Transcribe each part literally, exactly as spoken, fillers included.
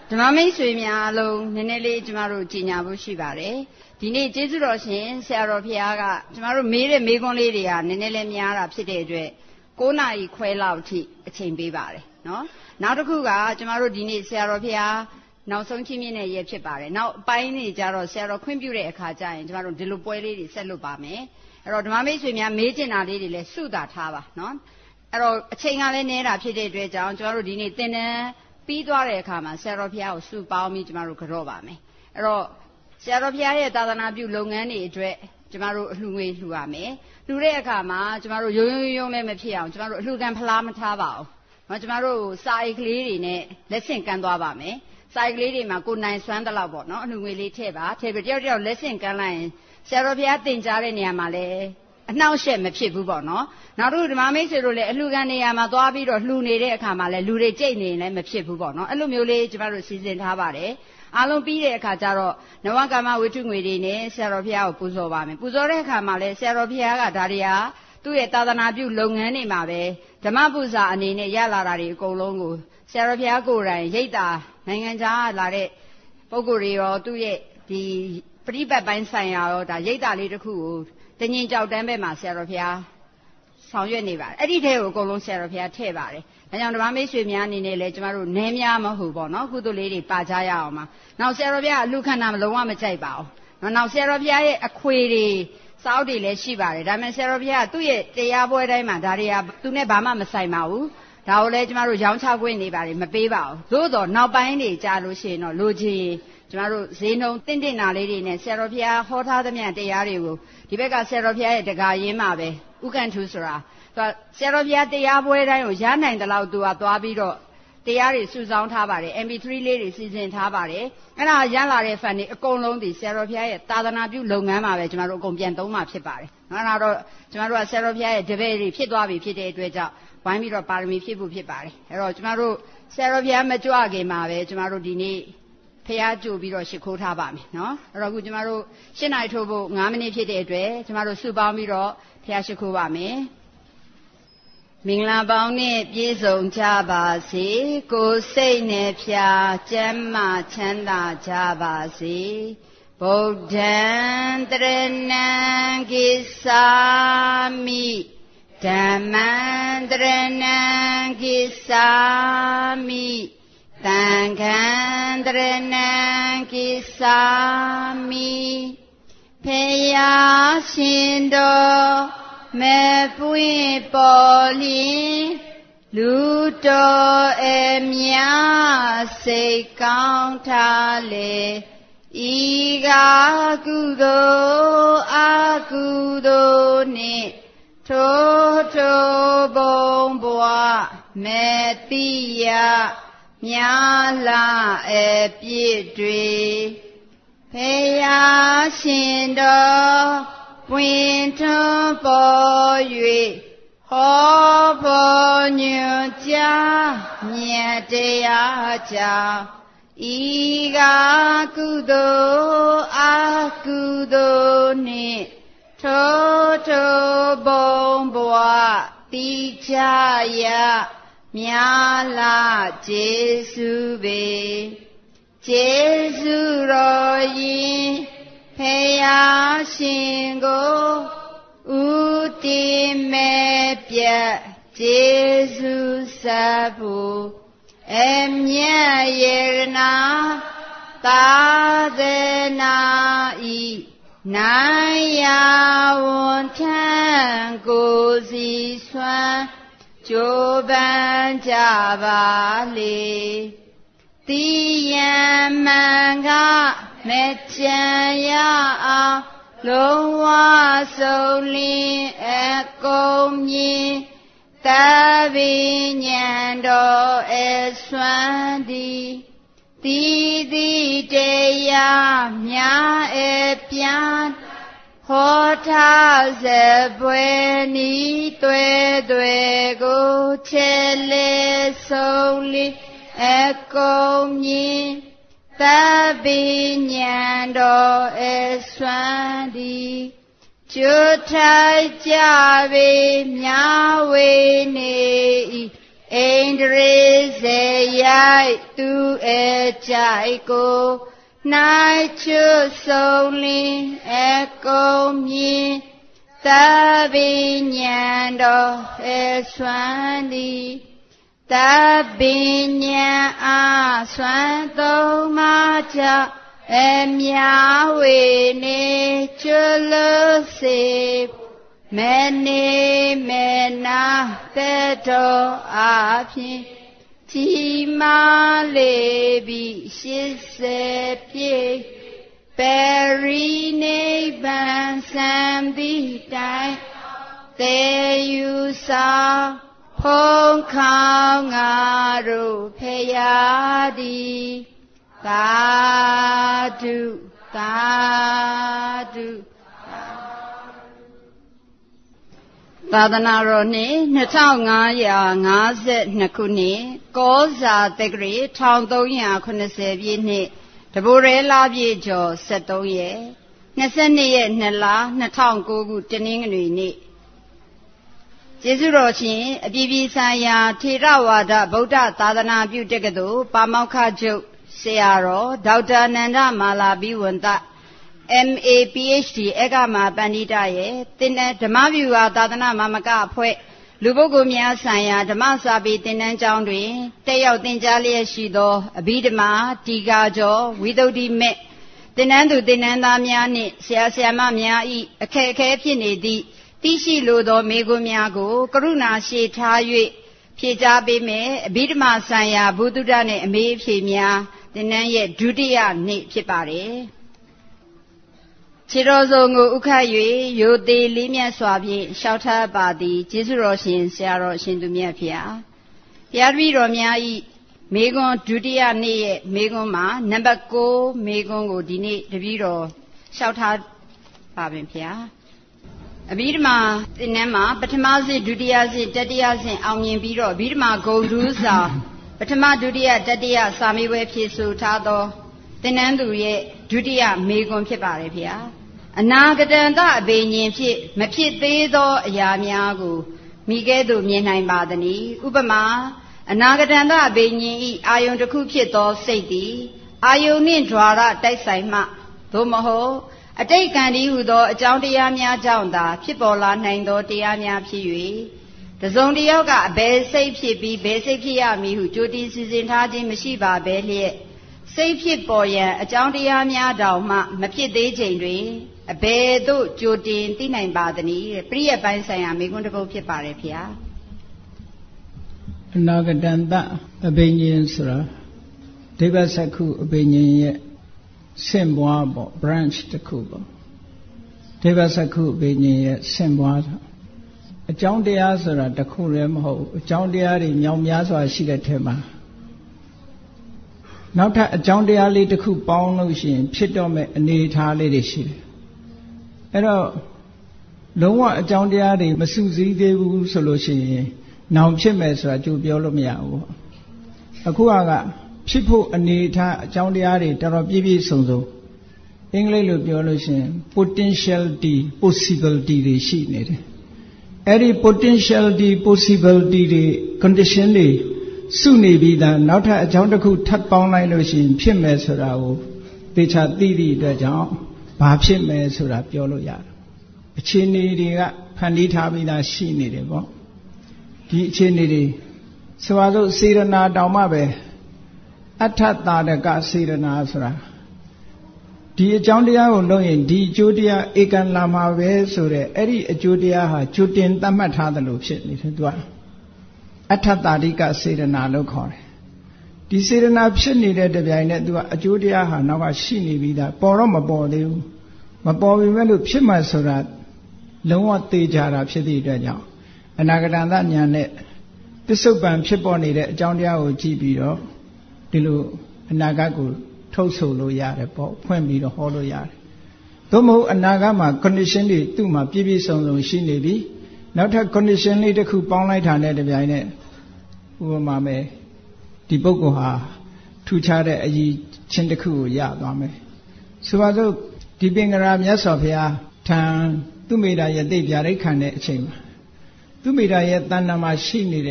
Damami Swimia alone, Nenele Jamaru Gina Bushibare. Dine Jesurosin, Sarah Piaga, Jamaru made a Megon Lady, Nenele Miara Psidre, Kona Equalauti, a chain bibare. No? Now the Kuga, Jamaru Dine, Sarah Pia, now some Chimine Yechipare. Now buying Jaro, Sarah Quimbure Kaja, and Jamaru Dilupoeli, Salubame. Rodamami Swimia made in a lady, Suda Tava, no? Ero Chingale Nera Pide, John Jorodini, Dinner. Pidware kama Seropia su baumi Jamaru Karobame. Ero Seropia Dadanabu Longani dre Jamaru Lue Luame. Lure kama Jamaru Young Lemepia, Jamaru Lugan Palamatavao. Jamaru Sai Glirine, Lessing Candwabame. Sai Glirima good nine Swandalabo, no Luli Teba, Teba Lessing Caline. Seropia Tinjare Niamale. Now she me pibubo no. Now do the mammy say Lugani Amadobi or Lune Kamale, Lure Jane and me pibubo no. Alumule Javaru season Havare. Alum be a Cajaro, no one come out with two within Seropia Puzovame. Puzore Kamale, Seropia Daria, do a Tadanabu long any mabe. The Mabuza and in a Yalarari go longo. Seropia Gora, Yeta, Nanganja, Lare, Pogurio, do ye the pretty bad by sign that Yeta little cool. The ninja dambe ma Seropia, San Univa. Eddie Tail go on Seropia Tevare. And on the Mame Swimian in a legmaru, Nemia Mahubo, no good lady Pajayama. Now Seropia, Lucanam Loama Jabao. Now Seropia, a query, Saudi le Shivari. Damen Seropia, do it, the Yabo Rema, Daria, Tunebama Masaimau. Now legmaru, Janta Winnie Valley, Mabeba. Zodo, now buying it, Jalusin or Luigi. Jamaru Zeno, Tindina lady in Seropia, Hota the Mian de Yariu, Tibega Seropia de Gayimabe, Ucan Tusura. But Seropia de Yabuera, Jana and the Laudua Duabido, the Yari Susan Tabari, M B three ladies is in Tabari, and our Yala Fanny, a colon the Seropia, Tadanabu, Longama, Jamaru Gombianto Mapsipari. Another Jamaru Seropia, Deveri, Piduabi, Pide, Dweja, Wamiro Parmi, Pibu Pipari. Jamaru Seropia Majuagi Mave, Jamaru Dini. Paya to be Shikota Bami, no? Ragujamaru, Shinai Tobo, Namini Pide, Jamaru Subamiro, Piashikubami. Mingla Bauni, Pizo, Jabasi, Go say Nepia, Gemma, Chenda, Jabasi, Bodan, Drenan, Gisami, Daman, Drenan, Gisami. Tankandrenan kisami Peya shindo me pui poli Luto emya se countale Iga kudo akudo ne Toto bomboa me tia Nyala e piedre Peya shindo Winter boy Ho bo nyu ja Nyedea ja Iga kudo akudo ne Toto bomboa Tijaya Myala Jesu be Jesu royi Peya shingo Uti me pya Jesu sabu Emya yerna Tadena i Naya wontan gozi swan Joban Javali Tiyamanga Mechaya Lowa Soli Ekomyi Tavinyando Eswandi Tidi Deya Mya Epian Hota Zebweni Twe Dwe Go Chele Soli Ekomyi Tavinyando Eswandi Chutai Jave Myawe Ne Indri se yai tu e chai ko nai chu song lin e kong mi ta vi nhan do e xuan đi ta vi nhan a xuan tông ma cha em ya we ne chu lu se me ne me na te to a phin chi ma le bi shi se pie peri ne ban sam di tai te yu sa phong khao nga ru phe ya di Sadhu, sadhu. သာသနာတော်နှစ်နှစ်ထောင်ငါးရာငါးဆယ်နှစ်ခုနှစ်ကောဇာတက္ကရာတစ်ထောင်သုံးရာခုနှစ်ဆယ်ပြည့်နှစ်တဘိုရဲလပြည့်ကျော်ဆက်သုံးရက်နှစ်ဆယ်နှစ်ရက်နှစ်လနှစ်ထောင်ကိုခုတနင်္ဂနွေနေ့ကျေးဇူးတော်ရှင်အပြည်ပြည်ဆိုင်ရာထေရဝါဒဗုဒ္ဓသာသနာပြုတက္ကသိုလ်ပါမောက္ခချုပ်ဆရာတော်ဒေါက်တာနန္ဒမာလာဘိဝန္တ M A P H D ဧကမပန္နိတရဲ့သင်္นဓမ္မဗျူဟာသာသနာမမကအဖွဲ့လူပုဂ္ဂိုလ်များဆိုင်ရာဓမ္မစာပေသင်တန်းကျောင်းတွင်တက်ရောက်သင်ကြားလျက်ရှိသောအဘိဓမ္မာတီဃာကျော်ဝိသုဒ္ဓိမေသင်တန်းသူသင်တန်းသားများနှင့်ဆရာဆရာမများ၏အခက်အခဲဖြစ်နေသည့်သိရှိလိုသောမေးခွန်းများကိုကရုဏာရှေ့ထား၍ဖြေကြားပေးမယ်အဘိဓမ္မာဆိုင်ရာဘုဒ္ဓနှင့်အမေးအဖြေများသင်တန်းရဲ့ဒုတိယနေ့ဖြစ်ပါတယ်ခြေတော်စုံကိုဥခတ်၍ရိုသေလေးမြတ်စွာဖြင့်လျှောက်ထားပါသည်ကျေးဇူးတော်ရှင်ဆရာတော်ရှင်သူမြတ်ဖျားဘုရားတပည့်တော်များဤမေခွန်းဒုတိယနေ့ရဲ့မေခွန်းမှာနံပါတ်ကိုးမေခွန်းကိုဒီနေ့တပည့်တော်လျှောက်ထားပါပင်ဖျားအဘိဓမ္မာသင်တန်းမှာပထမဆင့်ဒုတိယဆင့်တတိယဆင့်အောင်မြင်ပြီးတော့အဘိဓမ္မာဂုဏ်ထူးစာပထမဒုတိယတတိယစာမေးပွဲဖြေဆိုထားသောသင်တန်းသူရဲ့ဒုတိယမေခွန်းဖြစ်ပါတယ်ဗျာအနာဂတံတအဘိညာဉ်ဖြစ်မဖြစ်သေးသောအရာများကိုမိကဲ့သို့မြင်နိုင်ပါသည်ဥပမာအနာဂတံတအဘိညာဉ်ဤအာယုန်တစ်ခုဖြစ်သောစိတ်သည်အာယုန်နှင့် द्वार တိုက်ဆိုင်မှသို့မဟုတ်အတိတ်ကံတည်းဟုသောအကြောင်းတရားများကြောင့်သာဖြစ်ပေါ်လာနိုင်သောတရားများဖြစ်၍တစုံတစ်ယောက်ကအဘယ်စိတ်ဖြစ်ပြီးဘယ်စိတ်ဖြစ်ရမည်ဟုကြိုတင်စီစဉ်ထားခြင်းမရှိပါဘဲလျက်စိတ်ဖြစ်ပေါ်ရန်အကြောင်းတရားများတောင်မှမဖြစ်သေးချိန်တွင်အဘယ်သို့ကြိုတင်သိနိုင်ပါသနည်းပရိယတ်ပိုင်းဆိုင်ရာမေခွန်းတစ်ပုဒ်ဖြစ်ပါတယ်ဖေ။အနာဂတံတအဘိညာဉ်ဆိုတာဒိဗ္ဗစက္ခုအဘိညာဉ်ရဲ့ဆင့်ပွားပေါ့ branch တစ်ခုပေါ့ဒိဗ္ဗစက္ခုအဘိညာဉ်ရဲ့ဆင့်ပွားတာအကြောင်းတရားဆိုတာတစ်ခုလည်းမဟုတ်အကြောင်းတရားတွေမြောင်များစွာရှိတဲ့ထဲမှာနောက်ထပ်အကြောင်းတရားလေးတစ်ခုပေါင်းလို့ရှိရင်ဖြစ်တော့မဲ့အနေအထားလေးတွေရှိတယ်အဲ့တော့လုံးဝအကြောင်းတရားတွေမစုစည်းသေးဘူးဆိုလို့ရှိရင်နောင်ဖြစ်မယ်ဆိုတာကြိုပြောလို့မရဘူးပေါ့အခုကဖြစ်ဖို့အနေအထားအကြောင်းတရားတွေတော်တော်ပြည့်ပြည့်စုံစုံအင်္ဂလိပ်လိုပြောလို့ရှိရင် potentiality possibility တွေရှိနေတယ်အဲ့ဒီ potentiality possibility တွေ condition တွေစုနေပြီးသားနောက်ထပ်အကြောင်းတစ်ခုထပ်ပေါင်းလိုက်လို့ရှိရင်ဖြစ်မယ်ဆိုတာကိုသေချာသိသည့်အတွက်ကြောင့်ဘာဖြစ်မယ်ဆိုတာပြောလို့ရတယ်အခြေအနေတွေကဖန်တီးထားပြီးသားရှိနေတယ်ပေါ့ဒီအခြေအနေတွေဆိုပါစို့စေရနာတောင်မှပဲအထတာဒကစေရနာဆိုတာဒီအကြောင်းတရားကိုလုပ်ရင်ဒီအကျိုးတရားဧကံလာမှာပဲဆိုတဲ့အဲ့ဒီအကျိုးတရားဟာကျွတင်သတ်မှတ်ထားသလိုဖြစ်နေတယ်သူကအထတာဒိကစေရနာလို့ခေါ်တယ်ဒီစေရနာဖြစ်နေတဲ့တပြိုင်နက်သူကအကျိုးတရားဟာနောက်ကရှိနေပြီးသားပေါ်တော့မပေါ်သေးဘူးမပေါ်ပြီမဲ့လို့ဖြစ်မှဆိုတာလုံးဝသေချာတာဖြစ်သည့်အတွက်ကြောင့်အနာဂတံသဉာဏ်နဲ့ပစ္စုပန်ဖြစ်ပေါ်နေတဲ့အကြောင်းတရားကိုကြည့်ပြီးတော့ဒီလိုအနာဂတ်ကိုထုတ်ဆိုလို့ရတယ်ပေါ့ဖွင့်ပြီးတော့ဟောလို့ရတယ်သို့မဟုတ်အနာဂတ်မှာ condition တွေသူ့မှာပြည့်ပြည့်စုံစုံရှိနေပြီနောက်ထပ် condition လေးတစ်ခုပေါင်းလိုက်တာနဲ့တပြိုင်နက်ဥပမာမယ်ဒီပုဂ္ဂိုလ်ဟာထူခြားတဲ့အရေးချင်းတစ်ခုကိုရသွားမယ်ဆိုပါစို့ဒီပင်ကရာမြတ်စွာဘုရားထံသူမိတာရဲ့သိပြရိတ်ခံတဲ့အချိန်မှာသူမိတာရဲ့တဏ္ဍာမှာရှိနေတဲ့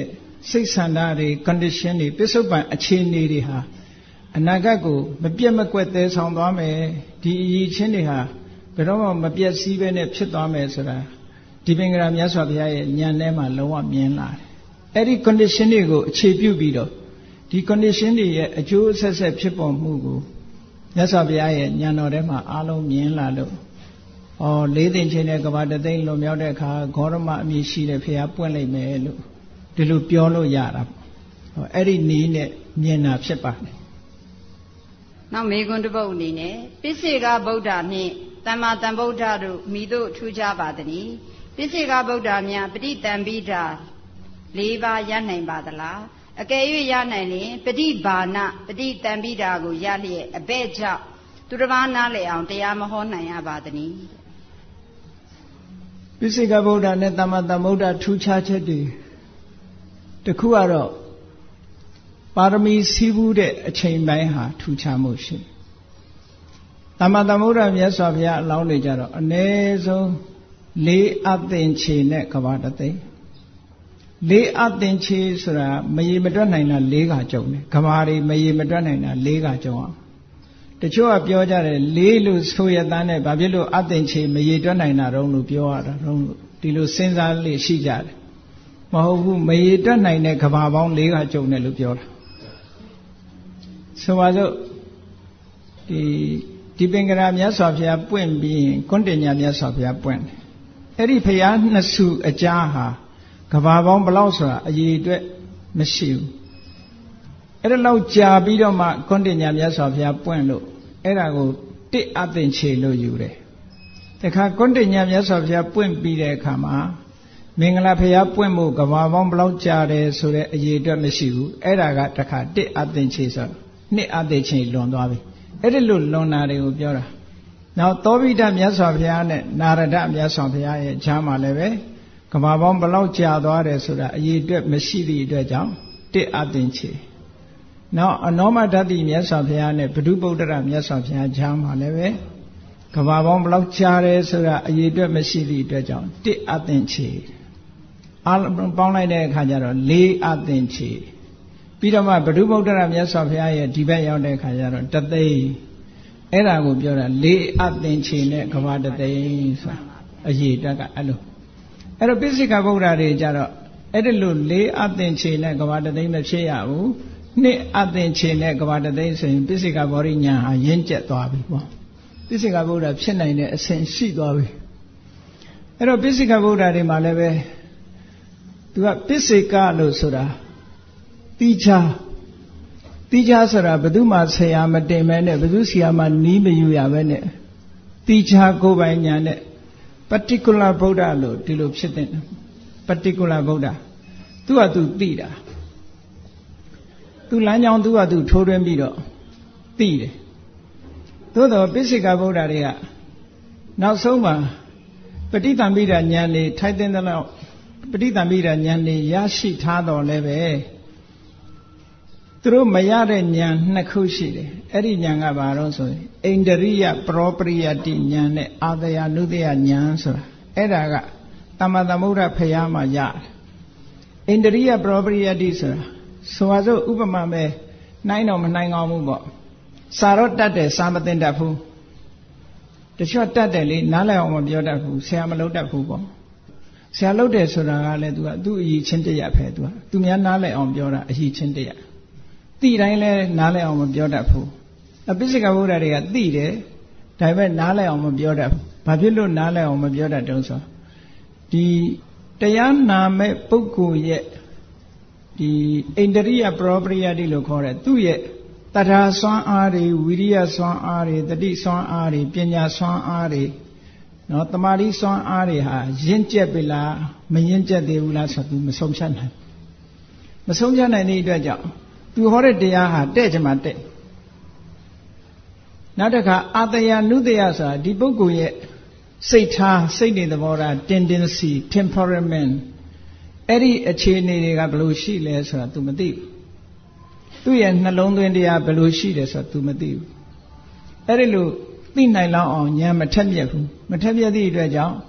စိတ်ဆန္ဒတွေ condition တွေပစ္စုပန်အခြေအနေတွေဟာအနာဂတ်ကိုမပြတ်မကွက်သဲဆောင်သွားမယ်ဒီအရေးချင်းတွေဟာဘယ်တော့မှမပြတ်စည်းပဲနဲ့ဖြစ်သွားမယ်ဆိုတာဒီပင်ကရာမြတ်စွာဘုရားရဲ့ဉာဏ်ထဲမှာလုံးဝမြင်လာတယ်အဲ့ဒီ condition တွေကိုအခြေပြုပြီးတော့ဒီ condition တွေရဲ့အကျိုးအဆက်ဆက်ဖြစ်ပေါ်မှုကိုမြတ်စွာဘုရားရဲ့ဉာဏ်တော်ထဲမှာအားလုံးမြင်လာလို့ဩလေးသိင်ချင်းနဲ့ကဘာတသိန်းလွန်မြောက်တဲ့အခါဂေါရမအမည်ရှိတဲ့ဘုရားပွင့်လိုက်မယ်လို့ဒီလိုပြောလို့ရတာဟောအဲ့ဒီနည်းနဲ့မြင်တာဖြစ်ပါတယ်နောက်မေကွန်းတစ်ပုဒ်အနေနဲ့ပိစေကဗုဒ္ဓနှင့်သမ္မာသမ္ဗုဒ္ဓတို့မိတို့ထူးခြားပါသည်။ပိစေကဗုဒ္ဓများပဋိတံပိတာ၄ပါးရနိုင်ပါသလား။အကယ်၍ရနိုင်ရင်ပဋိဘာနပဋိတံပိတာကိုရလျက်အဘဲ့ကြောင့်သူတစ်ပါးနားလည်အောင်တရားမဟောနိုင်ရပါသည်။ပိစေကဗုဒ္ဓနဲ့သမ္မာသမ္ဗုဒ္ဓထူးခြားချက်တွေတစ်ခုကတော့ပါရမီစည်းဘူးတဲ့အချိန်ပိုင်းဟာထူးခြားမှုရှိသမ္မာသမ္ဗုဒ္ဓမြတ်စွာဘုရားအလောင်းတွေကြတော့အ ਨੇ ဆုံးလေးအသင်္ချေနဲ့ကဘာတသိန်းလေးအသင်္ချေဆိုတာမရေမတွက်နိုင်တာလေးခါကြုံတယ်ကဘာတွေမရေမတွက်နိုင်တာလေးခါကြုံအောင်တချို့ကပြောကြတယ်လေးလို့ဆိုရတဲ့နဲ့ဘာဖြစ်လို့အသင်္ချေမရေတွက်နိုင်တာတော့လို့ပြောရတာတော့ဒီလိုစဉ်းစားလေးရှိကြတယ်မဟုတ်ဘူးမရေတွက်နိုင်တဲ့ကဘာပေါင်းလေးခါကြုံတယ်လို့ပြောတာဆိုပါစို့ဒီဒီပင်ကရာမြတ်စွာဘုရားပွင့်ပြီးရင်ကွန်းတင်ညာမြတ်စွာဘုရားပွင့်တယ်အဲ့ဒီဘုရားနှစ်စုအကြားဟာကဘာပေါင်းဘလောက်ဆိုတာအရေးအတွက်မရှိဘူးအဲ့ဒါလောက်ကြာပြီးတော့မှကွန်းတင်ညာမြတ်စွာဘုရားပွင့်လို့အဲ့ဒါကိုတစ်အသင်္ချေလို့ယူတယ်တခါကွန်းတင်ညာမြတ်စွာဘုရားပွင့်ပြီးတဲ့အခါမှာမင်္ဂလာဘုရားပွင့်ဖို့ကဘာပေါင်းဘလောက်ကြာတယ်ဆိုတဲ့အရေးအတွက်မရှိဘူးအဲ့ဒါကတခါတစ်အသင်္ချေဆိုနှစ်အသင်္ချေလွန်သွားပြီအဲ့ဒီလိုလွန်တာတွေကိုပြောတာနောက်သောဘိဒမြတ်စွာဘုရားနဲ့နာရဒမြတ်စွာဘုရားရဲ့ဈာမှာလည်းပဲကဘာပေါင်းဘလောက်ကြာသွားတယ်ဆိုတာအရေးအတွက်မရှိသည့်အတွက်ကြောင့်တစ်အသင်္ချေနောက်အနောမဓာတိမြတ်စွာဘုရားနဲ့ဗုဒ္ဓဗုဒ္ဓရမြတ်စွာဘုရားဈာမှာလည်းပဲကဘာပေါင်းဘလောက်ကြာတယ်ဆိုတာအရေးအတွက်မရှိသည့်အတွက်ကြောင့်တစ်အသင်္ချေအားလုံးပေါင်းလိုက်တဲ့အခါကျတော့လေးအသင်္ချေပြီးတော့မှဗုဒ္ဓဗုဒ္ဓရမြတ်စွာဘုရားရဲ့ဒီဘက်ရောက်တဲ့အခါကျတော့တသိန်းအဲ့ဒါကိုပြောတာလေးအသင်္ချေနဲ့ကဘာတသိန်းဆိုတာအရေးတက်ကအဲ့လိုအဲ့တော့ပိစိကဗုဒ္ဓတွေကြတော့အဲ့ဒီလိုလေးအသင်္ချေနဲ့ကဘာတသိန်းမဖြစ်ရဘူးနှစ်အသင်္ချေနဲ့ကဘာတသိန်းဆိုရင်ပိစိကဗောဓိညာဟာရင့်ကျက်သွားပြီပေါ့ပိစိကဗုဒ္ဓဖြစ်နိုင်တဲ့အစဉ်ရှိသွားပြီအဲ့တော့ပိစိကဗုဒ္ဓတွေမှာလည်းပဲသူကပိစိကလို့ဆိုတာတိချာတိချာဆိုတာဘယ်သူမှဆရာမတင်မဲနဲ့ဘယ်သူဆရာမနီးမယူရပဲနဲ့တိချာကိုယ်ပိုင်ညာနဲ့ particular ဗုဒ္ဓလို့ဒီလိုဖြစ်တဲ့ particular ဗုဒ္ဓသူကသူသိတာသူလမ်းကြောင်းသူကသူထိုးထွင်းပြီးတော့သိတယ်သို့တော့ပိစိကဗုဒ္ဓတွေကနောက်ဆုံးမှာပဋိသင်္ပိဒဉာဏ်တွေထိုက်တဲ့လောက်ပဋိသင်္ပိဒဉာဏ်တွေရရှိထားတော်လည်းပဲသူတို့မရတဲ့ဉာဏ်နှစ်ခုရှိတယ်အဲ့ဒီဉာဏ်ကဘာလို့ဆိုရင်အိန္ဒရိယပရောပရိယတိဉာဏ်နဲ့အာသယနုတ္တယဉာဏ်ဆိုတာအဲ့ဒါကသမ္မာသမ္ဗုဒ္ဓဖရာမှာရတယ်အိန္ဒရိယပရောပရိယတိဆိုတာဆိုပါစို့ဥပမာပဲနှိုင်းတော့မနှိုင်းကောင်းဘူးပေါ့စာတော့တတ်တယ်စာမသိတတ်ဘူးတချို့တတ်တယ်လေနားလည်အောင်မပြောတတ်ဘူးဆရာမလုပ်တတ်ဘူးပေါ့ဆရာလုပ်တယ်ဆိုတာကလည်း तू ကသူ့အရေးချင်းတရဖဲ तू ကသူများနားလည်အောင်ပြောတာအရေးချင်းတရသိတိုင်းလဲနားလည်အောင်မပြောတတ်ဘူးအပိစိကဗုဒ္ဓတွေကသိတယ်ဒါပေမဲ့နားလည်အောင်မပြောတတ်ဘူးဘာဖြစ်လို့နားလည်အောင်မပြောတတ်တုံးဆိုဒီတရားနာမဲ့ပုဂ္ဂိုလ်ရဲ့ဒီအိန္ဒရိယပရောပရိယတိလို့ခေါ်တဲ့သူ့ရဲ့တထာစွမ်းအားတွေဝိရိယစွမ်းအားတွေတတိစွမ်းအားတွေပညာစွမ်းအားတွေနော်တမာတိစွမ်းအားတွေဟာရင့်ကျက်ပြီလားမရင့်ကျက်သေးဘူးလားဆိုတော့ तू မဆုံးဖြတ်နိုင်မဆုံးဖြတ်နိုင်တဲ့အတွက်ကြောင့် तू ဟောတဲ့တရားဟာတဲ့ချင်မှတဲ့နောက်တစ်ခါအာတယနုတ္တယဆိုတာဒီပုဂ္ဂိုလ်ရဲ့စိတ်ထားစိတ်နေသဘောထား tendency temperament အဲ့ဒီအခြေအနေတွေကဘယ်လိုရှိလဲဆိုတာ तू မသိဘူးသူ့ရဲ့နှလုံးသွင်းတရားဘယ်လိုရှိတယ်ဆိုတာ तू မသိဘူးအဲ့ဒီလိုသိနိုင်လောက်အောင်ဉာဏ်မထက်မြက်ဘူးမထက်မြက်သည့်အတွက်ကြောင့်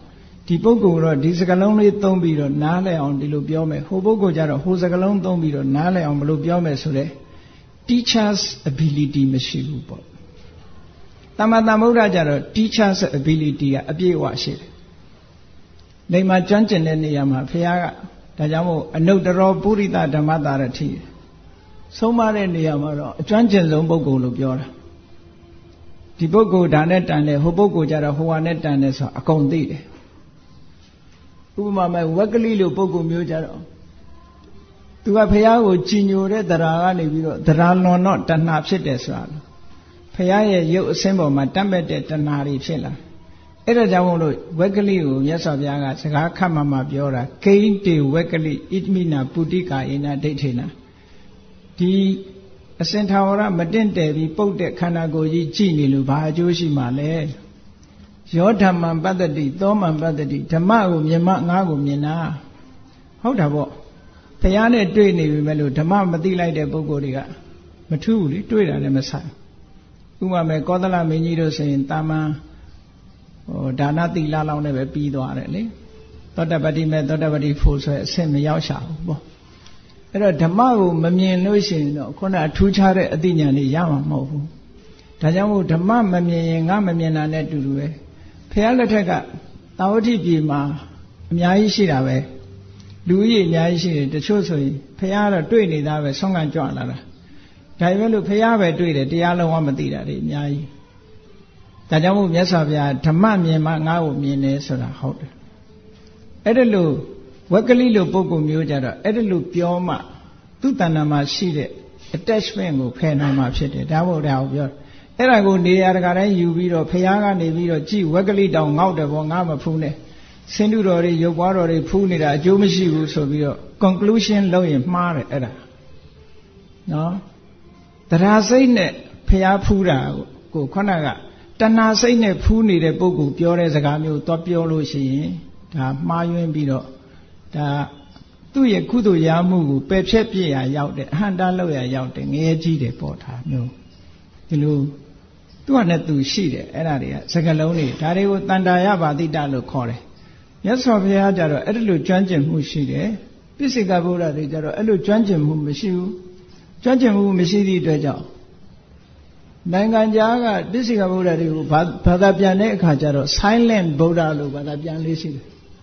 ဒီပုဂ္ဂိုလ်တော့ဒီစကားလုံးလေးသုံးပြီးတော့နားလည်အောင်ဒီလိုပြောမယ်ဟိုပုဂ္ဂိုလ်ကြတော့ဟိုစကားလုံးသုံးပြီးတော့နားလည်အောင်ဘယ်လိုပြောမယ်ဆိုတဲ့ teachers ability မရှိဘူးပေါ့သမ္မာသမ္ဗုဒ္ဓကြတော့ teachers ability ကအပြည့်အဝရှိတယ်လိမ္မာကျွမ်းကျင်တဲ့နေရာမှာဘုရားကဒါကြောင့်မို့အနုတ္တရောပုရိသဓမ္မတာရတိဆုံးမတဲ့နေရာမှာတော့အကျွမ်းကျင်ဆုံးပုဂ္ဂိုလ်လို့ပြောတာဒီပုဂ္ဂိုလ်ဒါနဲ့တန်တယ်ဟိုပုဂ္ဂိုလ်ကြတော့ဟိုဟာနဲ့တန်တယ်ဆိုအကုန်သိတယ်ဥပမာမဲ့ဝက်ကလိလို့ပုဂ္ဂိုလ်မျိုးကြတော့သူကဘုရားကိုကြည်ညိုတဲ့တရားကနေပြီးတော့တရားလွန်တော့တဏှာဖြစ်တယ်ဆိုတာဘုရားရဲ့ရုပ်အစင်းပေါ်မှာတတ်မဲ့တဲ့တဏှာတွေဖြစ်လာအဲ့ဒါကြောင့်မို့လို့ဝက်ကလိကိုမြတ်စွာဘုရားကစကားခတ်မှမှပြောတာဂိန်းတေဝက်ကလိဣတိမိနာပုတိကာယေနဒိဋ္ဌေနာဒီအစင်ထာဝရမတင့်တယ်ပြီးပုတ်တဲ့ခန္ဓာကိုယ်ကြီးကြည်နေလို့ဘာအကျိုးရှိမှလဲယောဓမ္မံပတ္တိသောမံပတ္တိဓမ္မကိုမြင်မှငါးကိုမြင်တာဟုတ်တာပေါ့ဘုရားနဲ့တွေ့နေပြီမဲ့လို့ဓမ္မမသိလိုက်တဲ့ပုဂ္ဂိုလ်တွေကမထူးဘူးလေတွေ့တာလည်းမဆိုင်ဥပမာမဲ့ကောသလမင်းကြီးတို့ဆိုရင်တာမန်ဟိုဒါနသီလလောက်နဲ့ပဲပြီးသွားတယ်လေသောတပတိမဲ့သောတပတိဖို့ဆိုအဆင့်မရောက်ရှာဘူးပေါ့အဲ့တော့ဓမ္မကိုမမြင်လို့ရှိရင်တော့ခုနအထူးခြားတဲ့အသိဉာဏ်တွေရမှာမဟုတ်ဘူးဒါကြောင့်မို့ဓမ္မမမြင်ရင်ငါမမြင်တာနဲ့တူတူပဲဘုရားလက်ထက်ကသာဝတိပြည်မှာအများကြီးရှိတာပဲလူကြီးအများကြီးရှိတယ်တချို့ဆိုရင်ဘုရားတော့တွေ့နေတာပဲဆုံးခံကြွလာတာဒါပေမဲ့လို့ဘုရားပဲတွေ့တယ်တရားလုံးဝမသိတာတွေအများကြီးဒါကြောင့်မို့မြတ်စွာဘုရားဓမ္မမြင်မှငါ့ကိုမြင်တယ်ဆိုတာဟုတ်တယ်အဲ့ဒါလို့ဝက်ကလိလိုပုဂ္ဂိုလ်မျိုးကြတော့အဲ့ဒါလို့ပြောမှသူ့တဏ္ဍာမှာရှိတဲ့ attachment ကိုဖယ်နိုင်မှာဖြစ်တယ်ဒါမို့ဒါကိုပြောအဲ့ဒါကိုနေရာတကာတိုင်းယူပြီးတော့ဘုရားကနေပြီးတော့ကြည်ဝက်ကလိတောင်ငေါက်တယ်ပေါ့ငါမဖူးနဲ့ဆင်းတုတော်တွေရုပ်ပွားတော်တွေဖူးနေတာအကျိုးမရှိဘူးဆိုပြီးတော့ conclusion လုပ်ရင်မှားတယ်အဲ့ဒါနော်တရားစိတ်နဲ့ဘုရားဖူးတာကိုခုနကတဏှာစိတ်နဲ့ဖူးနေတဲ့ပုဂ္ဂိုလ်ပြောတဲ့စကားမျိုးတော့ပြောလို့ရှိရင်ဒါမှားယွင်းပြီးတော့ဒါသူ့ရဲ့ကုသိုလ်ရမှုကိုပယ်ဖြတ်ပြည့်ရရောက်တယ်အဟံတာလောက်ရရောက်တယ်ငရဲကြီးတယ်ပေါ်တာမျိုးဒီလိုသူ့ဟာနဲ့သူရှိတယ်အဲ့ဒါတွေကစကားလုံးတွေဒါတွေကိုတန်တာယပါတိတလို့ခေါ်တယ်မြတ်စွာဘုရားကြတော့အဲ့ဒါလိုကျွမ်းကျင်မှုရှိတယ်ပိစိကဗုဒ္ဓတွေကြတော့အဲ့လိုကျွမ်းကျင်မှုမရှိဘူးကျွမ်းကျင်မှုမရှိသည့်အတွက်ကြောင့်နိုင်ငံခြားကပိစိကဗုဒ္ဓတွေကိုဘာသာပြန်တဲ့အခါကျတော့ silent Buddha လို့ဘာသာပြန်လေးရှိတယ်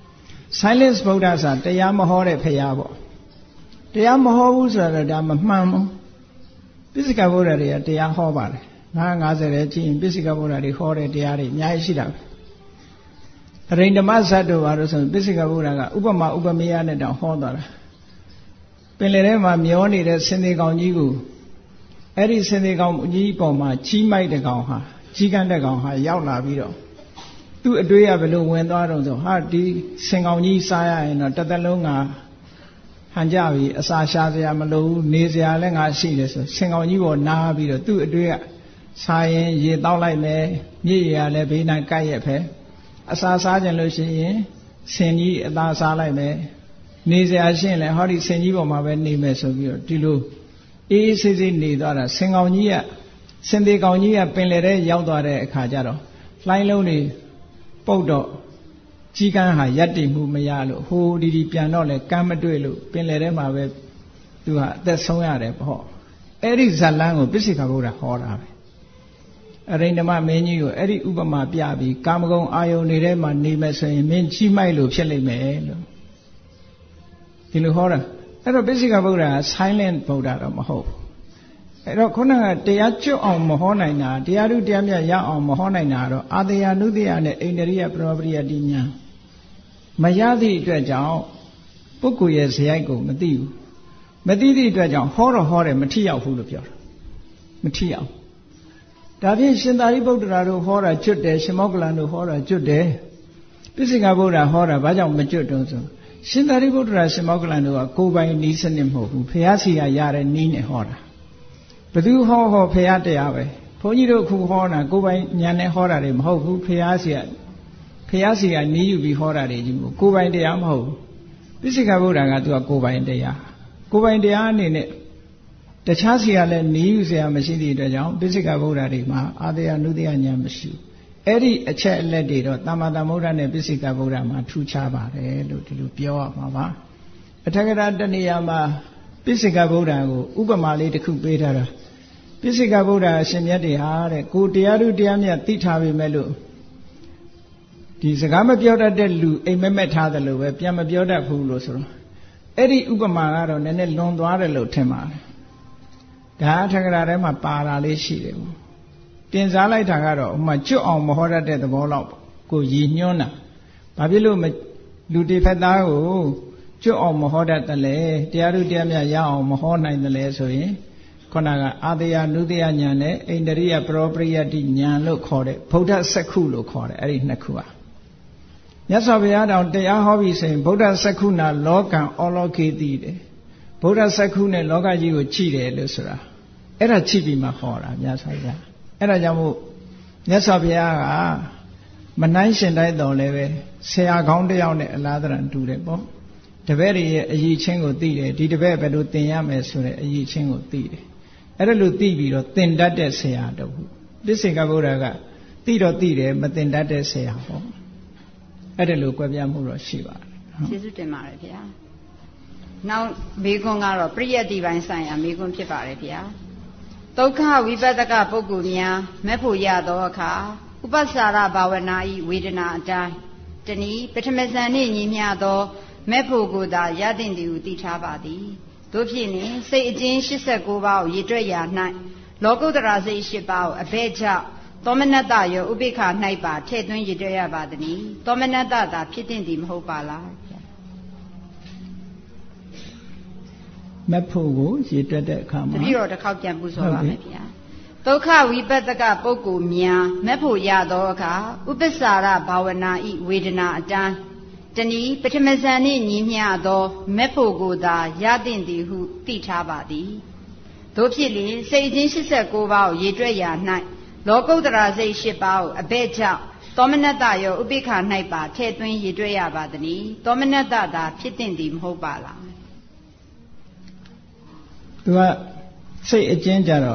silence Buddha ဆိုတာတရားမဟောတဲ့ဖရာပေါ့တရားမဟောဘူးဆိုတော့ဒါမမှန်ဘူးပိစိကဗုဒ္ဓတွေကတရားဟောပါတယ်ငါးငါးဆယ်ရဲ့ကြည့်ရင်ပိစိကဗုဒ္ဓတွေဟောတဲ့တရားတွေအများကြီးရှိတာပဲအရိန္ဒမဇတ်တို့ဘာလို့ဆိုရင်ပိစိကဗုဒ္ဓကဥပမာဥပမေယနဲ့တောင်ဟောသွားတာပင်လယ်ထဲမှာမျောနေတဲ့စင်သေးကောင်ကြီးကိုအဲ့ဒီစင်သေးကောင်ကြီးပေါ်မှာကြီးမိုက်တဲ့ကောင်ဟာကြီးကန်းတဲ့ကောင်ဟာရောက်လာပြီးတော့သူ့အတွေ့အဘယ်လိုဝင်သွားတော့ဆိုဟာဒီစင်ကောင်ကြီးစားရရင်တော့တစ်သက်လုံးငါဟန်ကြပြီအစာရှာစရာမလိုဘူးနေစရာလည်းငါရှိတယ်ဆိုစင်ကောင်ကြီးပေါ်နားပြီးတော့သူ့အတွေ့အစားရင်ရေတောက်လိုက်မယ်မြည်ရလည်းဘေးနိုင်ကိုက်ရက်ဖဲအစာစားကြလို့ရှိရင်ဆင်ကြီးအသာစားလိုက်မယ်နေစရာရှိရင်လည်းဟောဒီဆင်ကြီးပေါ်မှာပဲနေမယ်ဆိုပြီးတော့ဒီလိုအေးအေးဆေးဆေးနေသွားတာဆင်ကောင်ကြီးကဆင်သေးကောင်ကြီးကပင်လယ်ထဲရောက်သွားတဲ့အခါကျတော့လှိုင်းလုံးတွေပုတ်တော့ကြီးကန်းဟာရက်တည်မှုမရလို့ဟိုဒီဒီပြန်တော့လေကမ်းမတွေ့လို့ပင်လယ်ထဲမှာပဲသူဟာအသက်ဆုံးရတယ်ပေါ့အဲ့ဒီဇတ်လန်းကိုပိစိကဗုဒ္ဓဟောတာပဲအရိန္ဒမမင်းကြီးကိုအဲ့ဒီဥပမာပြပြီးကာမဂုဏ်အာယုန်တွေထဲမှာနေမယ်ဆိုရင်မင်းကြီးမိုက်လို့ဖြစ်လိမ့်မယ်လို့ဒီလိုဟောတာအဲ့တော့ပိစိကဗုဒ္ဓက silent ဗုဒ္ဓတော့မဟုတ်ဘူးအဲ့တော့ခုနကတရားကျွတ်အောင်မဟောနိုင်တာတရားဓုတရားမြတ်ရအောင်မဟောနိုင်တာတော့အာတယနုတယနဲ့အိန္ဒရိယပရမပရိယတိညာမရသည့်အတွက်ကြောင့်ပုဂ္ဂိုလ်ရဲ့ဇယိုက်ကိုမသိဘူးမသိသည့်အတွက်ကြောင့်ဟောတော့ဟောတယ်မထိရောက်ဘူးလို့ပြောတာမထိရောက်ဒါဖြင့်ရှင်သာရိပုတ္တရာတို့ဟောတာကျွတ်တယ်ရှင်မောက္ကလန်တို့ဟောတာကျွတ်တယ်ပိစိကဗုဒ္ဓဟောတာဘာကြောင့်မကျွတ်တုံးဆိုရှင်သာရိပုတ္တရာရှင်မောက္ကလန်တို့ကကိုယ်ပိုင်နီးစနစ်မဟုတ်ဘူးဖះစီကရတဲ့နီးနဲ့ဟောတာဘသူဟောဟောဖះတရားပဲဘုန်းကြီးတို့အခုဟောတာကိုယ်ပိုင်ဉာဏ်နဲ့ဟောတာတွေမဟုတ်ဘူးဖះစီကဖះစီကနီးယူပြီးဟောတာတွေကြီးကိုယ်ပိုင်တရားမဟုတ်ဘူးပိစိကဗုဒ္ဓကသူကကိုယ်ပိုင်တရားကိုယ်ပိုင်တရားအနေနဲ့တခြားစီကလည်းနီးယူစရာမရှိသည့်အတွက်ကြောင့်ပိစိကဗုဒ္ဓတွေမှာအာတယနုတယဉာဏ်မရှိဘူးအဲ့ဒီအချက်အလက်တွေတော့သမ္မာသမ္ဗုဒ္ဓနဲ့ပိစိကဗုဒ္ဓမှာထူးခြားပါတယ်လို့ဒီလိုပြောရမှာပါအထက်ကရာတဏှာမှာပိစိကဗုဒ္ဓကိုဥပမာလေးတစ်ခုပေးထားတာပိစိကဗုဒ္ဓအရှင်မြတ်တွေဟာတဲ့ကိုတရားဓုတရားမြတ်သိထားပေမဲ့လို့ဒီစကားမပြောတတ်တဲ့လူအိမ်မက်မက်ထားတယ်လို့ပဲပြန်မပြောတတ်ဘူးလို့ဆိုတော့အဲ့ဒီဥပမာကတော့နည်းနည်းလွန်သွားတယ်လို့ထင်ပါတယ်ဒါအထက်ကရာထဲမှာပါလာလေးရှိတယ်ပေါ့တင်စားလိုက်တာကတော့ဟိုမှာကျွတ်အောင်မဟောတတ်တဲ့သဘောလောက်ကိုရည်ညွှန်းတာဘာဖြစ်လို့လူတိဖက်သားကိုကျွတ်အောင်မဟောတတ်တယ်လဲတရားဓုတရားမြတ်ရအောင်မဟောနိုင်တယ်လဲဆိုရင်ခုနကအာတယနုတယဉာဏ်နဲ့အိန္ဒရိယပရောပရိယတိဉာဏ်လို့ခေါ်တဲ့ဗုဒ္ဓစက္ခုလို့ခေါ်တယ်အဲ့ဒီနှစ်ခုဟာမြတ်စွာဘုရားတောင်တရားဟောပြီဆိုရင်ဗုဒ္ဓစက္ခုနာလောကံအောလောကေတိတယ်ဗုဒ္ဓစက္ခုနဲ့လောကကြီးကိုကြည့်တယ်လို့ဆိုတာအဲ့ဒါကြည့်ပြီးမှဟောတာမြတ်စွာဘုရားအဲ့ဒါကြောင့်မို့မြတ်စွာဘုရားကမနှိုင်းရှင်တိုက်တော်လည်းပဲဆရာကောင်းတစ်ယောက်နဲ့အလားတန်တူတယ်ပေါ့တပည့်တွေရဲ့အည်ချင်းကိုသိတယ်ဒီတပည့်ဘယ်လိုသင်ရမယ်ဆိုတဲ့အည်ချင်းကိုသိတယ်အဲ့ဒါလို့သိပြီးတော့သင်တတ်တဲ့ဆရာတခုပိစိကဗုဒ္ဓကသိတော့သိတယ်မသင်တတ်တဲ့ဆရာပေါ့အဲ့ဒါလို့ကြွယ်ပြမှုတော့ရှိပါတယ်ကျေးဇူးတင်ပါတယ်ဗျာနောက်မေခွန်းကတော့ပရိယတ္တိပိုင်းဆိုင်ရာမေခွန်းဖြစ်ပါတယ်ဗျာဒုက္ခဝိပဿကပုဂ္ဂိုလ်များမက်ဖို့ရသောအခါဥပ္ပစာရဘာဝနာဤဝေဒနာအတိုင်းတနည်းပထမဇန်နှင့်ညီမျှသောမက်ဖို့ကိုသာရသင့်သည်ဟုသိထားပါသည်တို့ဖြစ်လျှင်စိတ်အကျဉ်း၈၉ပါးကိုရည်တွက်ရာ၌လောကုတ္တရာစိတ်၈ပါးကိုအဘဲကြောင့်သောမနတ္တရောဥပိ္ပခာ၌ပါထည့်သွင်းရည်တွက်ရပါသည်သောမနတ္တသာဖြစ်သင့်သည်မဟုတ်ပါလားမက်ဖို့ကိုရည်တွက်တဲ့အခါမှာတပည့်တော်တစ်ခေါက်ပြန်ပူဇော်ပါမယ်ဗျာဒုက္ခဝိပဿကပုဂ္ဂိုလ်များမက်ဖို့ရသောအခါဥပ္ပစာရဘာဝနာဤဝေဒနာအတိုင်းတနည်းပထမဇန်နှင့်ညီမျှသောမက်ဖို့ကိုသာရသင့်သည်ဟုသိထားပါသည်တို့ဖြစ်လျှင်စိတ်ချင်း၈၉ပါးကိုရည်တွက်ရာ၌လောကုတ္တရာစိတ်၈ပါးကိုအဘဲ့ကြောင့်သောမနတ္တရောဥပိ္ပခာ၌ပါထည့်သွင်းရည်တွက်ရပါသည်သောမနတ္တသာဖြစ်သင့်သည်မဟုတ်ပါလားသူကစိတ်အကျဉ်းကြတော့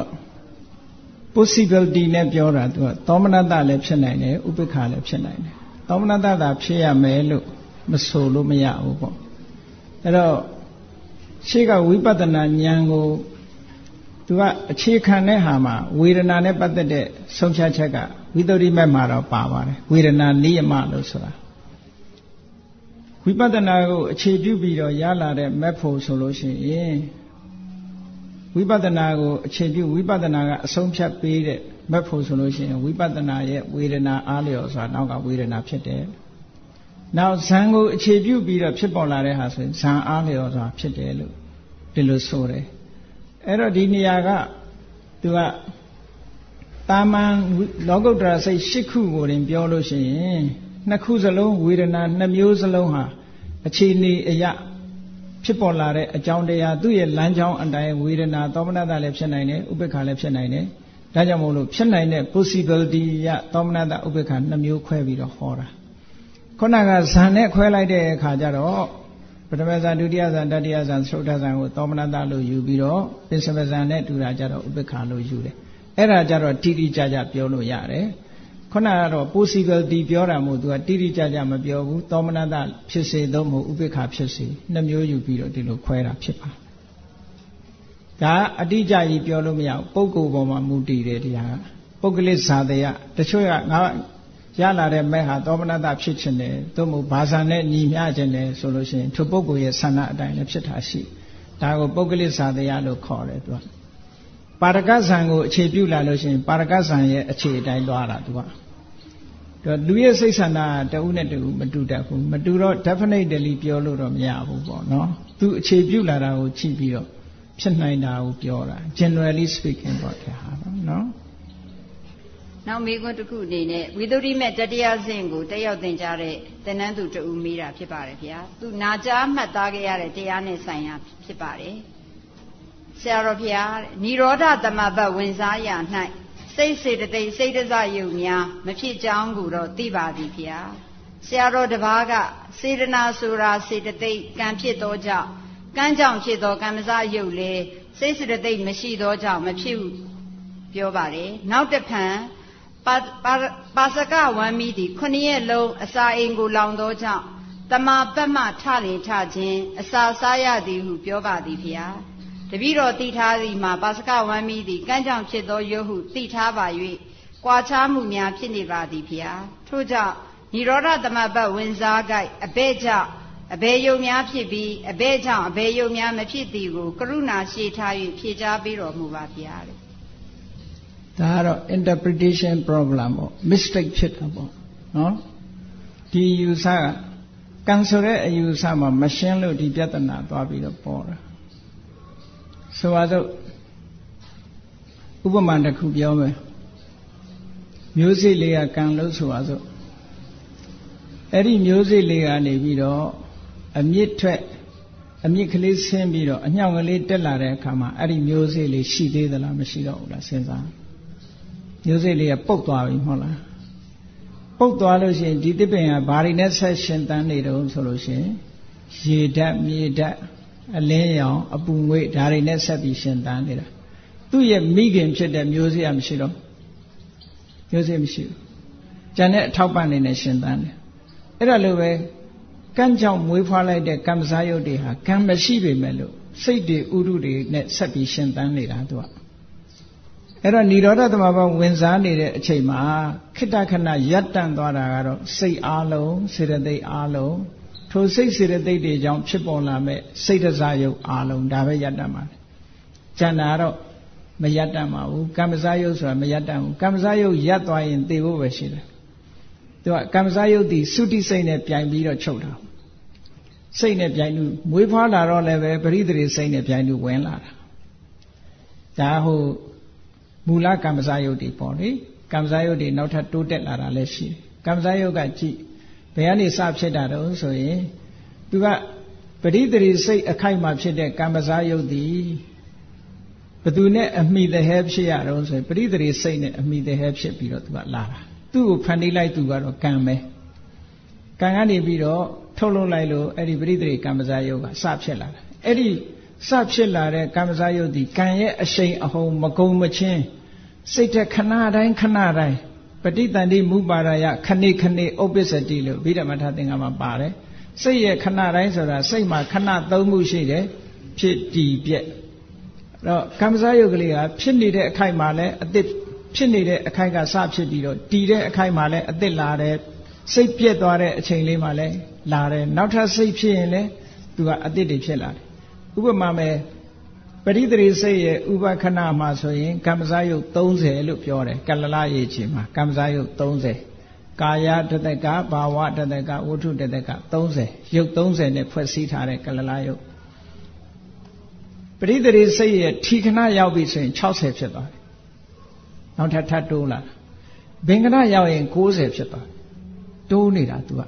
possibility နဲ့ပြောတာသူကသောမနတ္တလည်းဖြစ်နိုင်တယ်ဥပိ္ပခာလည်းဖြစ်နိုင်တယ်သောမနတ္တသာဖြစ်ရမယ်လို့မဆိုလို့မရဘူးပေါ့အဲ့တော့ရှေ့ကဝိပဿနာဉာဏ်ကိုသူကအခြေခံတဲ့ဟာမှာဝေဒနာနဲ့ပတ်သက်တဲ့ဆုံးဖြတ်ချက်ကဝိသုဒ္ဓိမက်မှာတော့ပါပါတယ်ဝေဒနာနိယမလို့ဆိုတာဝိပဿနာကိုအခြေပြုပြီးတော့ရလာတဲ့မက်ဖို့ဆိုလို့ရှိရင်ဝိပဿနာကိုအခြေပြုဝိပဿနာကအဆုံးဖြတ်ပေးတဲ့မက်ဖို့ဆိုလို့ရှိရင်ဝိပဿနာရဲ့ဝေဒနာအားလျော်ဆိုတာနောက်ကဝေဒနာဖြစ်တယ်။နောက်ဇံကိုအခြေပြုပြီးတော့ဖြစ်ပေါ်လာတဲ့ဟာဆိုရင်ဇံအားလျော်ဆိုတာဖြစ်တယ်လို့ဒီလိုဆိုတယ်။အဲ့တော့ဒီနေရာကသူကတာမန်လောကုတ္တရာစိတ်၈ခုကိုတင်ပြောလို့ရှိရင်နှစ်ခုစလုံးဝေဒနာနှစ်မျိုးစလုံးဟာအခြေအနေအရာဖြစ်ပေါ်လာတဲ့အကြောင်းတရားသူ့ရဲ့လမ်းကြောင်းအတိုင်းဝေဒနာသောမနတ္တလည်းဖြစ်နိုင်တယ်ဥပိ္ပခာလည်းဖြစ်နိုင်တယ်ဒါကြောင့်မို့လို့ဖြစ်နိုင်တဲ့ possibility ရသောမနတ္တဥပိ္ပခာနှစ်မျိုးခွဲပြီးတော့ဟောတာခုနကဇန်နဲ့ခွဲလိုက်တဲ့အခါကျတော့ပထမဇန်ဒုတိယဇန်တတိယဇန်သုတ္တဇန်ကိုသောမနတ္တလို့ယူပြီးတော့ပစ္စမဇန်နဲ့တူတာကျတော့ဥပိ္ပခာလို့ယူတယ်အဲ့ဒါကျတော့တိတိကျကျပြောလို့ရတယ်ခုနကတော့ possibility ပြောတာမို့သူကတိတိကျကျမပြောဘူးသောမနတဖြစ်စေသို့မဟုတ်ဥပိ္ပခာဖြစ်စေနှစ်မျိုးယူပြီးတော့ဒီလိုခွဲတာဖြစ်ပါဒါအတိအကျကြီးပြောလို့မရဘူးပုဂ္ဂိုလ်ပေါ်မှာမူတည်တယ်တရားကပုဂ္ဂလိဇာတယတချို့ကငါရလာတဲ့မဲ့ဟာသောမနတဖြစ်ခြင်းတယ်သို့မဟုတ်ဘာသာနဲ့ညီမျှခြင်းတယ်ဆိုလို့ရှိရင်ထိုပုဂ္ဂိုလ်ရဲ့ဆန္ဒအတိုင်းလည်းဖြစ်တာရှိဒါကိုပုဂ္ဂလိဇာတယလို့ခေါ်တယ်သူကပါရကဇံကိုအခြေပြုလာလို့ရှိရင်ပါရကဇံရဲ့အခြေအတိုင်းသွားတာသူကလူရဲ့စိတ်ဆန္ဒတဦးနဲ့တဦးမတူတတ်ဘူးမတူတော့ definitely ပြောလို့တော့မရဘူးပေါ့နော်သူအခြေပြုလာတာကိုကြည့်ပြီးတော့ဖြစ်နိုင်တာကိုပြောတာ generally speaking ပေါ့တဲ့ဟာနော်နောက်မိကွန်းတစ်ခုအနေနဲ့ဝိသုဒ္ဓိမဲ့တတရားစဉ်ကိုတက်ရောက်သင်ကြားတဲ့သင်္นานသူတဦးမေးတာဖြစ်ပါတယ်ဗျာသူနာကြားမှတ်သားခဲ့ရတဲ့တရားနဲ့ဆိုင်ရာဖြစ်ပါတယ်ဆရာတော်ဗျာနိရောဓသမဘတ်ဝင်စားရာ၌စိတ်စေတသိက်စိတ်တစယုတ်များမဖြစ်ကြောင်းကိုတော့သိပါသည်ဗျာဆရာတော်တပါးကစေတနာဆိုတာစေတသိက်ကံဖြစ်သောကြောင့်ကံကြောင့်ဖြစ်သောကံမစယုတ်လေစိတ်စေတသိက်မရှိသောကြောင့်မဖြစ်ဘူးပြောပါတယ်နောက်တစ်ဖန်ပါစကဝမ်းမီသည်ခုနှစ်ရက်လုံးအစာအိမ်ကိုလောင်သောကြောင့်တမာပတ်မှထလင်ထခြင်းအစာစားရသည်ဟုပြောပါသည်ဖေဟာတပည့်တော်သိထားသည်မှာပါစကဝမ်းမီသည်ကမ်းကြောင့်ဖြစ်သောရုပ်ဟုသိထားပါ၍ကွာခြားမှုများဖြစ်နေပါသည်ဖေဟာထို့ကြောင့်និရောဓတမပတ်ဝင်စားကြိုက်အဘဲ့ကြောင့်အဘယ်ယုံများဖြစ်ပြီးအဘဲ့ကြောင့်အဘယ်ယုံများမဖြစ်သည်ကိုကရုဏာရှေ့ထား၍ဖြေကြားပေးတော်မူပါဗျာတဲ့ဒါကတော့ interpretation problem ပေါ့ mistake ဖြစ်တာပေါ့နော်ဒီယူဆကကံဆိုတဲ့အယူဆမှာမရှင်းလို့ဒီပြဿနာသွားပြီးတော့ပေါ်တာဆိုပါစို့ဥပမာတစ်ခုပြောမယ်မျိုးစိလေးကကံလို့ဆိုပါစို့အဲ့ဒီမျိုးစိလေးကနေပြီးတော့အမြင့်ထွက်အမြင့်ကလေးဆင်းပြီးတော့အညောင်ကလေးတက်လာတဲ့အခါမှာအဲ့ဒီမျိုးစိလေးရှိသေးသလားမရှိတော့ဘူးလားစဉ်းစားမျိုးစိလေးကပုတ်သွားပြီမဟုတ်လားပုတ်သွားလို့ရှိရင်ဒီတစ်ပင်ကဘာတွေနဲ့ဆက်ရှင်တန်းနေတုံးဆိုလို့ရှိရင်ရေဓာတ်မြေဓာတ်အလင်းရောင်အပူငွေ့ဒါတွေနဲ့ဆက်ပြီးရှင်တန်းနေတာသူ့ရဲ့မိခင်ဖြစ်တဲ့မျိုးစိကမရှိတော့မျိုးစိမရှိဘူးကျန်တဲ့အထောက်ပံ့နေနဲ့ရှင်တန်းတယ်အဲ့ဒါလိုပဲကံကြောင့်မွေးဖွားလိုက်တဲ့ကံမစားရုပ်တွေဟာကံမရှိပေမဲ့လို့စိတ်တွေဥဒုတွေနဲ့ဆက်ပြီးရှင်တန်းနေတာသူကအဲ့တော့និရောဓသမဘာဝင်စားနေတဲ့အချိန်မှာခိတ္တခဏရပ်တန့်သွားတာကတော့စိတ်အားလုံးစေတသိက်အားလုံးထိုစိတ်စေတသိက်တွေကြောင့်ဖြစ်ပေါ်လာမဲ့စိတ်တစားရုပ်အားလုံးဒါပဲရပ်တန့်ပါတယ်ကျန်တာတော့မရပ်တန့်ပါဘူးကံမစားရုပ်ဆိုတာမရပ်တန့်ဘူးကံမစားရုပ်ရပ်သွားရင်သိဖို့ပဲရှိတယ်သူကကံမစားရုပ်ဒီသုတိစိတ်နဲ့ပြိုင်ပြီးတော့ချုပ်တာစိတ်နဲ့ပြိုင်လို့မွေးဖွားလာတော့လည်းပဲပရိသေစိတ်နဲ့ပြိုင်လို့ဝင်လာတာဒါဟိုမူလကံမစားယုတ်တွေပေါ့လေကံမစားယုတ်တွေနောက်ထပ်တိုးတက်လာတာလည်းရှိတယ်ကံမစားယုတ်ကကြည့်ဘယ်ကနေစဖြစ်တာတုံးဆိုရင်သူကပရိသေစိတ်အခိုက်မှာဖြစ်တဲ့ကံမစားယုတ်ဒီဘသူနဲ့အမိတဟဲဖြစ်ရတော့ဆိုရင်ပရိသေစိတ်နဲ့အမိတဟဲဖြစ်ပြီးတော့သူကလာတာသူ့ကိုဖန်တီးလိုက်သူကတော့ကံပဲကံကနေပြီးတော့ထုတ်လုပ်လိုက်လို့အဲ့ဒီပရိသေကံမစားယုတ်ကစဖြစ်လာတာအဲ့ဒီစဖြစ်လာတဲ့ကံမစားယုတ်ဒီကံရဲ့အရှိန်အဟုန်မကုံမချင်းစိတ်တဲ့ခဏတိုင်းခဏတိုင်းပဋိသန္ဓိမူပါရယခဏိခဏိဥပ္ပစ္စတိလို့ဗိဓမ္မထသင်္ကမှာပါတယ်စိတ်ရဲ့ခဏတိုင်းဆိုတာစိတ်မှာခဏသုံးမှုရှိတယ်ဖြစ်တည်ပြက်အဲ့တော့ကံမစားယုတ်ကလေးကဖြစ်နေတဲ့အခိုက်မှာလည်းအသစ်ဖြစ်နေတဲ့အခိုက်ကစဖြစ်ပြီးတော့တည်တဲ့အခိုက်မှာလည်းအသစ်လာတယ်စိတ်ပြက်သွားတဲ့အချိန်လေးမှာလည်းလာတယ်နောက်ထပ်စိတ်ဖြစ်ရင်လည်းသူကအသစ်တွေဖြစ်လာတယ်ဥပမာမဲ့ပရိသေစိတ်ရဲ့ဥပခဏမှာဆိုရင်ကမ္မဇယုတ်သုံးဆယ်လို့ပြောတယ်ကလလရေချီမှာကမ္မဇယုတ်သုံးဆယ်ကာယတတကဘာဝတတကဝဋ္ထုတတကသုံးဆယ်ယုတ်သုံးဆယ်နဲ့ဖွဲ့စည်းထားတဲ့ကလလယုတ်ပရိသေစိတ်ရဲ့ထီခဏရောက်ပြီဆိုရင်၆၀ဖြစ်သွားတယ်နောက်ထပ်ထပ်တိုးလာဘင်္ဂဏရောက်ရင်၉၀ဖြစ်သွားတိုးနေတာ तू က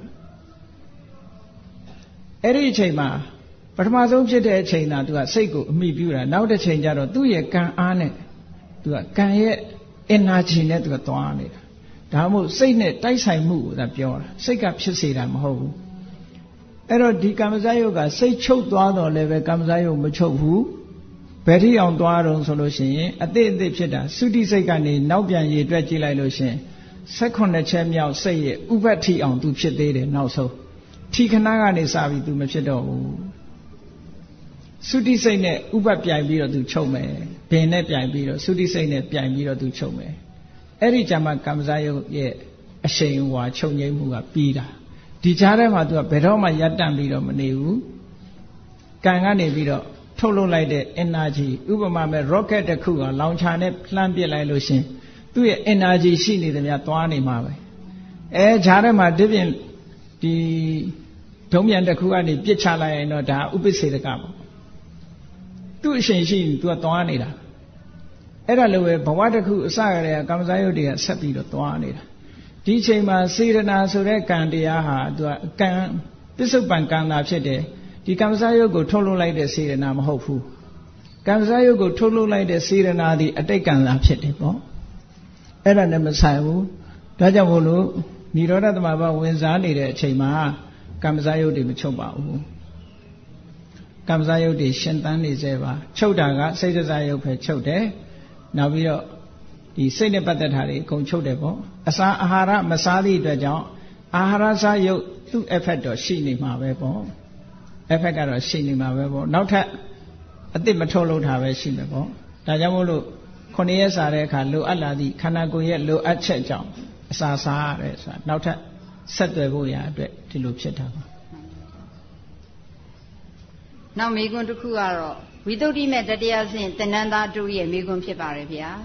အဲ့ဒီအချိန်မှာပထမဆုံးဖြစ်တဲ့အချိန်သာ तू ကစိတ်ကိုအမိပြုတာနောက်တစ်ချိန်ကျတော့သူ့ရဲ့ကံအားနဲ့ तू ကကံရဲ့ energy နဲ့ तू ကသွားနေတာဒါမှမဟုတ်စိတ်နဲ့တိုက်ဆိုင်မှုကိုသာပြောတာစိတ်ကဖြစ်စေတာမဟုတ်ဘူးအဲ့တော့ဒီကမ္မဇယုတ်ကစိတ်ချုပ်သွားတော့လည်းပဲကမ္မဇယုတ်မချုပ်ဘူးဘယ်ထိအောင်သွားတော့ဆိုလို့ရှိရင်အတိတ်အသစ်ဖြစ်တာသုတိစိတ်ကနေနောက်ပြန်ရေတွက်ကြည့်လိုက်လို့ရှိရင်၁၈ချက်မြောက်စိတ်ရဲ့ဥပ္ပတ္ထိအောင် तू ဖြစ်သေးတယ်နောက်ဆုံးထီခဏကနေစပြီး तू မဖြစ်တော့ဘူးသုတိစိတ်နဲ့ဥပ္ပပြိုင်ပြီးတော့ तू ချုပ်မယ်ဘင်နဲ့ပြိုင်ပြီးတော့သုတိစိတ်နဲ့ပြိုင်ပြီးတော့ तू ချုပ်မယ်အဲ့ဒီကြမှာကမ္မဇယုတ်ရဲ့အရှိန်ဟွာချုပ်ငြိမ်းမှုကပြီးတာဒီကြားထဲမှာ तू ကဘယ်တော့မှရပ်တန့်ပြီးတော့မနေဘူးကံကနေပြီးတော့ထုတ်လုပ်လိုက်တဲ့ energy ဥပမာမဲ့ rocket တစ်ခုကလောင်ချာနဲ့လှမ်းပစ်လိုက်လို့ရှင်သူ့ရဲ့ energy ရှိနေတယ်များသွားနေမှာပဲအဲဂျားထဲမှာဒီပြင်ဒီဒုံးမြန်တစ်ခုကနေပစ်ချလိုက်ရင်တော့ဒါဥပ္ပစေတကပေါ့သူ့အရှင်ရှိရင်သူကသွားနေတာအဲ့ဒါလိုပဲဘဝတစ်ခုအစရတဲ့ကမ္မဇယုတ်တွေကဆက်ပြီးတော့သွားနေတာဒီအချိန်မှာစေရနာဆိုတဲ့ကံတရားဟာသူကကံပစ္စုပန်ကံသာဖြစ်တယ်ဒီကမ္မဇယုတ်ကိုထုတ်လုပ်လိုက်တဲ့စေရနာမဟုတ်ဘူးကမ္မဇယုတ်ကိုထုတ်လုပ်လိုက်တဲ့စေရနာဒီအတိတ်ကံသာဖြစ်တယ်ပေါ့အဲ့ဒါနဲ့မဆိုင်ဘူးဒါကြောင့်မို့လို့និရောဓသမဘာဝင်စားနေတဲ့အချိန်မှာကမ္မဇယုတ်တွေမချုပ်ပါဘူးကမ္မဇယုတ်တွေရှင်သန်နေစေပါချုပ်တာကစိတ်တဇယုတ်ပဲချုပ်တယ်နောက်ပြီးတော့ဒီစိတ်နဲ့ပတ်သက်တာတွေအကုန်ချုပ်တယ်ပေါ့အစာအာဟာရမစားသည့်အတွက်ကြောင့်အာဟာရစားရုပ်သူ့ effect တော့ရှိနေမှာပဲပေါ့ effect ကတော့ရှိနေမှာပဲပေါ့နောက်ထပ်အသစ်မထုတ်လို့တာပဲရှိမယ်ပေါ့ဒါကြောင့်မို့လို့ခုနှစ်ရက်စားတဲ့အခါလိုအပ်လာသည့်ခန္ဓာကိုယ်ရဲ့လိုအပ်ချက်ကြောင့်အစာစားရတယ်ဆိုတာနောက်ထပ်ဆက်သွယ်ဖို့ရအတွက်ဒီလိုဖြစ်တာပါနောက်မိကွန်းတစ်ခုကတော့ဝိသုဒ္ဓိမဲ့တတရားစဉ်သင်္นานသားတူရဲ့မိကွန်းဖြစ်ပါတယ်ဗျာ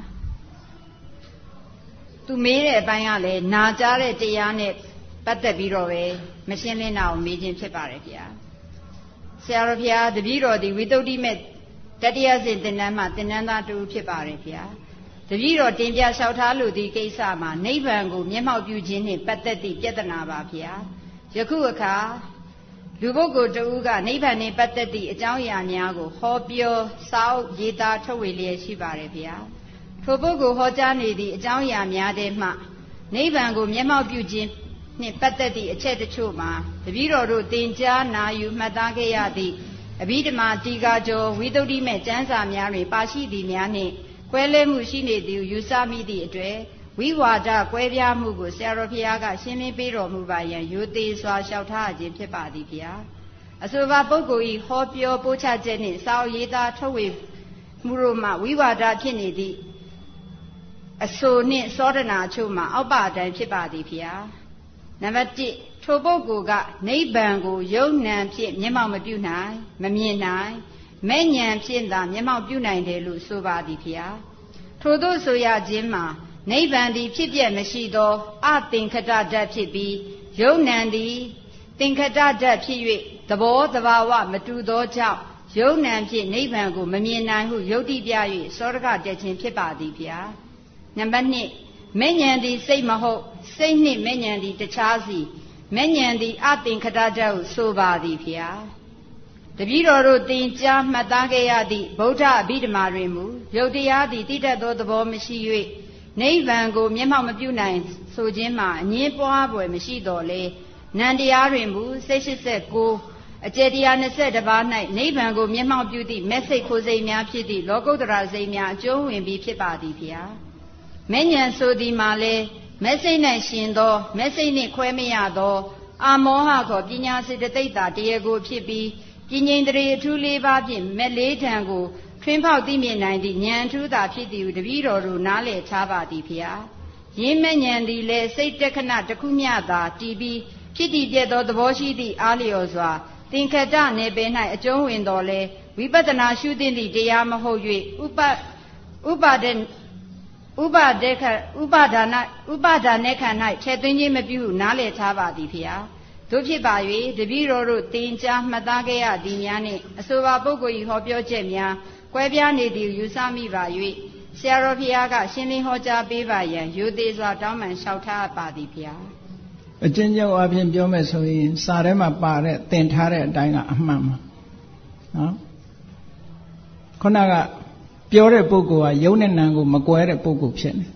သူမေးတဲ့အပိုင်းကလည်းနာကြားတဲ့တရားနဲ့ပတ်သက်ပြီးတော့ပဲမရှင်းလင်းတာကိုမေးခြင်းဖြစ်ပါတယ်ဗျာဆရာတော်ဘုရားတပည့်တော်ဒီဝိသုဒ္ဓိမဲ့တတရားစဉ်သင်္นานမှာသင်္นานသားတူဖြစ်ပါတယ်ဗျာတပည့်တော်တင်ပြလျှောက်ထားလို့ဒီကိစ္စမှာနိဗ္ဗာန်ကိုမျက်မှောက်ပြုခြင်းနဲ့ပတ်သက်သည့်ပြဿနာပါဗျာယခုအခါလူပုဂ္ဂိုလ်တဦးကနိဗ္ဗာန်နဲ့ပတ်သက်သည့်အကြောင်းအရာများကိုဟောပြောစာအုပ်ရေးသားထုတ်ဝေလျက်ရှိပါတယ်ဗျာထိုပုဂ္ဂိုလ်ဟောကြားနေသည့်အကြောင်းအရာများထဲမှနိဗ္ဗာန်ကိုမျက်မှောက်ပြုခြင်းနှင့်ပတ်သက်သည့်အချက်တချို့မှာတပည့်တော်တို့သင်ကြားနာယူမှတ်သားခဲ့ရသည့်အဘိဓမ္မာတီကာကျော်ဝိသုဒ္ဓိမဲ့ကျမ်းစာများတွင်ပါရှိသည်များနှင့်ကွဲလဲမှုရှိနေသည်ယူဆမိသည့်အတွေ့ဝိဝါဒကွဲပြားမှုကိုဆရာတော်ဘုရားကရှင်းလင်းပေးတော်မူပါရန်ရိုသေစွာလျှောက်ထားခြင်းဖြစ်ပါသည်ဗျာအဆိုပါပုဂ္ဂိုလ်၏ဟောပြောပို့ချချက်နှင့်စာအုပ်ရေးသားထုတ်ဝေမှုတို့မှဝိဝါဒဖြစ်နေသည့်အဆိုနှင့်သောဒနာအချို့မှာအောက်ပါအတိုင်းဖြစ်ပါသည်ဗျာနံပါတ်တစ်ထိုပုဂ္ဂိုလ်ကနိဗ္ဗာန်ကိုယုံနံဖြင့်မျက်မှောက်မပြုနိုင်မမြင်နိုင်မဲ့ဉဏ်ဖြင့်သာမျက်မှောက်ပြုနိုင်တယ်လို့ဆိုပါသည်ဗျာထို့သောဆိုရခြင်းမှာနိဗ္ဗာန်သည်ဖြစ်ပြမရှိသောအသင်္ခတဓာတ်ဖြစ်ပြီးယုံနံသည်သင်္ခတဓာတ်ဖြစ်၍သဘောသဘာဝမတူသောကြောင့်ယုံနံဖြင့်နိဗ္ဗာန်ကိုမမြင်နိုင်ဟုယုတ်တိပြ၍စောရကတက်ခြင်းဖြစ်ပါသည်ဗျာနံပါတ်နှစ်မဲ့ဉဏ်သည်စိတ်မဟုတ်စိတ်နှင့်မဲ့ဉဏ်သည်တခြားစီမဲ့ဉဏ်သည်အသင်္ခတဓာတ်ဟုဆိုပါသည်ဗျာတပည့်တော်တို့သင်ကြားမှတ်သားခဲ့ရသည့်ဗုဒ္ဓအဘိဓမ္မာတွင်မူယုတ်တရားသည်တိတတ်သောသဘောမရှိ၍နိဗ္ဗာန်ကိုမျက်မှောက်မပြုနိုင်ဆိုခြင်းမှာအငြင်းပွားဖွယ်မရှိတော့လေနန္တရားတွင်မူစိတ်ရှစ်ဆက်ကိုအကျယ်တရားနှစ်ဆက်တစ်ပါး၌နိဗ္ဗာန်ကိုမျက်မှောက်ပြုသည့်မဲ့စိတ်ခိုးစိတ်များဖြစ်သည့်လောကုတ္တရာစိတ်များအကျုံးဝင်ပြီးဖြစ်ပါသည်ဗျာမဲ့ဉဏ်ဆိုသည်မှာလေမဲ့စိတ်၌ရှင်သောမဲ့စိတ်နှင့်ခွဲမရသောအာမောဟခေါ်ပညာစေတသိက်သာတရားကိုဖြစ်ပြီးပဉ္စိန္ဒြေအထူးလေးပါးဖြင့်မဲ့လေးထံကိုထွင်းဖောက်သိမြင်နိုင်သည့်ဉာဏ်ထူးသာဖြစ်သည်ဟုတပည့်တော်တို့နားလည်ထားပါသည်ဗျာရင်းမဲ့ဉာဏ်သည်လည်းစိတ်တက္ခဏတစ်ခုမျှသာတည်ပြီးဖြစ်တည်ပြသောသဘောရှိသည့်အားလျော်စွာသင်္ခတနယ်ပယ်၌အကျုံးဝင်တော်လဲဝိပဿနာရှုသင့်သည့်တရားမဟုတ်၍ဥပဥပါဒေဥပါဒေခဥပါဒါနဥပါဒါနေခံ၌ထည့်သွင်းခြင်းမပြုဟုနားလည်ထားပါသည်ဗျာတို့ဖြစ်ပါ၍တပည့်တော်တို့သင်ကြားမှတ်သားခဲ့ရသည်များနှင့်အဆိုပါပုဂ္ဂိုလ်၏ဟောပြောချက်များကွဲပြားနေသည်ယူဆမိပါ၍ဆရာတော်ဘုရားကရှင်းလင်းဟောကြားပေးပါရန်ရိုသေစွာတောင်းပန်လျှောက်ထားပါသည်ဗျာအကျဉ်းချုပ်အပြင်ပြောမယ်ဆိုရင်စာထဲမှာပါတဲ့သင်ထားတဲ့အတိုင်းကအမှန်ပါနော်ခုနကပြောတဲ့ပုဂ္ဂိုလ်ကယုံနဲ့နံကိုမကွဲတဲ့ပုဂ္ဂိုလ်ဖြစ်နေ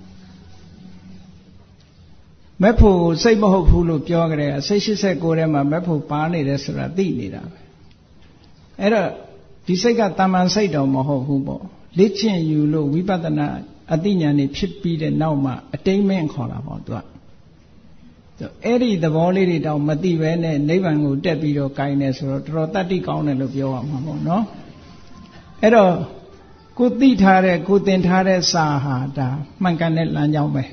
မက်ဖို့စိတ်မဟုတ်ဘူးလို့ပြောကြတယ်စိတ်ရှစ်ဆက်ကိုယ်ထဲမှာမက်ဖို့ပါနေတယ်ဆိုတာသိနေတာပဲအဲ့တော့ဒီစိတ်ကတမန်စိတ်တော်မဟုတ်ဘူးပေါ့လေ့ကျင့်ယူလို့ဝိပဿနာအသိဉာဏ်นี่ဖြစ်ပြီးတဲ့နောက်မှာအတိမ့်မင်းခေါ်တာပေါ့သူကအဲ့ဒီသဘောလေးတွေတောင်မသိပဲနဲ့နိဗ္ဗာန်ကိုတက်ပြီးတော့ gain နေဆိုတော့တော်တော်တတ်တိကောင်းတယ်လို့ပြောရမှာပေါ့နော်အဲ့တော့ကိုသိထားတဲ့ကိုသင်ထားတဲ့စာဟာဒါမှန်ကန်တဲ့လမ်းကြောင်းပဲ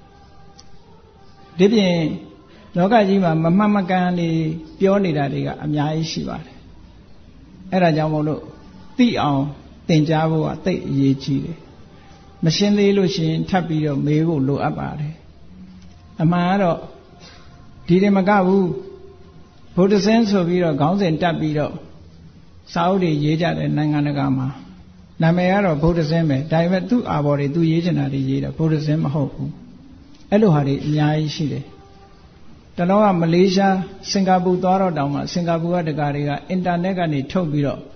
ဒီပြင်လောကကြီးမှာမမှန်မကန်နေပြောနေတာတွေကအများကြီးရှိပါတယ်အဲ့ဒါကြောင့်မို့လို့သိအောင်သင်ကြားဖို့ကသိအရေးကြီးတယ်မရှင်းသေးလို့ရှိရင်ထပ်ပြီးတော့မေးဖို့လိုအပ်ပါတယ်အမှန်ကတော့ဒီတွေမကဘူးဗုဒ္ဓဆင်းဆိုပြီးတော့ခေါင်းစဉ်တက်ပြီးတော့စာအုပ်တွေရေးကြတယ်နိုင်ငံတကာမှာနာမည်ကတော့ဗုဒ္ဓဆင်းပဲဒါပေမဲ့သူ့အာဘော်တွေသူရေးချင်တာတွေရေးတာဗုဒ္ဓဆင်းမဟုတ်ဘူးအဲ့လိုဟာတွေအများကြီးရှိတယ်တလောကမလေးရှားစင်ကာပူသွားတော့တောင်မှစင်ကာပူကတကာတွေကအင်တာနက်ကနေထုတ်ပြီးတော့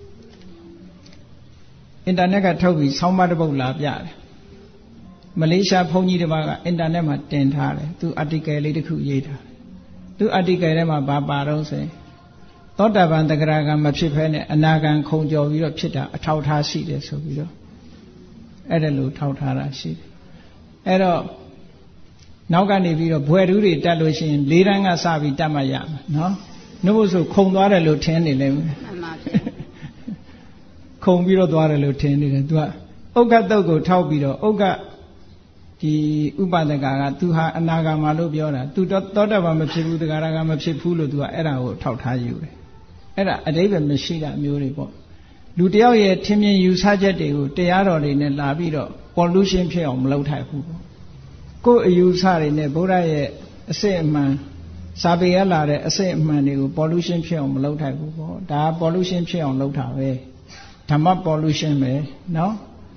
အင်တာနက်ကထုတ်ပြီးဆောင်းပါးတစ်ပုဒ်လာပြတယ်မလေးရှားဘုန်းကြီးတစ်ပါးကအင်တာနက်မှာတင်ထားတယ်သူ article လေးတစ်ခုရေးထားတယ်သူ article ထဲမှာဘာပါတော့ဆိုရင်သောတာပန်တဂရကံမဖြစ်ဖဲနဲ့အနာဂံခုံကျော်ပြီးတော့ဖြစ်တာအထောက်ထားရှိတယ်ဆိုပြီးတော့အဲ့ဒါလို့ထောက်ထားတာရှိတယ်အဲ့တော့နောက်ကနေပြီးတော့ဘွယ်တူးတွေတက်လို့ရှိရင်လေးတန်းကစပြီးတက်မှရမယ်နော်နှုတ်ဆိုခုံသွားတယ်လို့ထင်နေလိမ့်မယ်မှန်ပါဗျာခုံပြီးတော့သွားတယ်လို့ထင်နေတယ် तू ကဥက္ကတုတ်ကိုထောက်ပြီးတော့ဥက္ကဒီဥပဒကာက तू ဟာအနာဂါမလို့ပြောတာ तू သောတာပန်မဖြစ်ဘူးတရားကမဖြစ်ဘူးလို့ तू ကအဲ့ဒါကိုထောက်ထားယူတယ်အဲ့ဒါအတိပ္ပယ်မရှိတာမျိုးတွေပေါ့လူတယောက်ရဲ့ထင်မြင်ယူဆချက်တွေကိုတရားတော်တွေနဲ့လာပြီးတော့ pollution ဖြစ်အောင်မလုပ်ထိုက်ဘူးပေါ့ကိုယ်အယူဆတွေနဲ့ဗုဒ္ဓရဲ့အစစ်အမှန်စာပေရလာတဲ့အစစ်အမှန်တွေကို pollution ဖြစ်အောင်မလုပ်ထိုက်ဘူးပေါ့ဒါ pollution ဖြစ်အောင်လုပ်တာပဲဓမ္မ pollution ပဲနော်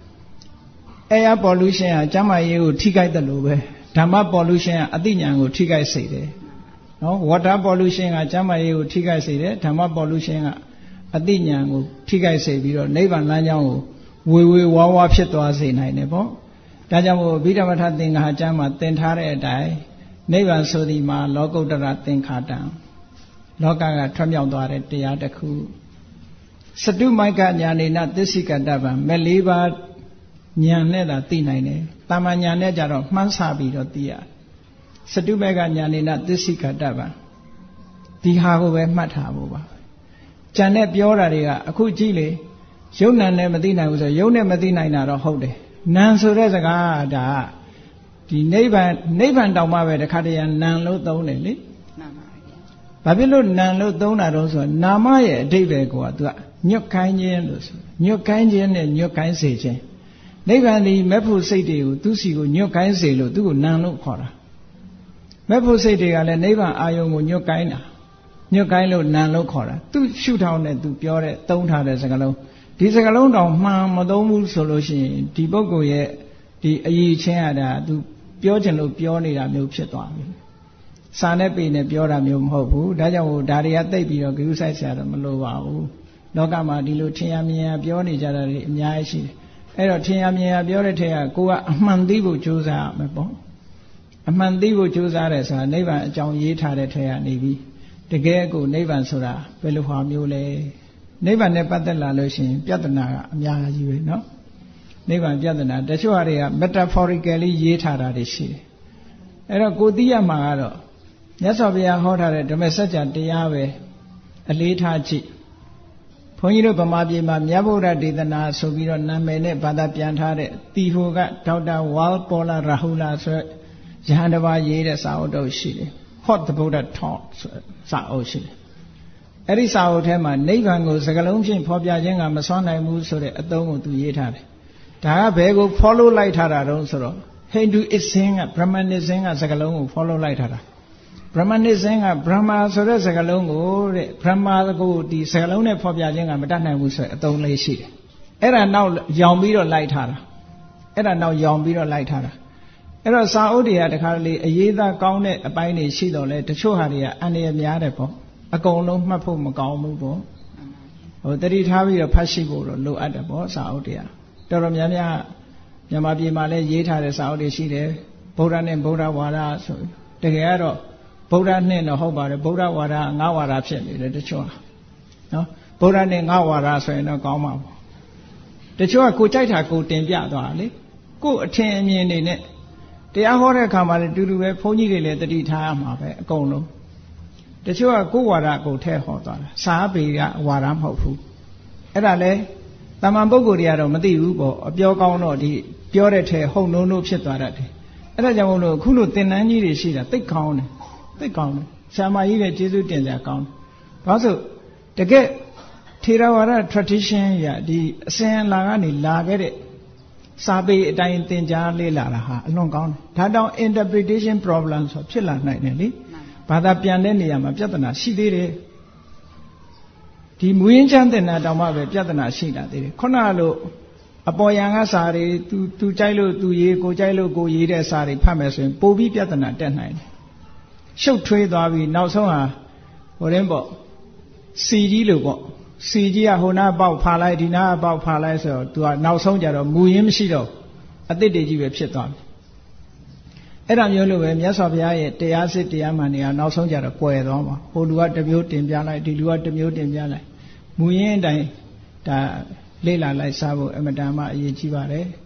air pollution ကကျန်းမာရေးကိုထိခိုက်တယ်လို့ပဲဓမ္မ pollution ကအသိဉာဏ်ကိုထိခိုက်စေတယ်နော် water pollution ကကျန်းမာရေးကိုထိခိုက်စေတယ်ဓမ္မ pollution ကအသိဉာဏ်ကိုထိခိုက်စေပြီးတော့နိဗ္ဗာန်လမ်းကြောင်းကိုဝေဝေဝါးဝါဖြစ်သွားစေနိုင်တယ်ပေါ့ဒါကြောင့်မို့ဗိဓမ္မထသင်္ဃာကျမ်းမှာသင်ထားတဲ့အတိုင်းနိဗ္ဗာန်ဆိုဒီမှာလောကုတ္တရသင်္ခါတံလောကကထွက်မြောက်သွားတဲ့တရားတစ်ခုစတုမိုက်ကညာနေနသစ္စိကတ္တဗံမဲ့လေးပါးဉာဏ်နဲ့သာသိနိုင်တယ်တာမန်ဉာဏ်နဲ့ကြတော့မှန်းဆပြီးတော့သိရတယ်စတုမိုက်ကညာနေနသစ္စိကတ္တဗံဒီဟာကိုပဲမှတ်ထားဖို့ပါကျန်တဲ့ပြောတာတွေကအခုကြည့်လေယုံနာနဲ့မသိနိုင်ဘူးဆိုယုံနဲ့မသိနိုင်တာတော့ဟုတ်တယ်နာမ်ဆိုတဲ့စကားဒါဒီနိဗ္ဗာန်နိဗ္ဗာန်တောင်မှပဲတခါတည်းနာမ်လို့သုံးတယ်လေမှန်ပါဗျာဘာဖြစ်လို့နာမ်လို့သုံးတာတော့ဆိုနာမရဲ့အဓိပ္ပာယ်ကသူကညွတ်ခိုင်းခြင်းလို့ဆိုညွတ်ခိုင်းခြင်းနဲ့ညွတ်ခိုင်းစေခြင်းနိဗ္ဗာန်ဒီမဲ့ဖို့စိတ်တွေကိုသူစီကိုညွတ်ခိုင်းစေလို့သူ့ကိုနာမ်လို့ခေါ်တာမဲ့ဖို့စိတ်တွေကလည်းနိဗ္ဗာန်အာယုံကိုညွတ်ခိုင်းတာညွတ်ခိုင်းလို့နာမ်လို့ခေါ်တာသူရှုထောင်းနဲ့သူပြောတဲ့သုံးထားတဲ့စကားလုံးဒီစကားလုံးတောင်မှန်မသုံးဘူးဆိုလို့ရှိရင်ဒီပုဂ္ဂိုလ်ရဲ့ဒီအရေးချင်းရတာသူပြောချင်လို့ပြောနေတာမျိုးဖြစ်သွားပြီစာနဲ့ပေနဲ့ပြောတာမျိုးမဟုတ်ဘူးဒါကြောင့်ဟိုဒါတွေကသိပ်ပြီးတော့ဂရုစိုက်စရာတော့မလိုပါဘူးလောကမှာဒီလိုထင်ရမြင်ရပြောနေကြတာတွေအများကြီးရှိတယ်အဲ့တော့ထင်ရမြင်ရပြောတဲ့ထက်ကကိုကအမှန်သိဖို့ကြိုးစားရမယ်ပေါ့အမှန်သိဖို့ကြိုးစားတယ်ဆိုတာနိဗ္ဗာန်အကြောင်းရေးထားတဲ့ထက်ကနေပြီးတကယ်ကိုနိဗ္ဗာန်ဆိုတာဘယ်လိုဟာမျိုးလဲနိဗ္ဗာန်နဲ့ပတ်သက်လာလို့ရှိရင်ပြဿနာကအများကြီးပဲเนาะနိဗ္ဗာန်ပြဿနာတချို့ဟာတွေက metaphorically ရေးထားတာတွေရှိတယ်အဲ့တော့ကိုသိရမှာကတော့မြတ်စွာဘုရားဟောထားတဲ့ဓမ္မစကြာတရားပဲအလေးထားကြည့်ဘုန်းကြီးတို့ဗမာပြည်မှာမြတ်ဗုဒ္ဓဒေသနာဆိုပြီးတော့နာမည်နဲ့ဘာသာပြန်ထားတဲ့တီဟိုကဒေါက်တာဝါလ်ပေါ်လာရာဟူလာဆိုရဟန်းတစ်ပါးရေးတဲ့စာအုပ်တော့ရှိတယ် Hot the Buddha Taught ဆိုစာအုပ်ရှိတယ်အဲ့ဒီစာအုပ်ထဲမှာနိဗ္ဗာန်ကိုစကားလုံးဖြင့်ဖော်ပြခြင်းကမစွမ်းနိုင်ဘူးဆိုတဲ့အသုံးကိုသူရေးထားတယ်ဒါကဘယ်ကို follow လိုက်ထားတာတုံးဆိုတော့ Hinduism က Brahmanism ကစကားလုံးကို follow လိုက်ထားတာ Brahmanism က Brahma ဆိုတဲ့စကားလုံးကိုတဲ့ Brahma ကိုဒီစကားလုံးနဲ့ဖော်ပြခြင်းကမတတ်နိုင်ဘူးဆိုတဲ့အသုံးလေးရှိတယ်အဲ့ဒါနောက်ရောင်ပြီးတော့လိုက်ထားတာအဲ့ဒါနောက်ရောင်ပြီးတော့လိုက်ထားတာအဲ့တော့စာအုပ်တွေကတခါလေအရေးသားကောင်းတဲ့အပိုင်းတွေရှိတော့လေတချို့ဟာတွေကအန္တရာယ်များတယ်ပေါ့အကုန်လုံးမှတ်ဖို့မကောင်းဘူးပေါ့ဟိုတတိထားပြီးတော့ဖတ်ရှိဖို့တော့လိုအပ်တယ်ပေါ့စာအုပ်တွေကတော်တော်များများမြန်မာပြည်မှာလည်းရေးထားတဲ့စာအုပ်တွေရှိတယ်ဗုဒ္ဓနဲ့ဗုဒ္ဓဝါဒဆိုတကယ်ကတော့ဗုဒ္ဓနဲ့တော့ဟုတ်ပါတယ်ဗုဒ္ဓဝါဒငါးဝါဒဖြစ်နေတယ်တချို့နော်ဗုဒ္ဓနဲ့ငါးဝါဒဆိုရင်တော့ကောင်းပါဘူးတချို့ကကိုကြိုက်တာကိုတင်ပြသွားတာလေကိုအထင်အမြင်တွေနဲ့တရားဟောတဲ့အခါမှာလည်းတူတူပဲဘုန်းကြီးတွေလည်းတတိထားရမှာပဲအကုန်လုံးတချို့ကကိုယ်ဝါဒကိုထဲဟောသွားတာစာပေကဝါဒမဟုတ်ဘူးအဲ့ဒါလဲတမန်ပုဂ္ဂိုလ်တွေကတော့မသိဘူးပေါ့အပြောကောင်းတော့ဒီပြောတဲ့ထဲဟုတ်နိုးနိုးဖြစ်သွားတတ်တယ်အဲ့ဒါကြောင့်မို့လို့အခုလိုသင်တန်းကြီးတွေရှိတာသိကောင်းတယ်သိကောင်းတယ်ဆရာမကြီးလည်းကျေးဇူးတင်ကြကောင်းတယ်ဘာလို့တကယ်ထေရဝါဒ tradition ရဒီအစဉ်အလာကနေလာခဲ့တဲ့စာပေအတိုင်းသင်ကြားလေ့လာတာဟာအလွန်ကောင်းတယ်ဒါတောင် interpretation problem ဆိုဖြစ်လာနိုင်တယ်လေဘာသာပြန်တဲ့နေရာမှာပြဿနာရှိသေးတယ်ဒီမူရင်းချမ်းသင်တာတောင်မှပဲပြဿနာရှိတာသေးတယ်ခုနကလို့အပေါ်ယံကစာတွေ तू तू ကြိုက်လို့ तू ရေးကိုကြိုက်လို့ကိုရေးတဲ့စာတွေဖတ်မယ်ဆိုရင်ပိုပြီးပြဿနာတက်နိုင်တယ်ရှုပ်ထွေးသွားပြီးနောက်ဆုံးဟာဟိုတင်းပေါ့စီကြီးလို့ပေါ့စီကြီးကဟိုနာပေါက်ဖာလိုက်ဒီနာပေါက်ဖာလိုက်ဆိုတော့ तू ကနောက်ဆုံးကြတော့မူရင်းမရှိတော့အသစ်တွေကြီးပဲဖြစ်သွားတယ်အဲ့ဒါမျိုးလိုပဲမြတ်စွာဘုရားရဲ့တရားစစ်တရားမှန်တွေကနောက်ဆုံးကြတော့ကွယ်သွားမှာဟိုလူကတစ်မျိုးတင်ပြလိုက်ဒီလူကတစ်မျိုးတင်ပြလိုက်မူရင်းအတိုင်းဒါလေ့လာလိုက်စားဖို့အမတန်မှအရေးကြီးပါတယ်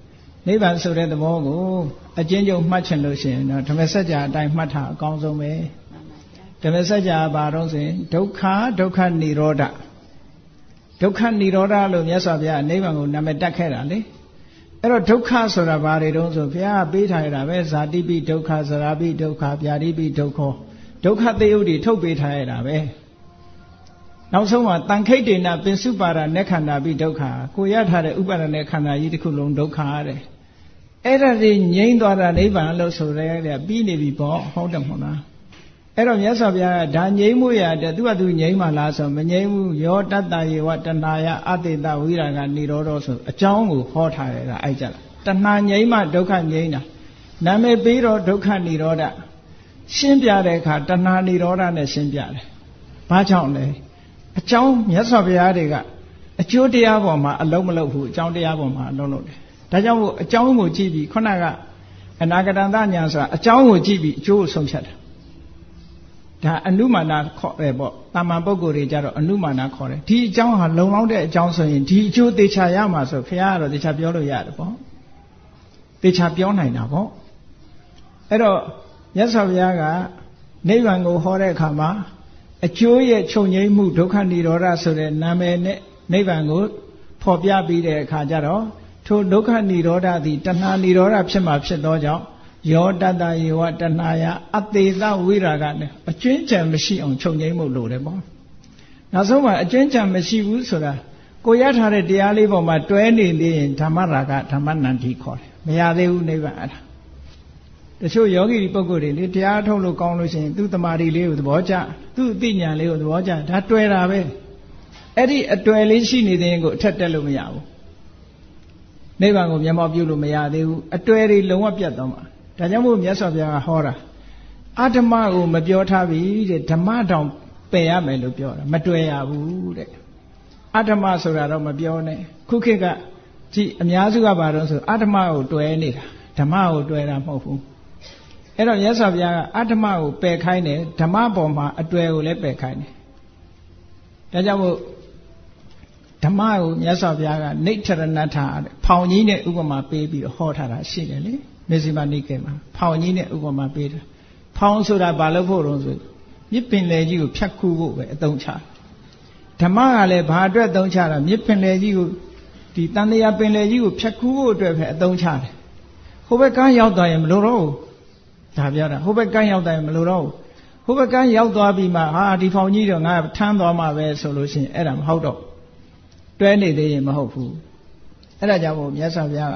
နိဗ္ဗာန်ဆိုတဲ့သဘောကိုအကျဉ်းချုပ်မှတ်ချင်လို့ရှိရင်တော့ဓမ္မစကြာအတိုင်းမှတ်တာအကောင်းဆုံးပဲဓမ္မစကြာဘာတော့ဆိုရင်ဒုက္ခဒုက္ခនិရောဓဒုက္ခនិရောဓလို့မြတ်စွာဘုရားနိဗ္ဗာန်ကိုနာမည်တက်ခဲ့တာလေအဲ့တော့ဒုက္ခဆိုတာဘာတွေတုံးဆိုဘုရားပေးထားရတာပဲဇာတိပိဒုက္ခဇရာပိဒုက္ခဗျာတိပိဒုက္ခဒုက္ခသေယုတ်တွေထုတ်ပေးထားရတာပဲနောက်ဆုံးမှာတန်ခိတ်တေနပင်စုပါဒနဲ့ခန္ဓာပိဒုက္ခကိုရထားတဲ့ဥပါဒနဲ့ခန္ဓာကြီးတစ်ခုလုံးဒုက္ခရတယ်အဲ့ဒါတွေငြိမ်းသွားတာနိဗ္ဗာန်လို့ဆိုရဲတဲ့ပြီးနေပြီပေါ့ဟုတ်တယ်မဟုတ်လားအဲ့တော့မြတ်စွာဘုရားကဒါငြိမ်းမှုရတဲ့သူကသူငြိမ်းမှလားဆိုမငြိမ်းဘူးယောတတ္တယေဝတဏှာယအတေတဝိရာဂနိရောဓဆိုအကြောင်းကိုဟောထားရတာအဲ့ကြလားတဏှာငြိမ်းမှဒုက္ခငြိမ်းတာနာမည်ပြီးတော့ဒုက္ခនិရောဓရှင်းပြတဲ့အခါတဏှာនិရောဓနဲ့ရှင်းပြတယ်ဘာကြောင့်လဲအကြောင်းမြတ်စွာဘုရားတွေကအကျိုးတရားပေါ်မှာအလုံးမလုံးဘူးအကြောင်းတရားပေါ်မှာအလုံးလုံးတယ်ဒါကြောင့်မို့အကြောင်းကိုကြည့်ပြီးခုနကအနာဂတန်တညာဆိုတာအကြောင်းကိုကြည့်ပြီးအကျိုးကိုဆုံးဖြတ်တယ်ဒါအနုမာနခေါ်တယ်ပေါ့တာမန်ပုဂ္ဂိုလ်တွေကြတော့အနုမာနခေါ်တယ်ဒီအကြောင်းဟာလုံလောက်တဲ့အကြောင်းဆိုရင်ဒီအကျိုးသေချာရမှာဆိုဘုရားကတော့သေချာပြောလို့ရတယ်ပေါ့သေချာပြောနိုင်တာပေါ့အဲ့တော့မြတ်စွာဘုရားကနိဗ္ဗာန်ကိုဟောတဲ့အခါမှာအကျိုးရဲ့ချုပ်ငြိမ်းမှုဒုက္ခនិရောဓဆိုတဲ့နာမည်နဲ့နိဗ္ဗာန်ကိုဖော်ပြပြီးတဲ့အခါကျတော့ထိုဒုက္ခនិရောဓသည်တဏှာនិရောဓဖြစ်မှာဖြစ်သောကြောင့်ယောတတ္တယေဝတဏှာယအတေသဝိရာဂနဲ့အကျွင်းကြံမရှိအောင်ချုပ်ငြိမ်းမှုလို့တယ်ပေါ့နောက်ဆုံးမှာအကျွင်းကြံမရှိဘူးဆိုတာကိုရထားတဲ့တရားလေးပေါ်မှာတွဲနေသေးရင်ဓမ္မရာဂဓမ္မနန္တိခေါ်တယ်မရသေးဘူးနိဗ္ဗာန်အဲ့ဒါတချို့ယောဂီပုဂ္ဂိုလ်တွေလေတရားထုတ်လို့ကောင်းလို့ရှိရင်သူ့တမာတိလေးကိုသဘောကျသူ့အသိဉာဏ်လေးကိုသဘောကျဒါတွဲတာပဲအဲ့ဒီအတွဲလေးရှိနေသေးရင်ကိုအထက်တက်လို့မရဘူးနိဗ္ဗာန်ကိုမျက်မှောက်ပြုလို့မရသေးဘူးအတွဲတွေလုံးဝပြတ်သွားမှာဒါကြောင့်မို့မြတ်စွာဘုရားကဟောတာအဓမ္မကိုမပြောထားပြီတဲ့ဓမ္မတောင်ပယ်ရမယ်လို့ပြောတာမတွဲရဘူးတဲ့အဓမ္မဆိုတာတော့မပြောနဲ့ခုခေတ်ကကြည့်အများစုကဘာလို့ဆိုအဓမ္မကိုတွဲနေတာဓမ္မကိုတွဲတာမဟုတ်ဘူးအဲ့တော့မြတ်စွာဘုရားကအဓမ္မကိုပယ်ခိုင်းတယ်ဓမ္မပေါ်မှာအတွဲကိုလည်းပယ်ခိုင်းတယ်ဒါကြောင့်မို့ဓမ္မကိုမြတ်စွာဘုရားကနိဋ္ဌရဏထာဖောင်ကြီးနဲ့ဥပမာပေးပြီးတော့ဟောထားတာရှိတယ်လေမေဇိမနိကေမှာဖောင်ကြီးနဲ့ဥပမာပေးတာဖောင်ဆိုတာဘာလို့ဖို့တော့ဆိုမြစ်ပင်လေကြီးကိုဖြတ်ခူးဖို့ပဲအသုံးချဓမ္မကလည်းဘာအတွက်အသုံးချတာမြစ်ပင်လေကြီးကိုဒီတန်တရားပင်လေကြီးကိုဖြတ်ခူးဖို့အတွက်ပဲအသုံးချတယ်ဟိုဘက်ကန်းရောက်သွားရင်မလိုတော့ဘူးဒါပြောတာဟိုဘက်ကန်းရောက်သွားရင်မလိုတော့ဘူးဟိုဘက်ကန်းရောက်သွားပြီးမှဟာဒီဖောင်ကြီးတော့ငါထမ်းသွားမှာပဲဆိုလို့ရှိရင်အဲ့ဒါမဟုတ်တော့တွဲနေသေးရင်မဟုတ်ဘူးအဲ့ဒါကြောင့်မို့မြတ်စွာဘုရား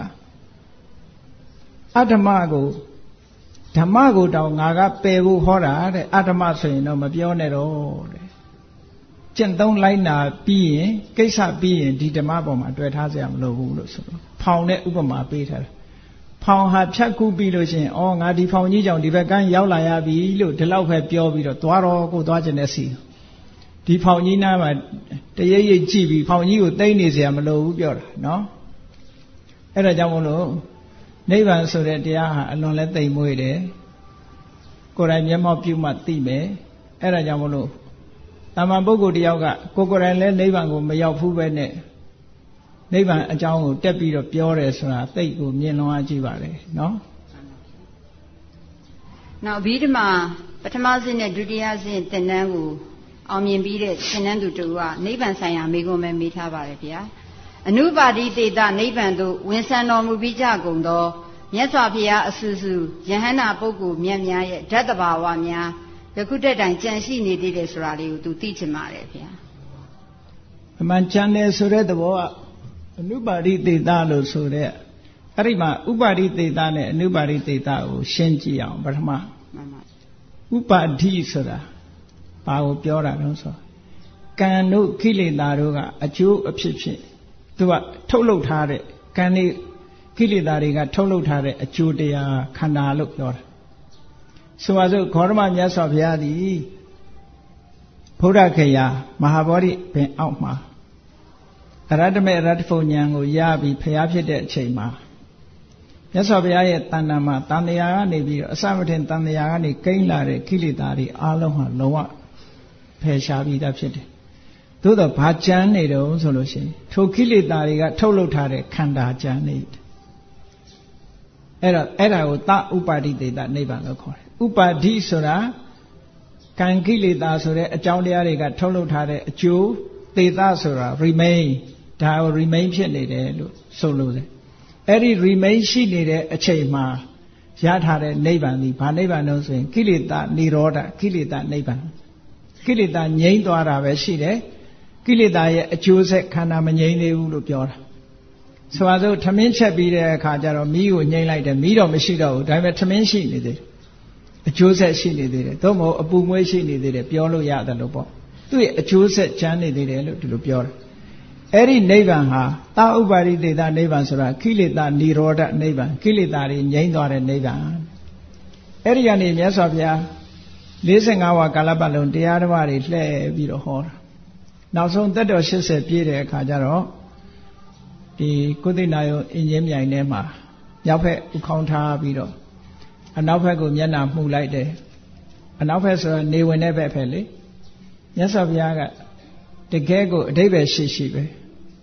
ကအဓမ္မကိုဓမ္မကိုတောင်ငါကပယ်ဖို့ဟောတာတဲ့အဓမ္မဆိုရင်တော့မပြောနဲ့တော့တဲ့ကျင့်သုံးလိုက်နာပြီးရင်ကိစ္စပြီးရင်ဒီဓမ္မပေါ်မှာတွေ့ထားစရာမလိုဘူးလို့ဆိုတော့ဖောင်တဲ့ဥပမာပေးထားတယ်ဖောင်ဟာဖြတ်ကူးပြီးလို့ရှိရင်ဩငါဒီဖောင်ကြီးကြောင့်ဒီဘက်ကန်းရောက်လာရပြီလို့ဒီလောက်ပဲပြောပြီးတော့သွားတော့ကိုသွားခြင်းနဲ့စီဒီဖောင်ကြီးနားမှာတရိပ်ရိပ်ကြည့်ပြီးဖောင်ကြီးကိုသိမ့်နေစရာမလိုဘူးပြောတာနော်အဲ့ဒါကြောင့်မို့လို့နိဗ္ဗာန်ဆိုတဲ့တရားဟာအလွန်လဲသိမ်မွေ့တယ်ကိုယ်တိုင်မျက်မှောက်ပြုမှသိမယ်အဲ့ဒါကြောင့်မို့လို့တာမန်ပုဂ္ဂိုလ်တယောက်ကကိုယ်ကိုယ်တိုင်လဲနိဗ္ဗာန်ကိုမရောက်ဘူးပဲနဲ့နိဗ္ဗာန်အကြောင်းကိုတက်ပြီးတော့ပြောတယ်ဆိုတာသိကိုမြင်လွန်အားကြည့်ပါလေနော်နောက်ဘိဓမ္မာပထမဆင့်နဲ့ဒုတိယဆင့်သင်တန်းကိုအောင်မြင်ပြီးတဲ့သင်တန်းသူတူကနိဗ္ဗာန်ဆိုင်ရာမိဂုံးပဲမေးထားပါတယ်ဗျာအနုပါတိတေတနိဗ္ဗာန်သို့ဝင်ဆံတော်မူပြီးကြကုန်သောမြတ်စွာဘုရားအဆူဆူယဟန္တာပုဂ္ဂိုလ်မြတ်များရဲ့ဓာတ်တဘာဝများယခုတက်တိုင်ကြံရှိနေသေးတယ်ဆိုတာလေးကိုသူသိချင်ပါတယ်ဗျာအမှန်ကြံတယ်ဆိုတဲ့သဘောကအနုပါတိတေတလို့ဆိုတဲ့အဲ့ဒီမှာဥပါတိတေတနဲ့အနုပါတိတေတကိုရှင်းကြည့်အောင်ပထမဥပါတိဆိုတာဘာကိုပြောတာလဲဆိုကံတို့ကိလေသာတို့ကအကျိုးအဖြစ်ဖြစ်သူကထုတ်လုပ်ထားတဲ့ကံတွေကိလေသာတွေကထုတ်လုပ်ထားတဲ့အကျိုးတရားခန္ဓာလို့ပြောတာဆိုပါစို့ဂေါတမမြတ်စွာဘုရားသည်ဗုဒ္ဓဂယာမဟာဗောဓိပင်အောက်မှာအရတ္တမေအရတ္တဖုန်ဉာဏ်ကိုရပြီးဖျားဖြစ်တဲ့အချိန်မှာမြတ်စွာဘုရားရဲ့တဏ္ဍာမှာတန်တရားကနေပြီးတော့အစမထင်တန်တရားကနေကိန်းလာတဲ့ကိလေသာတွေအလုံးဟာလုံးဝဖယ်ရှားပြီးသားဖြစ်တယ်သို့တော့ဘာကြမ်းနေတော့ဆိုလို့ရှိရင်ထိုကိလေသာတွေကထုတ်လုပ်ထားတဲ့ခန္ဓာကြမ်းနေတယ်အဲ့တော့အဲ့ဒါကိုသဥပါတိတေတနိဗ္ဗာန်လို့ခေါ်တယ်ဥပါတိဆိုတာကံကိလေသာဆိုတဲ့အကြောင်းတရားတွေကထုတ်လုပ်ထားတဲ့အကျိုးတေတဆိုတာ remain ဒါကို remain ဖြစ်နေတယ်လို့ဆိုလို့တယ်အဲ့ဒီ remain ရှိနေတဲ့အချိန်မှာရထားတဲ့နိဗ္ဗာန်ဒီဘာနိဗ္ဗာန်လို့ဆိုရင်ကိလေသာនិရောဓကိလေသာနိဗ္ဗာန်ကိလေသာငြိမ်းသွားတာပဲရှိတယ်ကိလေသာရဲ့အကျိုးဆက်ခန္ဓာမငြိမ်းသေးဘူးလို့ပြောတာဆိုပါစို့ထမင်းချက်ပြီးတဲ့အခါကျတော့မီးကိုငြိမ်းလိုက်တယ်မီးတော့မရှိတော့ဘူးဒါပေမဲ့ထမင်းရှိနေသေးတယ်အကျိုးဆက်ရှိနေသေးတယ်သို့မဟုတ်အပူငွေးရှိနေသေးတယ်ပြောလို့ရတယ်လို့ပေါ့သူ့ရဲ့အကျိုးဆက်ကျန်နေသေးတယ်လို့ဒီလိုပြောတာအဲ့ဒီနိဗ္ဗာန်ဟာသာဥပါရိသေသနိဗ္ဗာန်ဆိုတာကိလေသာនិရောဓနိဗ္ဗာန်ကိလေသာတွေငြိမ်းသွားတဲ့နိဗ္ဗာန်အဲ့ဒီကနေမြတ်စွာဘုရား၄၅ဝါကာလပတ်လုံးတရားဓမ္မတွေလှည့်ပြီးတော့ဟောတာနောက်ဆုံးသက်တော်၈၀ပြည့်တဲ့အခါကျတော့ဒီကုသိနာယုံအင်းကြီးမြိုင်ထဲမှာမြောက်ဖက်ဥခေါင်းထားပြီးတော့အနောက်ဘက်ကိုမျက်နှာမှုလိုက်တယ်အနောက်ဘက်ဆိုတော့နေဝင်တဲ့ဘက်ဖက်လေမြတ်စွာဘုရားကတကယ်ကိုအတိပ္ပယ်ရှိရှိပဲ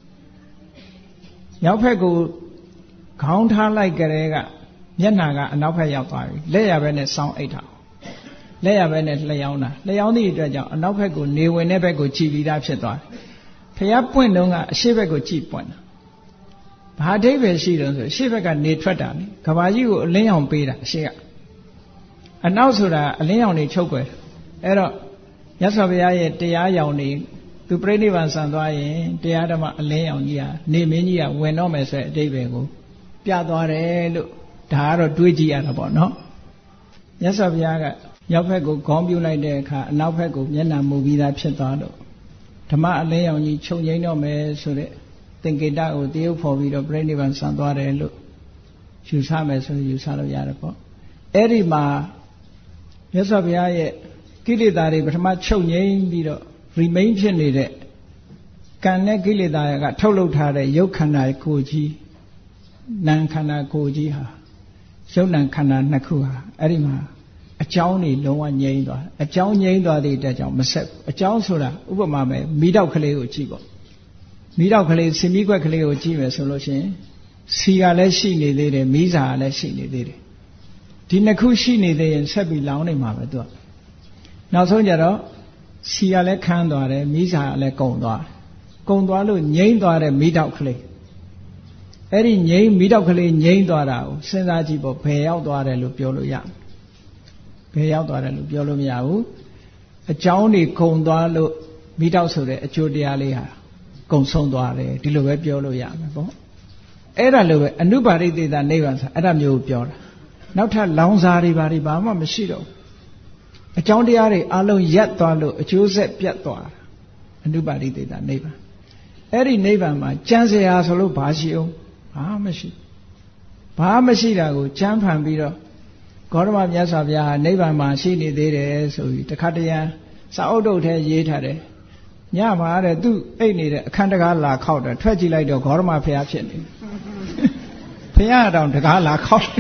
မြောက်ဘက်ကိုခေါင်းထားလိုက်ကြတဲ့ကမျက်နှာကအနောက်ဘက်ရောက်သွားပြီလက်ရဘက်နဲ့စောင်းအိတ်တာလက်ရဘက်နဲ့လျှောင်းတာလျှောင်းသည့်အတွက်ကြောင့်အနောက်ဘက်ကိုနေဝင်တဲ့ဘက်ကိုကြည်ပြီးသားဖြစ်သွားတယ်ဖျားပွင့်တော့ကအရှိဘက်ကိုကြည်ပွင့်တာဘာအတိပ္ပယ်ရှိတော့ဆိုအရှိဘက်ကနေထွက်တာလေကဘာကြီးကိုအလင်းရောင်ပေးတာအရှိကအနောက်ဆိုတာအလင်းရောင်တွေချုပ်ွယ်အဲ့တော့မြတ်စွာဘုရားရဲ့တရားရောင်တွေသူပြိဋိဘံဆံသွားရင်တရားဓမ္မအလင်းရောင်ကြီးဟာနေမင်းကြီးကဝင်တော့မယ်ဆိုတဲ့အတိပ္ပယ်ကိုပြသွားတယ်လို့ဒါကတော့တွေးကြည့်ရတာပေါ့နော်မြတ်စွာဘုရားကရောက်ဘက်ကိုခေါင်းပြုလိုက်တဲ့အခါအနောက်ဘက်ကိုမျက်နှာမူပြီးသားဖြစ်သွားလို့ဓမ္မအလင်းရောင်ကြီးချုပ်ငိမ့်တော့မယ်ဆိုတဲ့သင်္ကေတကိုတရုပ်ဖော်ပြီးတော့ပြိဋိဘံဆံသွားတယ်လို့ယူဆမယ်ဆိုယူဆလို့ရတယ်ပေါ့အဲ့ဒီမှာမြတ်စွာဘုရားရဲ့ကိလေသာတွေပထမချုပ်ငိမ့်ပြီးတော့ remain ဖြစ်နေတဲ့ကံနဲ့ကိလေသာကထုတ်လုပ်ထားတဲ့ရုပ်ခန္ဓာကိုယ်ကြီးနာမ်ခန္ဓာကိုယ်ကြီးဟာရုပ်နာမ်ခန္ဓာနှစ်ခုဟာအဲ့ဒီမှာအကြောင်းတွေလုံးဝငြိမ်းသွားအကြောင်းငြိမ်းသွားတဲ့အတွက်ကြောင့်မဆက်အကြောင်းဆိုတာဥပမာပဲမီးတောက်ကလေးကိုကြည့်ပေါ့မီးတောက်ကလေးစီမီးခွက်ကလေးကိုကြည့်မယ်ဆိုလို့ရှိရင်စီကလည်းရှိနေသေးတယ်မီးစာကလည်းရှိနေသေးတယ်ဒီနှစ်ခုရှိနေသေးရင်ဆက်ပြီးလောင်းနေမှာပဲသူကနောက်ဆုံးကြတော့စီကလည်းခန်းသွားတယ်မီးစာကလည်းကုန်သွားတယ်ကုန်သွားလို့ငြိမ်းသွားတဲ့မီးတောက်ကလေးအဲ့ဒီငြိမ်းမီးတောက်ကလေးငြိမ်းသွားတာကိုစဉ်းစားကြည့်ပေါ့ဘယ်ရောက်သွားတယ်လို့ပြောလို့ရဘယ်ရောက်သွားတယ်လို့ပြောလို့မရဘူးအကြောင်းတွေကုန်သွားလို့မီးတောက်ဆိုတဲ့အကျိုးတရားလေးဟာကုန်ဆုံးသွားတယ်ဒီလိုပဲပြောလို့ရမယ်ပေါ့အဲ့ဒါလိုပဲအနုပါရိသေသနိဗ္ဗာန်ဆိုအဲ့ဒါမျိုးပြောတာနောက်ထပ်လောင်စာတွေဘာတွေဘာမှမရှိတော့အကြောင်းတရားတွေအလုံးရပ်သွားလို့အကျိုးဆက်ပြတ်သွားတာအနုပါရိသေသနိဗ္ဗာန်အဲ့ဒီနိဗ္ဗာန်မှာကြံစရာဆိုလို့ဘာရှိအောင်ဘာမရှိဘာမရှိတာကိုကြမ်းဖန်ပြီးတော့ဂေါတမမြတ်စွာဘုရားဟာနိဗ္ဗာန်မှာရှိနေသေးတယ်ဆိုပြီးတခါတရံစာအုပ်တုပ်ထဲရေးထားတယ်ညမှာတဲ့သူအိတ်နေတဲ့အခန်းတကားလာခောက်တယ်ထွက်ကြည့်လိုက်တော့ဂေါတမဘုရားဖြစ်နေဘုရားတောင်တကားလာခောက်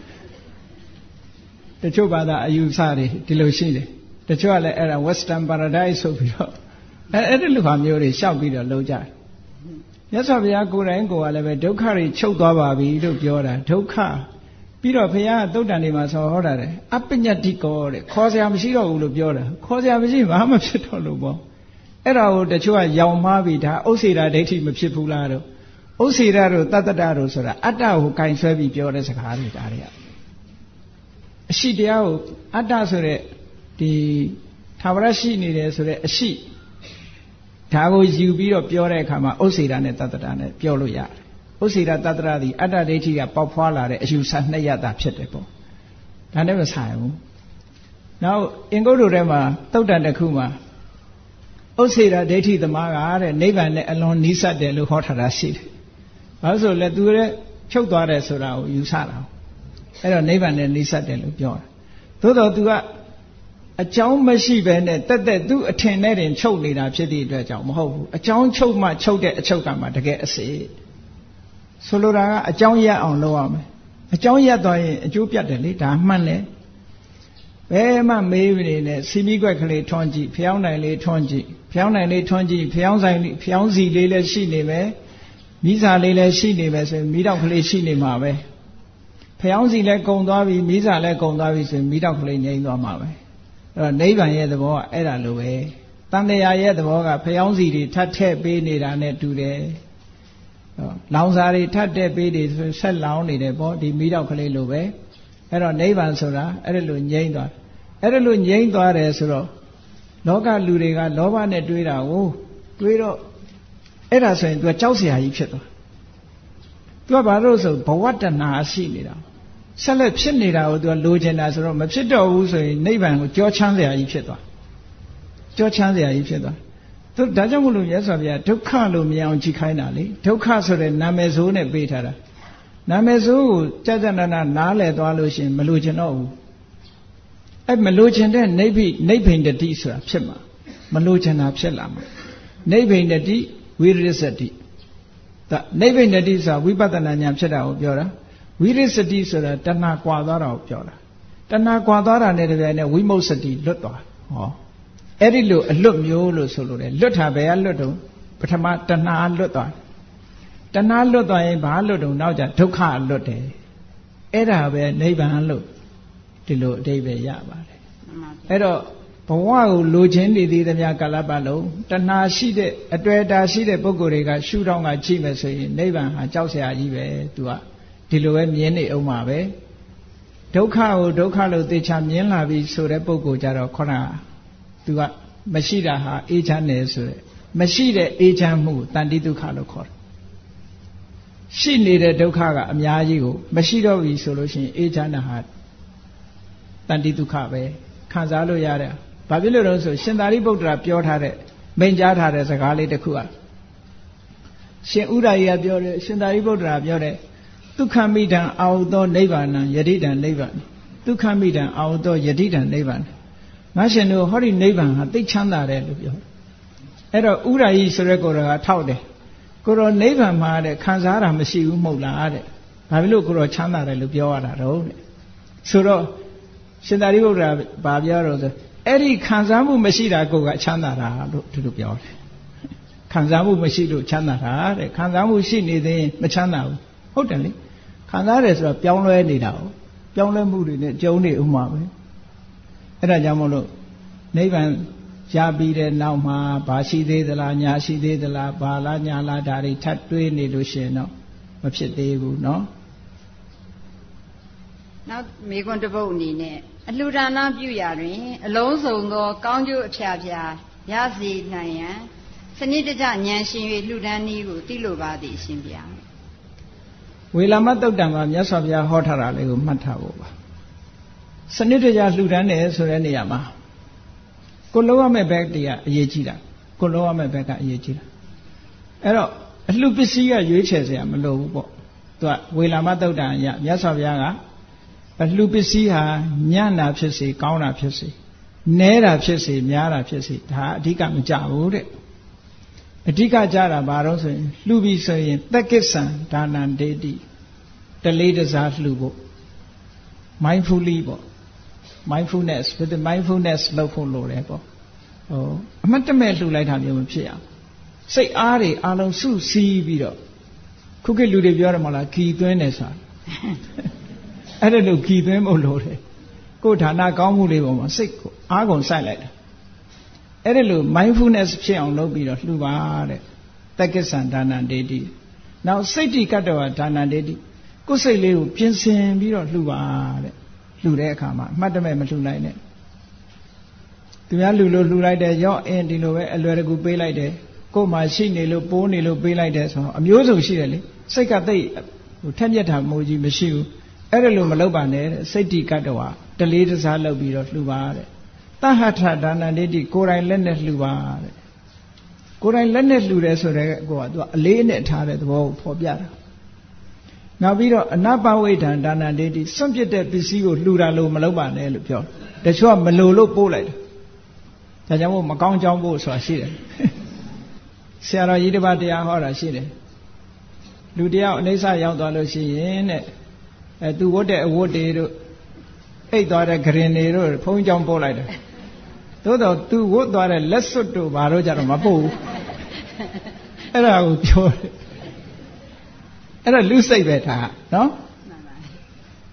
တချို့ဘာသာအယူဆတွေဒီလိုရှိတယ်တချို့ကလည်းအဲ့ဒါ Western Paradise ဆိုပြီးတော့အဲအဲ့ဒီလူဟာမျိုးတွေရှောက်ပြီးတော့လုံးကြတယ်မြတ်စွာဘုရားကိုယ်တိုင်ကိုယ်ကလည်းပဲဒုက္ခတွေချုပ်သွားပါပြီလို့ပြောတာဒုက္ခပြီးတော့ဘုရားသုတ်တန်တွေမှာဆောဟောတာတယ်အပညတ္တိကောတဲ့ခေါ်စရာမရှိတော့ဘူးလို့ပြောတာခေါ်စရာမရှိဘာမှဖြစ်တော့လို့ပေါ့အဲ့ဒါကိုတချို့ကရောင်မှားပြီးဒါဥစ္စေတာဒိဋ္ဌိမဖြစ်ဘူးလားတော့ဥစ္စေတာတို့တတ္တတတို့ဆိုတာအတ္တကိုကင်ဆွဲပြီးပြောတဲ့စကားတွေဒါတွေကအရှိတရားကိုအတ္တဆိုတဲ့ဒီသာဝရရှိနေတယ်ဆိုတဲ့အရှိဒါကိုယူပြီးတော့ပြောတဲ့အခါမှာဥစ္စေတာနဲ့တတ္တတာနဲ့ပြောလို့ရတယ်ဥစ္စေတာတတ္တရာသည်အတ္တဒိဋ္ဌိကပေါက်ဖွာလာတဲ့အယူဆနှစ်ရတာဖြစ်တယ်ပေါ့ဒါနဲ့မဆိုင်ဘူးနောက်အင်္ဂုတ္တထဲမှာသုတ်တန်တစ်ခုမှာဥစ္စေတာဒိဋ္ဌိသမားကတဲ့နိဗ္ဗာန်နဲ့အလွန်နီးစပ်တယ်လို့ဟောထားတာရှိတယ်ဘာလို့ဆိုလဲသူရဲ့ချုပ်သွားတယ်ဆိုတာကိုယူဆတာအဲ့တော့နိဗ္ဗာန်နဲ့နီးစပ်တယ်လို့ပြောတာသို့တော်သူကအကြောင်းမရှိဘဲနဲ့တက်တက်သူ့အထင်နဲ့တင်ချုပ်နေတာဖြစ်တဲ့အတွက်ကြောင့်မဟုတ်ဘူးအကြောင်းချုပ်မှချုပ်တဲ့အချုပ်ကမှတကယ်အစေဆိုလိုတာကအကြောင်းရက်အောင်လုပ်ရမယ်အကြောင်းရက်သွားရင်အကျိုးပြတ်တယ်လေဒါမှန်တယ်ဘယ်မှမေးနေနဲ့စီမီကွက်ကလေးထွန်းကြည့်ဖျောင်းနိုင်လေးထွန်းကြည့်ဖျောင်းနိုင်လေးထွန်းကြည့်ဖျောင်းဆိုင်ဖျောင်းစီလေးလည်းရှိနေမယ်မိစာလေးလည်းရှိနေမယ်ဆိုရင်မိတော့ကလေးရှိနေမှာပဲဖျောင်းစီလည်းကုံသွားပြီမိစာလည်းကုံသွားပြီဆိုရင်မိတော့ကလေးငြိမ်းသွားမှာပဲအဲ့တော့နိဗ္ဗာန်ရဲ့သဘောကအဲ့ဒါလိုပဲတန်တရားရဲ့သဘောကဖျောင်းစီတွေထပ်ထည့်ပေးနေတာနဲ့တူတယ်လောင်စာတွေထပ်တဲ့ပေးတွေဆိုဆက်လောင်နေတယ်ပေါ့ဒီမိတော့ကလေးလိုပဲအဲ့တော့နိဗ္ဗာန်ဆိုတာအဲ့ဒါလိုငြိမ်းသွားအဲ့ဒါလိုငြိမ်းသွားတယ်ဆိုတော့လောကလူတွေကလောဘနဲ့တွေးတာကိုတွေးတော့အဲ့ဒါဆိုရင် तू ကြောက်เสียကြီးဖြစ်သွား तू ကဘာလို့ဆိုဘဝတဏှာရှိနေတာဆက်လက်ဖြစ်နေတာကို तू လိုချင်တာဆိုတော့မဖြစ်တော့ဘူးဆိုရင်နိဗ္ဗာန်ကိုကြောချမ်းเสียကြီးဖြစ်သွားကြောချမ်းเสียကြီးဖြစ်သွားသူဒါကြောင့်မလို့မြတ်စွာဘုရားဒုက္ခလို့မြင်အောင်ကြည့်ခိုင်းတာလေဒုက္ခဆိုတဲ့နာမည်ဆိုးနဲ့ပေးထားတာနာမည်ဆိုးကိုကြကြနာနာနားလည်သွားလို့ရှိရင်မလိုချင်တော့ဘူးအဲ့မလိုချင်တဲ့နိဗ္ဗိနိဗ္ဗိန်တတိဆိုတာဖြစ်မှာမလိုချင်တာဖြစ်လာမှာနိဗ္ဗိန်တတိဝိရိယစတိဒါနိဗ္ဗိန်တတိဆိုတာဝိပဿနာဉာဏ်ဖြစ်တာကိုပြောတာဝိရိယစတိဆိုတာတဏှာကွာသွားတာကိုပြောတာတဏှာကွာသွားတာနဲ့တပြိုင်နက်ဝိမုတ်စတိလွတ်သွားဟောအဲ့ဒီလိုအလွတ်မျိုးလို့ဆိုလို့တယ်လွတ်တာဘယ်ကလွတ်တုံပထမတဏှာလွတ်သွားတဏှာလွတ်သွားရင်ဘာလွတ်တုံနောက်ကြဒုက္ခလွတ်တယ်အဲ့ဒါပဲနိဗ္ဗာန်လို့ဒီလိုအဓိပ္ပာယ်ရပါတယ်အဲ့တော့ဘဝကိုလိုချင်နေသေးသမျှကာလပတ်လုံးတဏှာရှိတဲ့အတွေ့အတာရှိတဲ့ပုဂ္ဂိုလ်တွေကရှုထောင့်ကကြည့်မယ်ဆိုရင်နိဗ္ဗာန်ဟာကြောက်စရာကြီးပဲသူကဒီလိုပဲမြင်နေအောင်ပါပဲဒုက္ခကိုဒုက္ခလို့သိချမြင်လာပြီဆိုတဲ့ပုဂ္ဂိုလ်ကြတော့ခေါင်းသူကမရှိတာဟာအေးချမ်းတယ်ဆိုတဲ့မရှိတဲ့အေးချမ်းမှုတန်တိဒုက္ခလို့ခေါ်တယ်ရှိနေတဲ့ဒုက္ခကအများကြီးကိုမရှိတော့ပြီဆိုလို့ရှိရင်အေးချမ်းတာဟာတန်တိဒုက္ခပဲခံစားလို့ရတဲ့ဘာဖြစ်လို့လဲဆိုရှင်သာရိပုတ္တရာပြောထားတဲ့မိန့်ကြားထားတဲ့စကားလေးတစ်ခုอ่ะရှင်ဥဒ္ဒရာကြီးကပြောတယ်ရှင်သာရိပုတ္တရာပြောတယ်ဒုက္ခမိတံအာဟုသောနိဗ္ဗာန်ယတိတံနိဗ္ဗာန်ဒုက္ခမိတံအာဟုသောယတိတံနိဗ္ဗာန်ငါရှင်တို့ဟောဒီနိဗ္ဗာန်ဟာသိချမ်းသာတယ်လို့ပြောတယ်အဲ့တော့ဥဒ္ဒရာကြီးဆိုတဲ့ကိုယ်တော်ကထောက်တယ်ကိုယ်တော်နိဗ္ဗာန်မှာတဲ့ခံစားတာမရှိဘူးမဟုတ်လားတဲ့ဘာဖြစ်လို့ကိုယ်တော်ချမ်းသာတယ်လို့ပြောရတာတော့တဲ့ဆိုတော့ရှင်သာရိပုတ္တရာဘာပြောတော့ဆိုအဲ့ဒီခံစားမှုမရှိတာကိုကချမ်းသာတာလို့သူတို့ပြောတယ်ခံစားမှုမရှိလို့ချမ်းသာတာတဲ့ခံစားမှုရှိနေသေးရင်မချမ်းသာဘူးဟုတ်တယ်လေခံစားရတယ်ဆိုတော့ပြောင်းလဲနေတာ哦ပြောင်းလဲမှုတွေနဲ့ကြုံနေဥမှာပဲအဲ့ဒါကြောင့်မို့လို့နိဗ္ဗာန်ရပြီးတဲ့နောက်မှာဘာရှိသေးသလားညာရှိသေးသလားဘာလားညာလားဒါတွေထပ်တွေးနေလို့ရှိရင်တော့မဖြစ်သေးဘူးเนาะနောက်မေခွန်းတစ်ပုဒ်အနေနဲ့အလှူဒါနပြုရာတွင်အလုံးစုံသောကောင်းကျိုးအဖျားဖျားရစေနိုင်ရန်စနစ်တကျဉာဏ်ရှင်၍လှူဒန်းနည်းကိုသိလိုပါသည်ရှင်ဗျာဝေလာမတုတ်တံမှာမြတ်စွာဘုရားဟောထားတာလေးကိုမှတ်ထားဖို့ပါစနစ်တကျလှူဒန်းတယ်ဆိုတဲ့နေရာမှာကိုလုံးရမယ့်ဘက်တည်းကအရေးကြီးတာကိုလုံးရမယ့်ဘက်ကအရေးကြီးတာအဲ့တော့အလှူပစ္စည်းကရွေးချယ်စရာမလိုဘူးပေါ့သူကဝေလာမတုတ်တံရမြတ်စွာဘုရားကအလှူပစ္စည်းဟာညံ့တာဖြစ်စေကောင်းတာဖြစ်စေနဲတာဖြစ်စေများတာဖြစ်စေဒါအဓိကမကြဘူးတဲ့အဓိကကြတာဘာလို့ဆိုရင်လှူပြီးဆိုရင်သက်ကိစ္ဆံဒါနံဒေတိတလေးတစားလှူဖို့ mindfully ပေါ့ mindfulness with the mindfulness လုပ်ဖို့လိုတယ်ပေါ့ဟိုအမှတ်တမဲ့လှူလိုက်တာမျိုးမဖြစ်အောင်စိတ်အားတွေအလုံးစုစည်းပြီးတော့ခုခေတ်လူတွေပြောတယ်မဟုတ်လားခီသွင်းတယ်ဆိုတာအဲ့ဒါလို့ခီသွင်းဖို့လိုတယ်ကိုယ်ဌာနကောင်းမှုလေးပေါ်မှာစိတ်ကိုအားကုန်စိုက်လိုက်တာအဲ့ဒါလို့ mindfulness ဖြစ်အောင်လုပ်ပြီးတော့လှူပါတဲ့တက္ကစ္စံဒါနံဒေတိနောက်စိတ်တိကတ္တဝဒါနံဒေတိကိုယ်စိတ်လေးကိုပြင်ဆင်ပြီးတော့လှူပါတဲ့လှူတဲ့အခါမှာအမှတ်တမဲ့မလှူလိုက်နဲ့သူများလှူလို့လှူလိုက်တယ်ရော့အင်းဒီလိုပဲအလွယ်တကူပေးလိုက်တယ်ကိုယ်မှရှိနေလို့ပိုးနေလို့ပေးလိုက်တယ်ဆိုတော့အမျိုးစုံရှိတယ်လေစိတ်ကသိဟိုထက်မြက်တာမိုးကြီးမရှိဘူးအဲ့ဒါလို့မလုပ်ပါနဲ့တဲ့စိတ်တိကတ္တဝတလေးတစားလုပ်ပြီးတော့လှူပါတဲ့တဟထဒါနဒိဋ္ဌိကိုယ်တိုင်လက်နဲ့လှူပါတဲ့ကိုယ်တိုင်လက်နဲ့လှူတယ်ဆိုတဲ့ကိုကသူကအလေးနဲ့ထားတဲ့သဘောကိုဖော်ပြတာနောက်ပြီးတော့အနပဝိဒံဒါနဒိဋ္ဌိစွန့်ပစ်တဲ့ပစ္စည်းကိုလှူတာလို့မလုပ်ပါနဲ့လို့ပြောတချို့ကမလိုလို့ပို့လိုက်တယ်ဒါကြောင့်မို့မကောင်းကြောင်းပို့ဆိုတာရှိတယ်ဆရာတော်ကြီးတစ်ပါးတရားဟောတာရှိတယ်လူတယောက်အိဋ္ဌရောက်သွားလို့ရှိရင်တဲ့အဲသူဝတ်တဲ့အဝတ်တွေတို့အိတ်သွားတဲ့ဂရင်တွေတို့ဘုန်းကြီးကြောင့်ပို့လိုက်တယ်သို့တော့သူဝတ်သွားတဲ့လက်စွပ်တို့ဘာလို့ကြတော့မပို့ဘူးအဲ့ဒါကိုပြောတယ်အဲ့ဒါလူစိတ်ပဲဒါနော်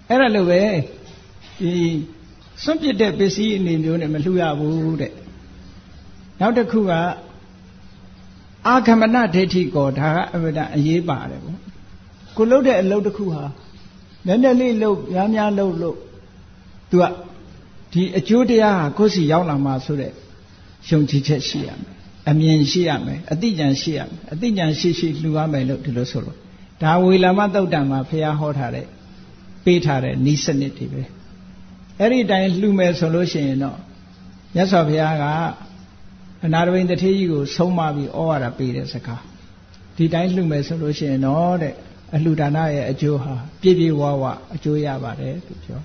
အဲ့ဒါလိုပဲဒီစွန့်ပစ်တဲ့ပစ္စည်းအနေမျိုးနဲ့မလှူရဘူးတဲ့နောက်တစ်ခုကအာဂမနဒိဋ္ဌိကိုဒါကအမှန်တန်အရေးပါတယ်ပေါ့ကိုလှုပ်တဲ့အလုပ်တစ်ခုဟာနည်းနည်းလေးလှုပ်များများလှုပ်လို့သူကဒီအကျိုးတရားဟာကိုယ်စီရောက်လာမှာဆိုတဲ့ယုံကြည်ချက်ရှိရမယ်အမြင်ရှိရမယ်အသိဉာဏ်ရှိရမယ်အသိဉာဏ်ရှိရှိလှူရမယ်လို့ဒီလိုဆိုလို့ဒါဝေလာမသုတ်တံမှာဘုရားဟောထားတဲ့ပေးထားတဲ့ဤစနစ်တွေပဲအဲ့ဒီတိုင်းလှူမယ်ဆိုလို့ရှိရင်တော့မြတ်စွာဘုရားကအနာရဝိန်တထေးကြီးကိုဆုံးမပြီးဩဝါဒပေးတဲ့စကားဒီတိုင်းလှူမယ်ဆိုလို့ရှိရင်တော့တဲ့အလှူဒါနရဲ့အကျိုးဟာပြည့်ပြည့်ဝဝအကျိုးရပါတယ်သူပြော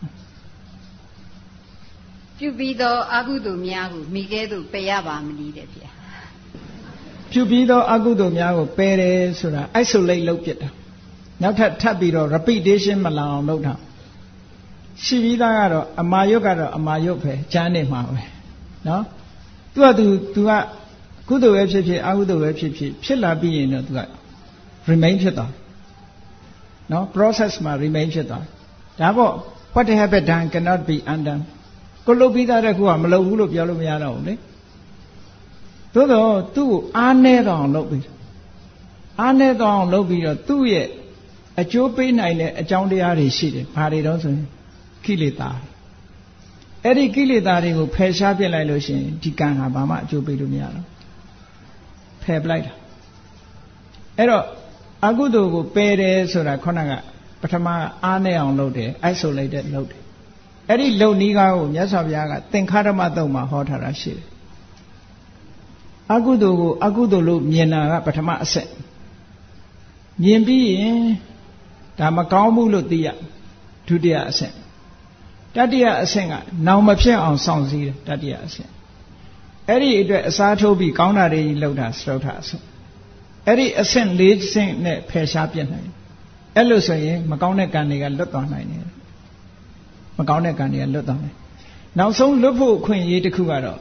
ပြုပြီးသောအကုသိုလ်များကိုမိကဲသို့ပယ်ရပါမည်တဲ့ဗျာပြုပြီးသောအကုသိုလ်များကိုပယ်တယ်ဆိုတာ isolate လုပ်ပြတာနောက်ထပ်ထပ်ပြီးတော့ repetition မလာအောင်လုပ်တာရှိပြီးသားကတော့အမာယုတ်ကတော့အမာယုတ်ပဲကျမ်းနေမှာပဲနော်သူကသူသူကကုသိုလ်ပဲဖြစ်ဖြစ်အကုသိုလ်ပဲဖြစ်ဖြစ်ဖြစ်လာပြီးရင်တော့သူက remain ဖြစ်သွားနော် process မှာ remain ဖြစ်သွားဒါပေါ့ what have been done cannot be undone ကိုလုပ်ပြီးသားတဲ့ခုကမလုပ်ဘူးလို့ပြောလို့မရတော့ဘူးလေသို့တော့သူ့ကိုအားနည်းတော့အောင်လုပ်ပြီးအားနည်းတော့အောင်လုပ်ပြီးတော့သူ့ရဲ့အကျိုးပေးနိုင်တဲ့အကြောင်းတရားတွေရှိတယ်ဘာတွေတော့ဆိုရင်ကိလေသာအဲ့ဒီကိလေသာတွေကိုဖယ်ရှားပြစ်လိုက်လို့ရှိရင်ဒီကံဟာဘာမှအကျိုးပေးလို့မရတော့ဖယ်ပလိုက်တာအဲ့တော့အကုသိုလ်ကိုပယ်တယ်ဆိုတာခေါင်းကပထမအားနည်းအောင်လုပ်တယ် isolated လုပ်တယ်အဲ့ဒီလုံနီးကားကိုမြတ်စွာဘုရားကသင်္ခါရမတုံမှာဟောထားတာရှိတယ်အကုသိုလ်ကိုအကုသိုလ်လို့မြင်တာကပထမအဆက်မြင်ပြီးရင်ဒါမကောင်းဘူးလို့သိရဒုတိယအဆက်တတိယအဆင့်ကနောင်မဖြစ်အောင်စောင့်စည်းတယ်တတိယအဆင့်အဲ့ဒီအတွက်အစားထိုးပြီးကောင်းတာတွေလှုပ်တာစတုထအဆင့်အဲ့ဒီအဆင့်၄ဆင့်နဲ့ဖယ်ရှားပြစ်နိုင်အဲ့လို့ဆိုရင်မကောင်းတဲ့ကံတွေကလွတ်သွားနိုင်တယ်မကောင်းတဲ့ကံတွေကလွတ်သွားတယ်နောက်ဆုံးလွတ်ဖို့အခွင့်အရေးတစ်ခုကတော့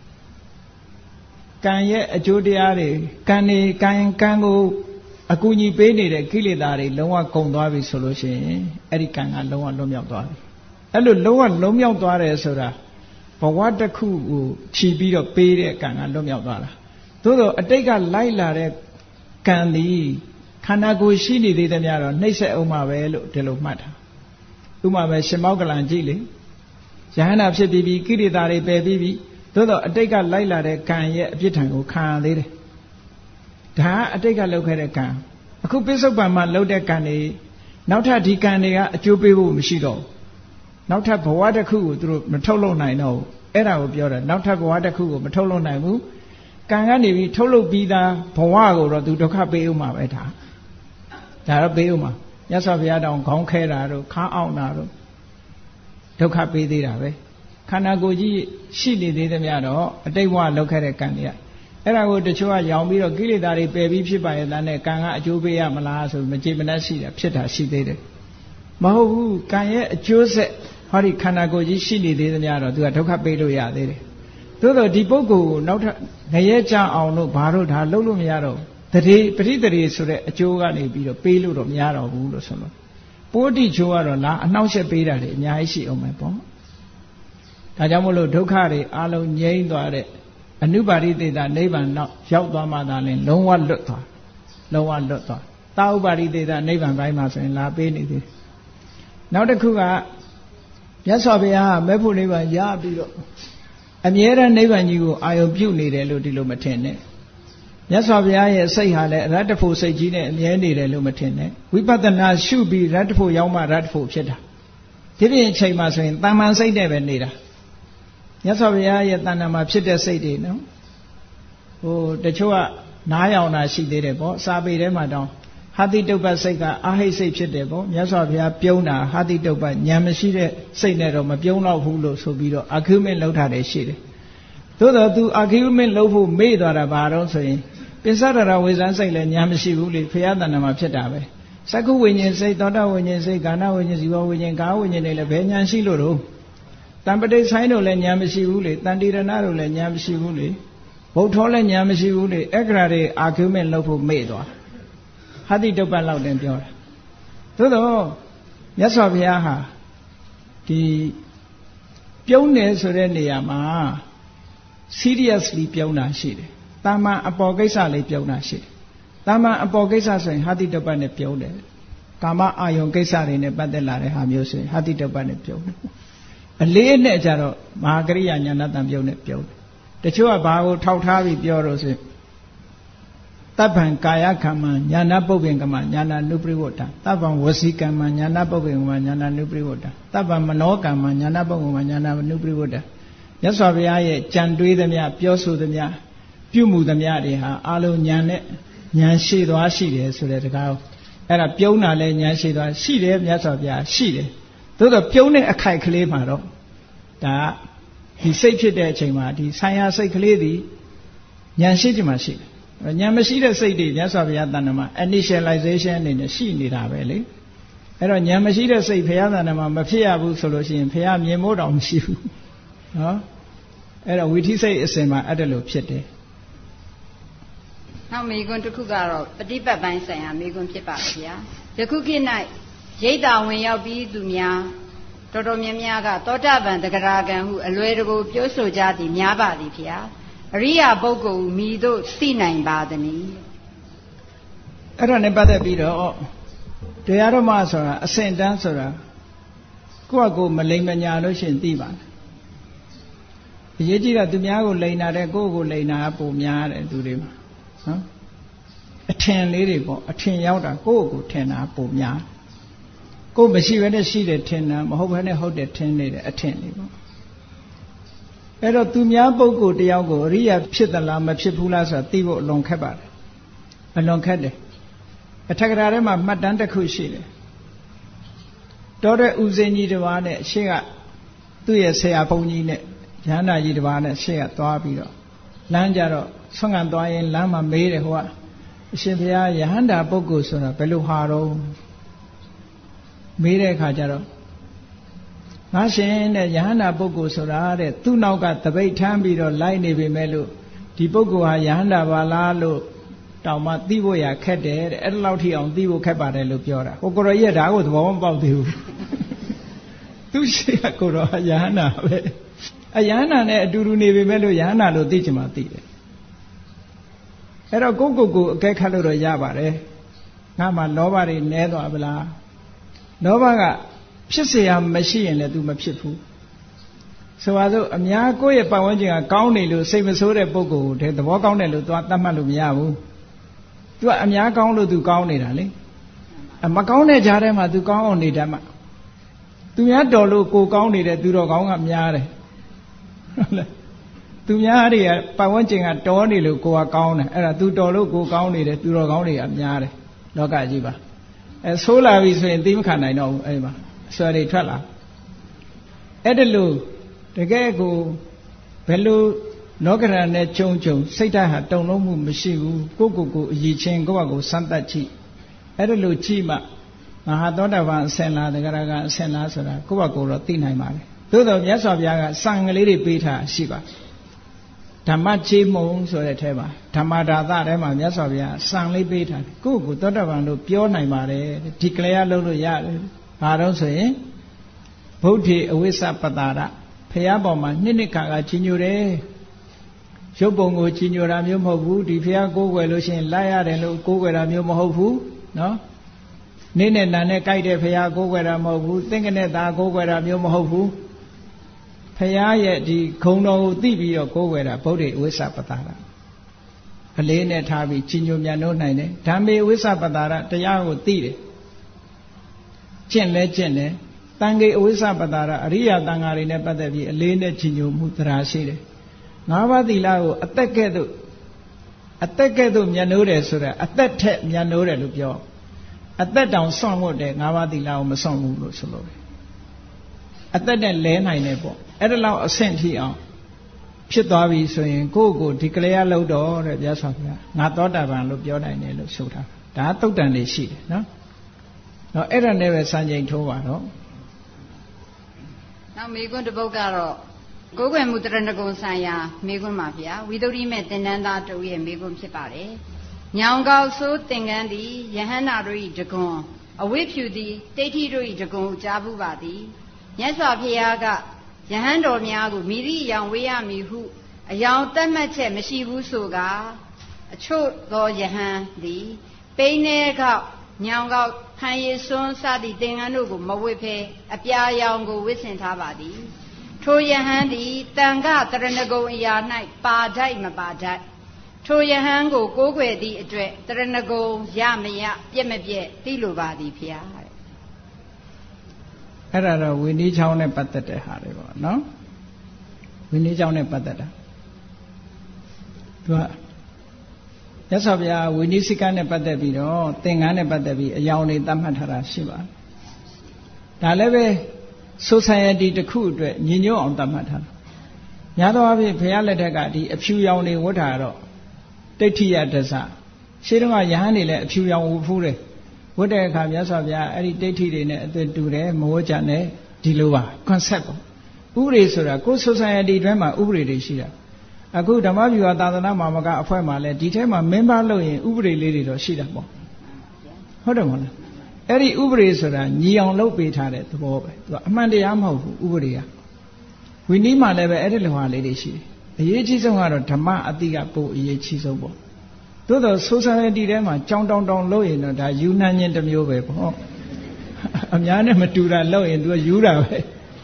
ကံရဲ့အကျိုးတရားတွေကံတွေကံကံကိုအကူအညီပေးနေတဲ့ကိလေသာတွေလုံးဝကုန်သွားပြီဆိုလို့ရှိရင်အဲ့ဒီကံကလုံးဝလွတ်မြောက်သွားပြီအဲ့လိုလုံးဝလုံးမြောက်သွားတယ်ဆိုတာဘဝတစ်ခုကိုခြီးပြီးတော့ပေးတဲ့ကံကလွတ်မြောက်သွားတာသို့တော့အတိတ်ကလိုက်လာတဲ့ကံသည်ခန္ဓာကိုယ်ရှိနေသေးတယ်များတော့နှိမ့်ဆက်အောင်မှာပဲလို့ဒီလိုမှတ်တာဥပမာပဲရှင်မောက္ကလံကြည့်လေယဟန္တာဖြစ်ပြီးပြီးကိရိတာတွေပယ်ပြီးပြီးသို့တော့အတိတ်ကလိုက်လာတဲ့ကံရဲ့အပြစ်ထံကိုခံရသေးတယ်ဒါအတိတ်ကလုပ်ခဲ့တဲ့ကံအခုပိဿုပန်မှာလုပ်တဲ့ကံတွေနောက်ထပ်ဒီကံတွေကအကျိုးပေးဖို့မရှိတော့ဘူးနောက်ထပ်ဘဝတစ်ခုကိုသူတို့မထုတ်လုပ်နိုင်တော့ဘူးအဲ့ဒါကိုပြောတယ်နောက်ထပ်ဘဝတစ်ခုကိုမထုတ်လုပ်နိုင်ဘူးကံကနေပြီးထုတ်လုပ်ပြီးသားဘဝကိုတော့သူဒုက္ခပေးဦးမှာပဲဒါဒါတော့ပေးဦးမှာမြတ်စွာဘုရားတောင်ခေါင်းခဲတာတို့ခါအောင်တာတို့ဒုက္ခပေးသေးတာပဲခန္ဓာကိုယ်ကြီးရှိနေသေးတယ်များတော့အတိတ်ဘဝလုပ်ခဲ့တဲ့ကံတွေကအဲ့ဒါကိုတချို့ကရောင်ပြီးတော့ကိလေသာတွေပယ်ပြီးဖြစ်ပါရဲ့သားနဲ့ကံကအကျိုးပေးရမလားဆိုမကြေမနက်ရှိတာဖြစ်တာရှိသေးတယ်မဟုတ်ဘူးကံရဲ့အကျိုးဆက်ဟောဒီခန္ဓာကိုယ်ကြီးရှိနေသေးတယ်များတော့သူကဒုက္ခပေးလို့ရသေးတယ်သို့တော့ဒီပုဂ္ဂိုလ်ကိုနောက်ထပ်ငရဲကြအောင်လို့ဘာလို့ဒါလုပ်လို့မရတော့တတိပရိတရေဆိုတဲ့အကျိုးကနေပြီးတော့ပေးလို့တော့မရတော့ဘူးလို့ဆိုလို့ပိုးတိချိုးကတော့လားအနှောင့်အယှက်ပေးတာတွေအများကြီးရှိအောင်ပဲပေါ့ဒါကြောင့်မို့လို့ဒုက္ခတွေအလုံးငြိမ်းသွားတဲ့အနုပါရိသေတာနိဗ္ဗာန်နောက်ရောက်သွားမှသာလင်လုံးဝလွတ်သွားလုံးဝလွတ်သွားသာဥပါရိသေတာနိဗ္ဗာန်ပိုင်းမှာဆိုရင်လာပေးနေသေးတယ်နောက်တစ်ခုကမြတ်စွာဘုရားကမဲ့ဖို့နိဗ္ဗာန်ရပြီးတော့အမြဲတမ်းနိဗ္ဗာန်ကြီးကိုအာရုံပြုနေတယ်လို့ဒီလိုမထင်နဲ့မြတ်စွာဘုရားရဲ့စိတ်ဟာလည်းရတ္တဖို့စိတ်ကြီးနဲ့အမြဲနေတယ်လို့မထင်နဲ့ဝိပဿနာရှုပြီးရတ္တဖို့ရောက်မှရတ္တဖို့ဖြစ်တာဒီပြင်အချိန်မှာဆိုရင်တဏ္ဍာစိတ်နဲ့ပဲနေတာမြတ်စွာဘုရားရဲ့တဏ္ဍာမှာဖြစ်တဲ့စိတ်တွေနော်ဟိုတချို့ကနားယောင်တာရှိသေးတယ်ပေါ့စာပေထဲမှာတောင်းဟာတိတုပ္ပစိတ်ကအာဟိတ်စိတ်ဖြစ်တယ်ပေါ့မြတ်စွာဘုရားပြုံးတာဟာတိတုပ္ပဉာဏ်မရှိတဲ့စိတ်နဲ့တော့မပြုံးတော့ဘူးလို့ဆိုပြီးတော့အာခိမင်းလောက်ထားတယ်ရှိတယ်သို့တော့ तू အာခိမင်းလောက်ဖို့မေ့သွားတာဘာတော့ဆိုရင်ပိစ္ဆဒရာဝေဇန်စိတ်လည်းဉာဏ်မရှိဘူးလေဘုရားတဏ္ဍာမှာဖြစ်တာပဲစက္ခုဝိညာဉ်စိတ်သောတာဝိညာဉ်စိတ်ကာဏဝိညာဉ်ဇီဝဝိညာဉ်ကာဝိညာဉ်တွေလည်းဘယ်ဉာဏ်ရှိလို့တော့တံပတိဆိုင်တို့လည်းဉာဏ်မရှိဘူးလေတန်တိရဏတို့လည်းဉာဏ်မရှိဘူးလေဘုဒ္ဓောလည်းဉာဏ်မရှိဘူးလေအက္ခရာတွေအာခိမင်းလောက်ဖို့မေ့သွားဟာတိတုပ္ပလောက်တင်ပြောတာသို့တော့မြတ်စွာဘုရားဟာဒီပြုံးတယ်ဆိုတဲ့နေရာမှာ seriously ပြုံးတာရှိတယ်တာမန်အပေါ်ကိစ္စလေးပြုံးတာရှိတယ်တာမန်အပေါ်ကိစ္စဆိုရင်ဟာတိတပတ်နဲ့ပြုံးတယ်ကာမအာယုံကိစ္စတွေနဲ့ပတ်သက်လာတဲ့ဟာမျိုးဆိုရင်ဟာတိတပတ်နဲ့ပြုံးတယ်အလေးနဲ့ကြတော့မဟာကရိယာညာဏတံပြုံးနဲ့ပြုံးတယ်တချို့ကဘာကိုထောက်ထားပြီးပြောလို့ဆိုရင်တပ္ပံကာယကမ္မညာဏပုပ္ပင်ကမ္မညာဏနုပရိဝတ္တတပ္ပံဝစီကမ္မညာဏပုပ္ပင်ကမ္မညာဏနုပရိဝတ္တတပ္ပံမနောကမ္မညာဏပုပ္ပင်ကမ္မညာဏနုပရိဝတ္တမြတ်စွာဘုရားရဲ့ကြံတွေးသမျှပြောဆိုသမျှပြုမှုသမျှတွေဟာအလုံးညာနဲ့ညာရှိသွားရှိတယ်ဆိုတဲ့တကားအဲ့ဒါပြုံးတာလဲညာရှိသွားရှိတယ်မြတ်စွာဘုရားရှိတယ်သို့တော့ပြုံးတဲ့အခိုက်ကလေးမှာတော့ဒါဒီစိတ်ဖြစ်တဲ့အချိန်မှာဒီဆိုင်ရာစိတ်ကလေးသည်ညာရှိခြင်းမှာရှိတယ်ညာမရှိတဲ့စိတ်တွေမြတ်စွာဘုရားတဏ္ဍမှာ initialization အနေနဲ့ရှိနေတာပဲလေအဲ့တော့ညာမရှိတဲ့စိတ်ဘုရားတဏ္ဍမှာမဖြစ်ရဘူးဆိုလို့ရှိရင်ဘုရားမြင်မို့တောင်မရှိဘူးနော်အဲ့တော့ဝိသိစိတ်အစဉ်မှာအဲ့ဒါလိုဖြစ်တယ်နောက်မိကွန်းတစ်ခုကတော့ပฏิပတ်ပိုင်းဆိုင်ရာမိကွန်းဖြစ်ပါဗျာယခုခေတ်၌ရိတ်တာဝင်ရောက်ပြီးသူများတော်တော်များများကသောတာပန်တဂရကံဟုအလွယ်တကူပြောဆိုကြသည်များပါသည်ဗျာအရိယာပုဂ္ဂိုလ်မိတို့သိနိုင်ပါသနည်းအဲ့ဒါနဲ့ပတ်သက်ပြီးတော့တရားဓမ္မဆိုတာအစင်တန်းဆိုတာကိုယ့်အကိုမလိမ်မညာလို့ရှိရင်သိပါလားအရေးကြီးတာသူများကိုလိမ်တာတဲ့ကိုယ့်ကိုလိမ်တာပုံများတယ်သူတွေမှာနော်အထင်လေးတွေပေါ့အထင်ရောက်တာကိုယ့်ကိုထင်တာပုံများကိုယ်မရှိဘဲနဲ့ရှိတယ်ထင်တာမဟုတ်ဘဲနဲ့ဟုတ်တယ်ထင်နေတယ်အထင်လေးပေါ့အဲ့တော့သူများပုဂ္ဂိုလ်တယောက်ကိုအရိယာဖြစ်သလားမဖြစ်ဘူးလားဆိုတာသိဖို့အလွန်ခက်ပါတယ်အလွန်ခက်တယ်အထက်ကရာထဲမှာမှတ်တမ်းတစ်ခုရှိတယ်တော်တဲ့ဥစဉ်ကြီးတစ်ပါးနဲ့ရှေ့ကသူ့ရဲ့ဆရာဘုန်းကြီးနဲ့ရဟန္တာကြီးတစ်ပါးနဲ့ရှေ့ကသွားပြီးတော့လမ်းကြတော့ဆွမ်းခံသွားရင်လမ်းမှာမေးတယ်ဟိုကအရှင်ဘုရားယဟန္တာပုဂ္ဂိုလ်ဆိုတာဘယ်လိုဟာတော့မေးတဲ့အခါကျတော့ငါရှင်တဲ့ယဟန္တာပုဂ္ဂိုလ်ဆိုတာတဲ့သူ့နောက်ကတပိတ်ထမ်းပြီးတော့လိုက်နေပြီမဲ့လို့ဒီပုဂ္ဂိုလ်ဟာယဟန္တာပါလားလို့တောင်မှသိဖို့ရခက်တယ်တဲ့အဲ့လောက်ထိအောင်သိဖို့ခက်ပါတယ်လို့ပြောတာဟိုကိုရောကြီးကဒါကိုသဘောမပေါက်သေးဘူးသူရှိကကိုရောယဟန္တာပဲအယဟန္တာနဲ့အတူတူနေပြီမဲ့လို့ယဟန္တာလို့သိချင်မှသိတယ်အဲ့တော့ကိုကိုကိုအကဲခတ်လို့တော့ရပါတယ်ငါမှလောဘတွေနဲသွားဗလားလောဘကဖြစ်เสียမရှိရင်လည်း तू မဖြစ်ဘူးဆိုပါစို့အများကိုယ့်ရဲ့ပတ်ဝန်းကျင်ကကောင်းနေလို့စိတ်မဆိုးတဲ့ပုဂ္ဂိုလ်တဲ့သဘောကောင်းတယ်လို့ तू သတ်မှတ်လို့မရဘူး तू ကအများကောင်းလို့ तू ကောင်းနေတာလေအမကောင်းတဲ့ကြားထဲမှာ तू ကောင်းအောင်နေတတ်မှာ तू များတော်လို့ကိုကောင်းနေတဲ့သူတော်ကောင်းကများတယ်ဟုတ်လား तू များတွေကပတ်ဝန်းကျင်ကတော်နေလို့ကိုကကောင်းတယ်အဲ့ဒါ तू တော်လို့ကိုကောင်းနေတယ်သူတော်ကောင်းတွေကများတယ်လောကကြီးပါအဲဆိုးလာပြီဆိုရင်သိမခံနိုင်တော့ဘူးအဲ့မှာဆွဲတွေထွက်လာအဲ့ဒါလို့တကယ်ကိုဘယ်လိုလောကရန်နဲ့ကြုံကြုံစိတ်ဓာတ်ဟာတုံလုံးမှုမရှိဘူးကိုယ့်ကိုယ်ကိုအည်ချင်းကိုယ့်ဘာကိုစမ်းသပ်ကြည့်အဲ့ဒါလို့ကြည့်မှမဟာသောတာပန်အစင်လားတဂရကအစင်လားဆိုတာကိုယ့်ဘာကိုယ်တော့သိနိုင်ပါတယ်သို့တော်မြတ်စွာဘုရားကစံကလေးတွေပေးထားရှိပါဓမ္မချေမုံဆိုတဲ့ထဲမှာဓမ္မဒါသထဲမှာမြတ်စွာဘုရားစံလေးပေးထားတယ်ကိုယ့်ကိုသောတာပန်လို့ပြောနိုင်ပါတယ်ဒီကလေးရလုံးလို့ရတယ်ဘာတော့ဆိုရင်ဗုဒ္ဓေအဝိစ္စပတာရဖះပေါ်မှာနှစ်နှစ်ခါကကြီးညိုတယ်ရုပ်ပုံကိုကြီးညိုတာမျိုးမဟုတ်ဘူးဒီဖះကိုးကွယ်လို့ရှိရင်လိုက်ရတယ်လို့ကိုးကွယ်တာမျိုးမဟုတ်ဘူးနော်နေ့နဲ့နာနဲ့ကြိုက်တဲ့ဖះကိုးကွယ်တာမဟုတ်ဘူးသင်္ကနဲ့သာကိုးကွယ်တာမျိုးမဟုတ်ဘူးဖះရဲ့ဒီဂုံတော်ကိုသိပြီးတော့ကိုးကွယ်တာဗုဒ္ဓေအဝိစ္စပတာရအလေးနဲ့ထားပြီးကြီးညိုမြတ်လို့နိုင်တယ်ဓမ္မေအဝိစ္စပတာရတရားကိုသိတယ်ကျင့်လဲကျင့်တယ်တန်ခေအဝိစ္စပတာရအရိယာတန်ဃာတွေနဲ့ပတ်သက်ပြီးအလေးနဲ့ကြီးညိုမှုတရားရှိတယ်ငါးပါးသီလကိုအသက်ကဲ့သို့အသက်ကဲ့သို့မြတ်နိုးတယ်ဆိုတာအသက်ထက်မြတ်နိုးတယ်လို့ပြောအသက်တောင်စွန့်ဖို့တယ်ငါးပါးသီလကိုမစွန့်ဘူးလို့ဆိုလို့အသက်နဲ့လဲနိုင်တယ်ပေါ့အဲ့ဒါလောက်အဆင့်ထိအောင်ဖြစ်သွားပြီဆိုရင်ကိုယ့်ကိုဒီကလေးရလို့တော့တဲ့မြတ်စွာဘုရားငါသောတာပန်လို့ပြောနိုင်တယ်လို့ဆိုထားဒါသုတ်တန်လေးရှိတယ်နော်တော့အဲ့ဒါနဲ့ပဲစံချိန်ထိုးပါတော့နောက်မိကွန်းတစ်ပုဒ်ကတော့ကိုယ်ွယ်မှုတရဏဂုံဆိုင်ရာမိကွန်းပါဗျာဝိသုဒ္ဓိမဲ့သင်္นานသားတို့ရဲ့မိကွန်းဖြစ်ပါတယ်ညောင်ကောက်ဆိုးသင်္ကန်းသည်ယဟန္တာတို့၏တကွန်အဝိဖြူသည်တိဋ္ဌိတို့၏တကွန်ကိုကြားဘူးပါသည်မြတ်စွာဘုရားကယဟန်တော်များကိုမိရိယောင်ဝေးရမည်ဟုအယောင်တတ်မှတ်ချက်မရှိဘူးဆိုကအချို့သောယဟန်သည်ပိန်းနေကောက်ညောင်ကောက်ဖန်ရည်စွန်းစသည့်သင်္ကန်းတို့ကိုမဝတ်ဖဲအပြာရောင်ကိုဝတ်ဆင်ထားပါသည်ထိုယဟန်သည်တန်ခတရဏဂုံအရာ၌ပါဒိုက်မပါဒိုက်ထိုယဟန်ကိုကိုးကွယ်သည့်အတွက်တရဏဂုံရမရပြက်မပြက်သိလိုပါသည်ဖျားတဲ့အဲ့ဒါတော့ဝိနည်းချောင်းနဲ့ပတ်သက်တဲ့ဟာတွေပေါ့နော်ဝိနည်းချောင်းနဲ့ပတ်သက်တာသူကရသော်ဗျာဝိနည်းစိကနဲ့ပတ်သက်ပြီးတော့သင်္ကန်းနဲ့ပတ်သက်ပြီးအယောင်တွေသတ်မှတ်ထားတာရှိပါတယ်ဒါလည်းပဲ society တစ်ခုအတွက်ညီညွတ်အောင်သတ်မှတ်ထားတာများသောအားဖြင့်ဘုရားလက်ထက်ကဒီအဖြူရောင်တွေဝတ်တာတော့ဒိဋ္ဌိယဒဇရှင်းတော့ယဟန်တွေလည်းအဖြူရောင်ဝတ်ဖူးတယ်ဝတ်တဲ့အခါမြတ်စွာဘုရားအဲ့ဒီဒိဋ္ဌိတွေနဲ့အသွင်တူတယ်မဝတ်ကြနဲ့ဒီလိုပါ concept ပေါ့ဥပဒေဆိုတာကိုယ် society တွင်းမှာဥပဒေတွေရှိတာအခုဓမ္မဗျူဟာသာသနာ့မာမကအဖွဲ့မှာလည်းဒီထဲမှာ member လုပ်ရင်ဥပဒေလေးတွေတော့ရှိတာပေါ့ဟုတ်တယ်မဟုတ်လားအဲ့ဒီဥပဒေဆိုတာညီအောင်လုပ်ပေးထားတဲ့သဘောပဲသူကအမှန်တရားမဟုတ်ဘူးဥပဒေကဝိနည်းမှာလည်းပဲအဲ့ဒီလိုဟာလေးတွေရှိတယ်အရေးကြီးဆုံးကတော့ဓမ္မအတိကပို့အရေးကြီးဆုံးပေါ့သို့တော့ society ထဲမှာကြောင်းတောင်းတောင်းလုပ်ရင်တော့ဒါယူနှံခြင်းတစ်မျိုးပဲပေါ့အများနဲ့မတူတာလုပ်ရင်သူကယူတာပဲ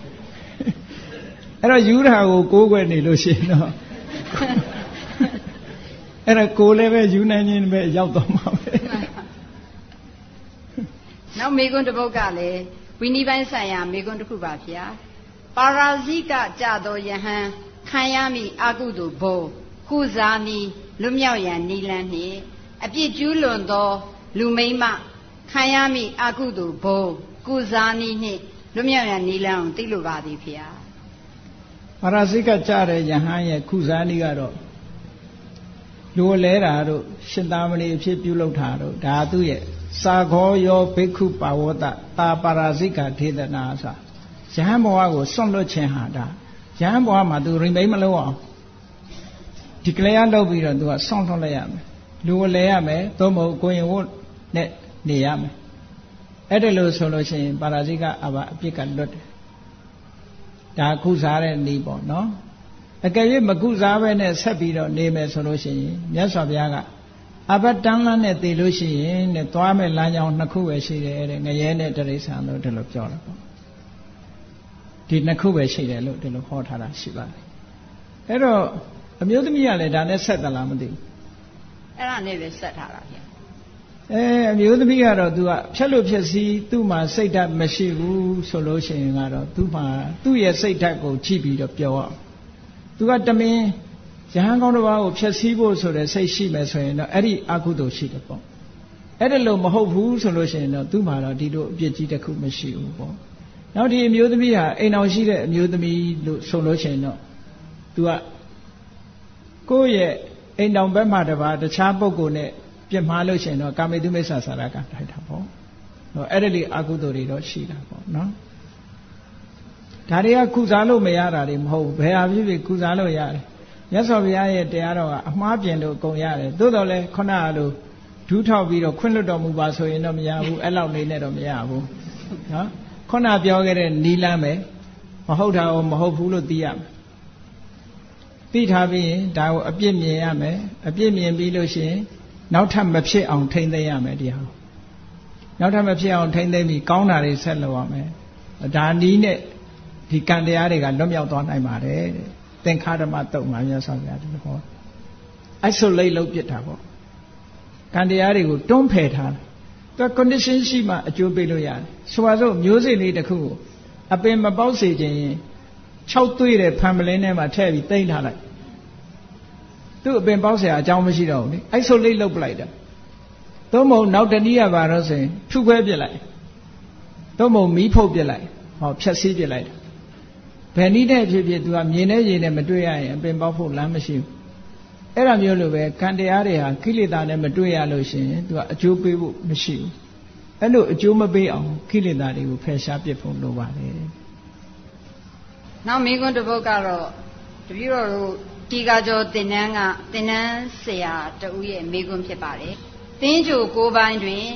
အဲ့တော့ယူတာကိုကိုးကွယ်နေလို့ရှိရင်တော့အဲ့ဒါကိုလည်းပဲယူနိုင်ခြင်းပဲရောက်တော့မှာပဲနောက်မေကွန်းတစ်ပုဒ်ကလည်းဝိနည်းပိုင်းဆိုင်ရာမေကွန်းတစ်ခုပါဗျာပါရာဇိကကြသောယဟန်ခံရမည့်အကုသိုလ်ဘုံကုဇာနီလွတ်မြောက်ရန်နိလန်းနှင့်အပြစ်ကျူးလွန်သောလူမိန်းမခံရမည့်အကုသိုလ်ဘုံကုဇာနီနှင့်လွတ်မြောက်ရန်နိလန်းကိုသိလိုပါသည်ဗျာပါရာဇိကကြတဲ့ယဟန်ရဲ့ကုဇာနီကတော့လူလဲတာတို့ရှင်သာမဏေအဖြစ်ပြုလုပ်တာတို့ဒါသူ့ရဲ့စာခောယောဘိက္ခုပါဝတ္တတာပါရာဇိကဒေသနာဆိုယဟန်ဘဝကိုစွန့်လွတ်ခြင်းဟာဒါယဟန်ဘဝမှာသူရိမ့်မိန်မလို့အောင်ဒီကလေးရလုပ်ပြီးတော့သူကစွန့်လွတ်လိုက်ရမယ်လူလဲရမယ်သို့မဟုတ်ကိုရင်ဝတ်နဲ့နေရမယ်အဲ့ဒါလို့ဆိုလို့ရှိရင်ပါရာဇိကအဘအပြစ်ကလွတ်တယ်ဒါကုစားတဲ့နေပေါ့နော်အကယ်၍မကုစားပဲနဲ့ဆက်ပြီးတော့နေမယ်ဆိုလို့ရှိရင်မြတ်စွာဘုရားကအဘတန်းလန်းနဲ့တည်လို့ရှိရင်တဲ့သွားမဲ့လမ်းကြောင်းနှစ်ခုပဲရှိတယ်တဲ့ငရဲနဲ့တိရစ္ဆာန်လို့ဒီလိုပြောတာပေါ့ဒီနှစ်ခုပဲရှိတယ်လို့ဒီလိုဟောထားတာရှိပါတယ်အဲ့တော့အမျိုးသမီးကလည်းဒါနဲ့ဆက်သလားမသိဘူးအဲ့ဒါနဲ့ပဲဆက်ထားတာဗျာအဲအမျိုးသမီးကတော့ तू ကဖြက်လို့ဖြက်စီးသူ့မှာစိတ်ဓာတ်မရှိဘူးဆိုလို့ရှိရင်ကတော့သူ့မှာသူ့ရဲ့စိတ်ဓာတ်ကိုကြည့်ပြီးတော့ပြောအောင်သူကတမင်ယဟန်ကောင်းတစ်ပါးကိုဖြက်စီးဖို့ဆိုတဲ့စိတ်ရှိမယ်ဆိုရင်တော့အဲ့ဒီအကုသိုလ်ရှိတယ်ပေါ့အဲ့ဒါလို့မဟုတ်ဘူးဆိုလို့ရှိရင်တော့သူ့မှာတော့ဒီလိုအပြစ်ကြီးတစ်ခုမရှိဘူးပေါ့နောက်ဒီအမျိုးသမီးဟာအိမ်အောင်ရှိတဲ့အမျိုးသမီးလို့ဆိုလို့ရှိရင်တော့ तू ကကိုယ့်ရဲ့အိမ်တော်ဘက်မှာတပါးတခြားပုဂ္ဂိုလ်နဲ့ပြစ်မှားလို့ရှိရင်တော့ကာမေတုမိစ္ဆာစာရကထိုက်တာပေါ့ဟောအဲ့ဒါလေးအကုသိုလ်တွေတော့ရှိတာပေါ့နော်ဒါတွေကကုစားလို့မရတာတွေမဟုတ်ဘူးဘယ်ဟာဖြစ်ဖြစ်ကုစားလို့ရတယ်မြတ်စွာဘုရားရဲ့တရားတော်ကအမှားပြင်လို့အကုန်ရတယ်သို့တော်လည်းခုနကလိုဒူးထောက်ပြီးတော့ခွင့်လွတ်တော်မူပါဆိုရင်တော့မရဘူးအဲ့လောက်နေနဲ့တော့မရဘူးနော်ခုနပြောခဲ့တဲ့နီလန်းပဲမဟုတ်တာရောမဟုတ်ဘူးလို့သိရမယ်သိထားပြီးရင်ဒါကိုအပြစ်မြင်ရမယ်အပြစ်မြင်ပြီးလို့ရှိရင်နောက်ထပ်မဖြစ်အောင်ထိမ့်သိမ်းရမယ်တရားနောက်ထပ်မဖြစ်အောင်ထိမ့်သိမ်းပြီးကောင်းတာတွေဆက်လုပ်ရမယ်ဒါနီးနဲ့ဒီကံတရားတွေကလွတ်မြောက်သွားနိုင်ပါတယ်တဲ့သင်္ခါဓမ္မတုတ်မှာမြတ်စွာဘုရားဒီလိုဟော isolate လုပ်ပြစ်တာပေါ့ကံတရားတွေကိုတွန်းဖယ်ထားတယ်သူက condition ရှိမှအကျိုးပေးလို့ရတယ်ဆိုပါစို့မျိုးစေ့လေးတစ်ခုကိုအပင်မပေါက်စေခြင်းရင်၆သွေးတဲ့ဖန်ပလင်းထဲမှာထည့်ပြီးတိမ့်ထားလိုက်သူ့အပင်ပေါက်เสียအကြောင်းမရှိတော့ဘူးလေ isolate လုပ်ပလိုက်တာသို့မဟုတ်နောက်တနည်းကပါတော့ဆိုရင်ထုခွဲပြစ်လိုက်သို့မဟုတ်မီးဖုတ်ပြစ်လိုက်ဟောဖြတ်စည်းပြစ်လိုက်ဘယ်နည်းနဲ့ဖြစ်ဖြစ်သူကမြင်နဲ့ရည်နဲ့မတွေ့ရရင်အပင်ပေါက်ဖို့လမ်းမရှိဘူးအဲ့ဒါမျိုးလိုပဲကံတရားတွေဟာကိလေသာနဲ့မတွေ့ရလို့ရှိရင်သူကအကျိုးပေးဖို့မရှိဘူးအဲ့လိုအကျိုးမပေးအောင်ကိလေသာတွေကိုဖယ်ရှားပစ်ဖို့လိုပါတယ်နောက်မိကွန်းတစ်ပုဒ်ကတော့တပည့်တော်တို့တီကာကျော်တင်နန်းကတင်နန်းဆရာတဦးရဲ့မိကွန်းဖြစ်ပါတယ်သင်္ကြိုကိုးပိုင်းတွင်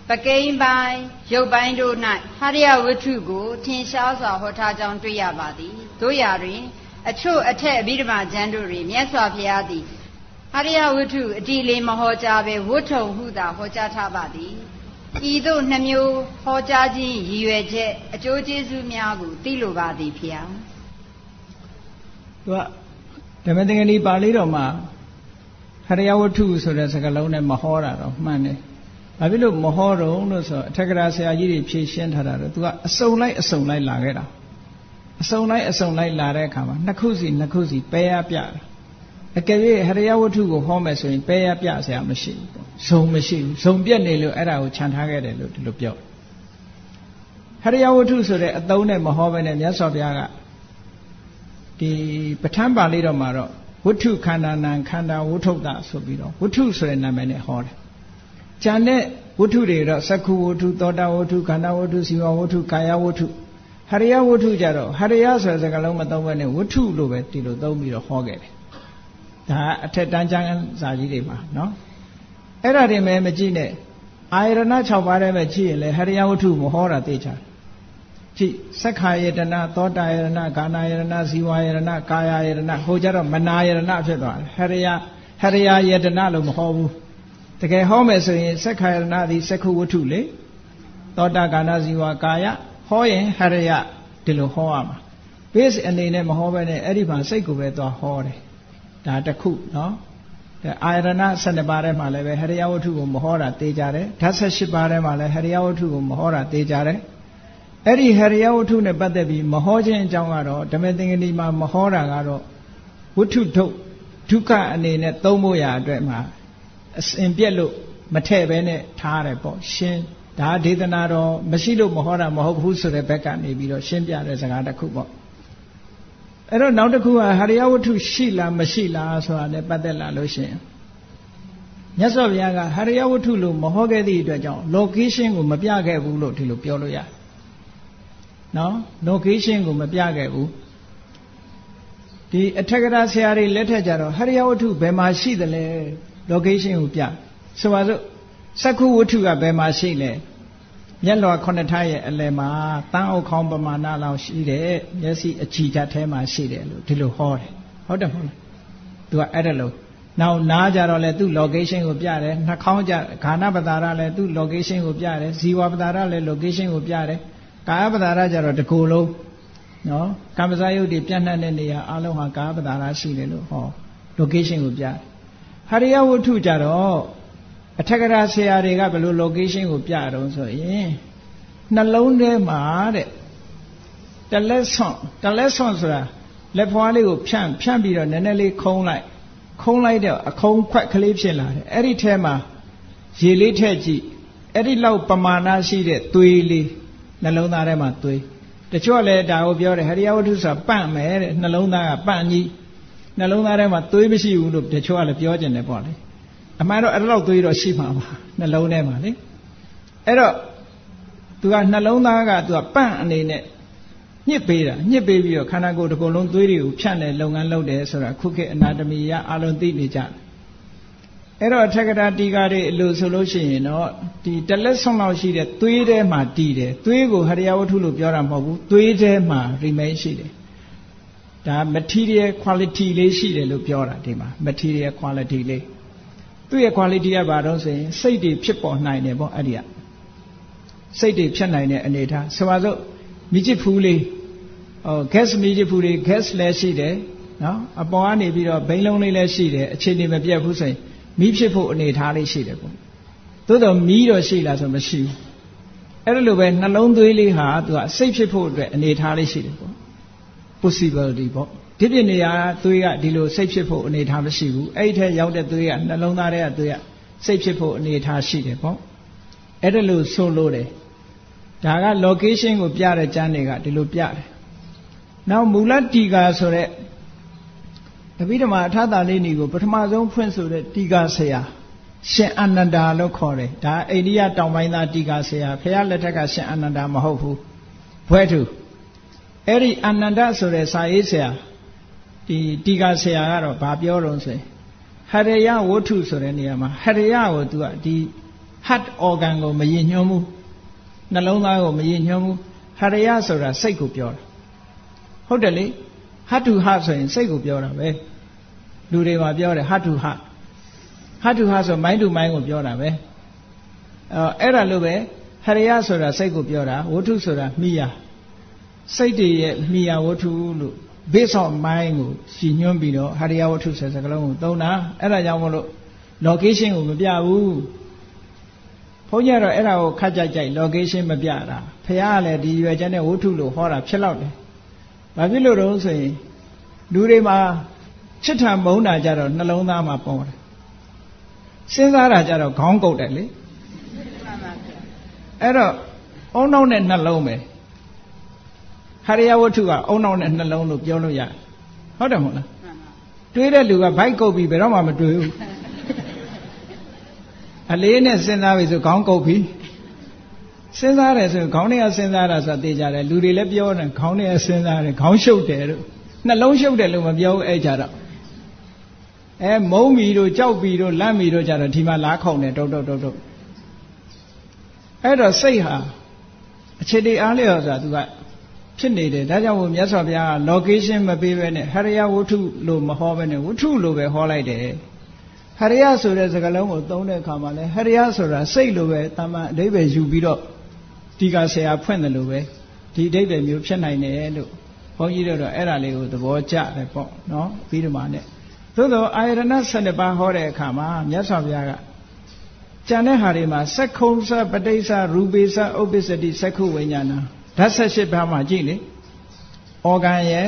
ပကိန်းပိုင်းရုပ်ပိုင်းတို့၌ဟရိယဝတ္ထုကိုထင်ရှားစွာဟောထားကြောင်းတွေ့ရပါသည်တို့ရာတွင်အချို့အထက်အဘိဓမ္မာကျမ်းတို့တွင်မြတ်စွာဘုရားသည်ဟရိယဝတ္ထုအတိအလင်းမဟောကြားဘဲဝတ္ထုံဟုသာဟောကြားထားပါသည်ဤသို့နှမျိုးဟောကြားခြင်းရည်ရွယ်ချက်အကျိုးကျေးဇူးများကိုသိလိုပါသည်ဖေ။သူကဓမ္မသင်္ကနီပါဠိတော်မှာဟရိယဝတ္ထုဆိုတဲ့စကားလုံးနဲ့မဟောတာတော့မှန်တယ်။ဘာဖြစ်လို့မဟောတော့လို့ဆိုတော့အထက်ကရာဆရာကြီးတွေဖြေရှင်းထားတာတော့သူကအစုံလိုက်အစုံလိုက်လာခဲ့တာ။အစုံလိုက်အစုံလိုက်လာတဲ့အခါမှာနှစ်ခုစီနှစ်ခုစီပဲရပြတာ။အကယ်၍ဟရိယဝတ္ထုကိုဟောမယ်ဆိုရင်ပဲရပြဆရာမရှိဘူးပေါ့။ဇုံမရှိဘူး။ဇုံပြက်နေလို့အဲ့ဒါကိုခြံထားခဲ့တယ်လို့ဒီလိုပြော။ဟရိယဝတ္ထုဆိုတဲ့အသုံးနဲ့မဟောဘဲနဲ့မြတ်စွာဘုရားကဒီပဋ္ဌာန်းပါဠိတော်မှာတော့ဝတ္ထုခန္ဓာနံခန္ဓာဝတ္ထုတဆိုပြီးတော့ဝတ္ထုဆိုတဲ့နာမည်နဲ့ဟောတယ်။ကျန်တဲ့ဝတ္ထုတွေတော့သက္ခုဝတ္ထုသောတာဝတ္ထုခန္ဓာဝတ္ထုဇီဝဝတ္ထုကာယဝတ္ထုဟရိယဝတ္ထုကြတော့ဟရိယဆိုတဲ့စကားလုံးမသုံးဘဲနဲ့ဝတ္ထုလို့ပဲဒီလိုသုံးပြီးတော့ဟောခဲ့တယ်။ဒါအထက်တန်းကျမ်းစာကြီးတွေမှာနော်။အဲ့ဒါတွေမဲမကြည့်နဲ့အာယရဏ၆ပါးတည်းပဲကြည့်ရင်လေဟရိယဝတ္ထုမဟောတာသိချာကြည့်သက္ခာယတနာသောတာယတနာကာနာယတနာဇီဝယတနာကာယယတနာဟိုကြတော့မနာယတနာဖြစ်သွားတယ်ဟရိယဟရိယယတနာလို့မဟောဘူးတကယ်ဟောမယ်ဆိုရင်သက္ခာယတနာသည်သက္ခုဝတ္ထုလေသောတာကာနာဇီဝကာယဟောရင်ဟရိယဒီလိုဟောရမှာ base အနေနဲ့မဟောဘဲနဲ့အဲ့ဒီမှာစိတ်ကိုပဲသွားဟောတယ်ဒါတစ်ခုနော်အာယတနာ၁၂ပါးထဲမှာလည်းပဲဟရိယဝတ္ထုကိုမဟောတာသိကြတယ်ဓာတ်၁၈ပါးထဲမှာလည်းဟရိယဝတ္ထုကိုမဟောတာသိကြတယ်အဲ့ဒီဟရိယဝတ္ထုနဲ့ပတ်သက်ပြီးမဟောခြင်းအကြောင်းကတော့ဓမ္မသင်္ကနီမှာမဟောတာကတော့ဝတ္ထုထုတ်ဒုက္ခအနေနဲ့သုံးဖို့ရာအတွက်မှာအစဉ်ပြက်လို့မထည့်ဘဲနဲ့ထားရတယ်ပေါ့ရှင်းဒါဒေသနာတော်မရှိလို့မဟောတာမဟုတ်ဘူးဆိုတဲ့ဘက်ကနေပြီးတော့ရှင်းပြတဲ့စကားတစ်ခုပေါ့အဲ့တော့နောက်တစ်ခုကဟရိယဝတ္ထုရှိလားမရှိလားဆိုတာနဲ့ပတ်သက်လာလို့ရှိရင်မြတ်စွာဘုရားကဟရိယဝတ္ထုလို့မဟောခဲ့သည့်အတွက်ကြောင့် location ကိုမပြခဲ့ဘူးလို့ဒီလိုပြောလို့ရတယ်နော် location ကိုမပြခဲ့ဘူးဒီအထက်ကရာဆရာတွေလက်ထက်ကြတော့ဟရိယဝတ္ထုဘယ်မှာရှိသလဲ location ကိုပြဆိုပါစို့သက္ခုဝတ္ထုကဘယ်မှာရှိလဲမျက်လွှာခုနှစ်ထားရဲ့အလယ်မှာတန်းအုပ်ခေါင်းပမာဏလောက်ရှိတယ်မျက်စိအချီဓာတ်ထဲမှာရှိတယ်လို့ဒီလိုဟောတယ်ဟုတ်တယ်မဟုတ်လားသူကအဲ့ဒါလို့နောက်နားကြတော့လေသူ location ကိုပြတယ်နှာခေါင်းကြဂါနပတာရလည်းသူ location ကိုပြတယ်ဇီဝပတာရလည်း location ကိုပြတယ်ကာယပတာရကြတော့တစ်ခုလုံးနော်ကမ္မဇယုတ်တွေပြန့်နှံ့တဲ့နေရာအလုံးဟာကာယပတာရရှိတယ်လို့ဟော location ကိုပြတယ်ဟရိယဝတ္ထုကြတော့အထက်ကရာဆရာတွေကဘယ်လို location ကိုပြတော့ဆိုရင်နှလုံးထဲမှာတဲ့တလက်ဆွန့်တလက်ဆွန့်ဆိုတာလက်ဖွားလေးကိုဖြန့်ဖြန့်ပြီးတော့နည်းနည်းလေးခုံးလိုက်ခုံးလိုက်တော့အခုံးခွက်ကလေးဖြစ်လာတယ်အဲ့ဒီထဲမှာရေလေးထည့်ကြည့်အဲ့ဒီလောက်ပမာဏရှိတဲ့သွေးလေးနှလုံးသားထဲမှာသွေးတချို့လည်းဒါကိုပြောတယ်ဟရိယဝတ္ထုဆိုတာပန့်မယ်တဲ့နှလုံးသားကပန့်ကြီးနှလုံးသားထဲမှာသွေးမရှိဘူးလို့တချို့ကလည်းပြောကြတယ်ပေါ့လေအမှန်တော့အဲ့လောက်သွေးတော့ရှိမှာပါနှလုံးထဲမှာလေအဲ့တော့သူကနှလုံးသားကသူကပန့်အနေနဲ့ညှစ်ပေးတာညှစ်ပေးပြီးတော့ခန္ဓာကိုယ်တစ်ခုလုံးသွေးတွေကိုဖြန့်တယ်လုပ်ငန်းလုပ်တယ်ဆိုတာခုခေတ်အနာတမီရအလုံးသိနေကြတယ်အဲ့တော့အထက်ကရာတီကာတွေအလိုဆိုလို့ရှိရင်တော့ဒီတလက်ဆွန့်လောက်ရှိတဲ့သွေးထဲမှာတည်တယ်သွေးကိုဟရိယဝတ္ထုလို့ပြောတာမဟုတ်ဘူးသွေးထဲမှာ remain ရှိတယ်ဒါ material quality လေးရှိတယ်လို့ပြောတာဒီမှာ material quality လေးသူ့ရဲ့ quality ကဘာတော့ဆိုရင်စိတ်တွေဖြစ်ပေါ်နိုင်တယ်ပေါ့အဲ့ဒီကစိတ်တွေဖြစ်နိုင်တဲ့အနေထားဆိုပါစို့မြစ်ချစ်ဖူးလေးဟို gas မြစ်ချစ်ဖူးလေး gas လည်းရှိတယ်နော်အပေါ်ကနေပြီးတော့ဘိန်းလုံးလေးလည်းရှိတယ်အခြေအနေမပြတ်ဘူးဆိုရင်မီးဖြစ်ဖို့အနေထားလေးရှိတယ်ပေါ့သို့တော့မီးတော့ရှိလားဆိုမရှိဘူးအဲ့ဒါလိုပဲနှလုံးသွေးလေးဟာသူကစိတ်ဖြစ်ဖို့အတွက်အနေထားလေးရှိတယ်ပေါ့ possibility ပေါ့ဒီပြနေရာသွေးကဒီလိုစိတ်ဖြစ်ဖို့အနေထားမရှိဘူးအဲ့ဒီထဲရောက်တဲ့သွေးကနှလုံးသားထဲကသွေးကစိတ်ဖြစ်ဖို့အနေထားရှိတယ်ပေါ့အဲ့ဒါလို့ဆိုလို့တယ်ဒါက location ကိုပြတဲ့ကျမ်းတွေကဒီလိုပြတယ်နောက်မူလတီကာဆိုတဲ့တပိဓမ္မာအထာတာလေးဏီကိုပထမဆုံးဖွင့်ဆိုတဲ့တီကာဆရာရှင်အာနန္ဒာလို့ခေါ်တယ်ဒါအိန္ဒိယတောင်ပိုင်းသားတီကာဆရာဖခင်လက်ထက်ကရှင်အာနန္ဒာမဟုတ်ဘူးဘွဲသူအဲ့ဒီအာနန္ဒဆိုတဲ့စာရေးဆရာဒီတီကာဆရာကတော့ဗာပြောတော့ဆိုရင်ဟရိယဝတ္ထုဆိုတဲ့နေရာမှာဟရိယကိုသူကဒီ heart organ ကိုမယဉ်ညွှန်းဘူးနှလုံးသားကိုမယဉ်ညွှန်းဘူးဟရိယဆိုတာစိတ်ကိုပြောတာဟုတ်တယ်လေ heart to heart ဆိုရင်စိတ်ကိုပြောတာပဲလူတွေမှာပြောတယ် heart to heart heart to heart ဆို mind to mind ကိုပြောတာပဲအဲအဲ့ဒါလို့ပဲဟရိယဆိုတာစိတ်ကိုပြောတာဝတ္ထုဆိုတာမိယာစိတ်တွေရဲ့မိယာဝတ္ထုလို့ base of mind ကိုရှင်းညွှန်းပြီးတော့ဟရိယဝတ္ထုဆိုတဲ့စကားလုံးကိုသုံးတာအဲ့ဒါကြောင့်မလို့ location ကိုမပြဘူးဘုန်းကြီးကတော့အဲ့ဒါကိုခတ်ကြိုက်ကြိုက် location မပြတာဖះကလည်းဒီရွယ်ချက်နဲ့ဝတ္ထုလို့ဟောတာဖြစ်တော့တယ်ဘာဖြစ်လို့တော့ဆိုရင်လူတွေမှာချစ်ထမုန်းတာကြတော့နှလုံးသားမှာပေါ်တယ်စဉ်းစားတာကြတော့ခေါင်းကုတ်တယ်လေအဲ့တော့အုံနောက်နဲ့နှလုံးပဲဟရိယဝတ္ထုကအုံနောက်နဲ့နှလုံးလို့ပြောလို့ရတယ်ဟုတ်တယ်မဟုတ်လားတွေးတဲ့လူကဘိုက်ကုတ်ပြီးဘယ်တော့မှမတွေးဘူးအလေးနဲ့စဉ်းစားပြီဆိုခေါင်းကုတ်ပြီစဉ်းစားတယ်ဆိုခေါင်းထဲကစဉ်းစားတာဆိုတာသိကြတယ်လူတွေလည်းပြောတယ်ခေါင်းထဲကစဉ်းစားတယ်ခေါင်းရှုပ်တယ်လို့နှလုံးရှုပ်တယ်လို့မပြောဘူးအဲ့ကြတော့အဲမုံမီတို့ကြောက်ပြီးတို့လန့်မီတို့ကြတော့ဒီမှာလားခုံတယ်တုတ်တုတ်တုတ်တုတ်အဲ့တော့စိတ်ဟာအခြေတည်အားလျော်ဆိုတာသူကဖြစ်နေတယ်ဒါကြောင့်မို့မြတ်စွာဘုရားက location မပေးဘဲနဲ့ဟရိယဝတ္ထုလို့မဟောဘဲနဲ့ဝတ္ထုလို့ပဲဟောလိုက်တယ်ဟရိယဆိုတဲ့စကားလုံးကိုသုံးတဲ့အခါမှာလဲဟရိယဆိုတာစိတ်လိုပဲတာမန်အဓိပ္ပာယ်ယူပြီးတော့ဒီကဆရာဖွင့်တယ်လို့ပဲဒီအဓိပ္ပာယ်မျိုးဖြစ်နိုင်တယ်လို့ဘုန်းကြီးတို့တော့အဲ့ဒါလေးကိုသဘောကျတယ်ပေါ့နော်ပြီးတော့မှနဲ့သို့သောအာယတနာဆယ်နှစ်ပါးဟောတဲ့အခါမှာမြတ်စွာဘုရားကကျန်တဲ့ဟာတွေမှာစက္ခုံစပဋိစ္စရူပေစဥပ္ပစ္စတိစက္ခုဝိညာဏဓာတ်ဆက်ရှိပါးမှာကြည့်လေ organ ရဲ့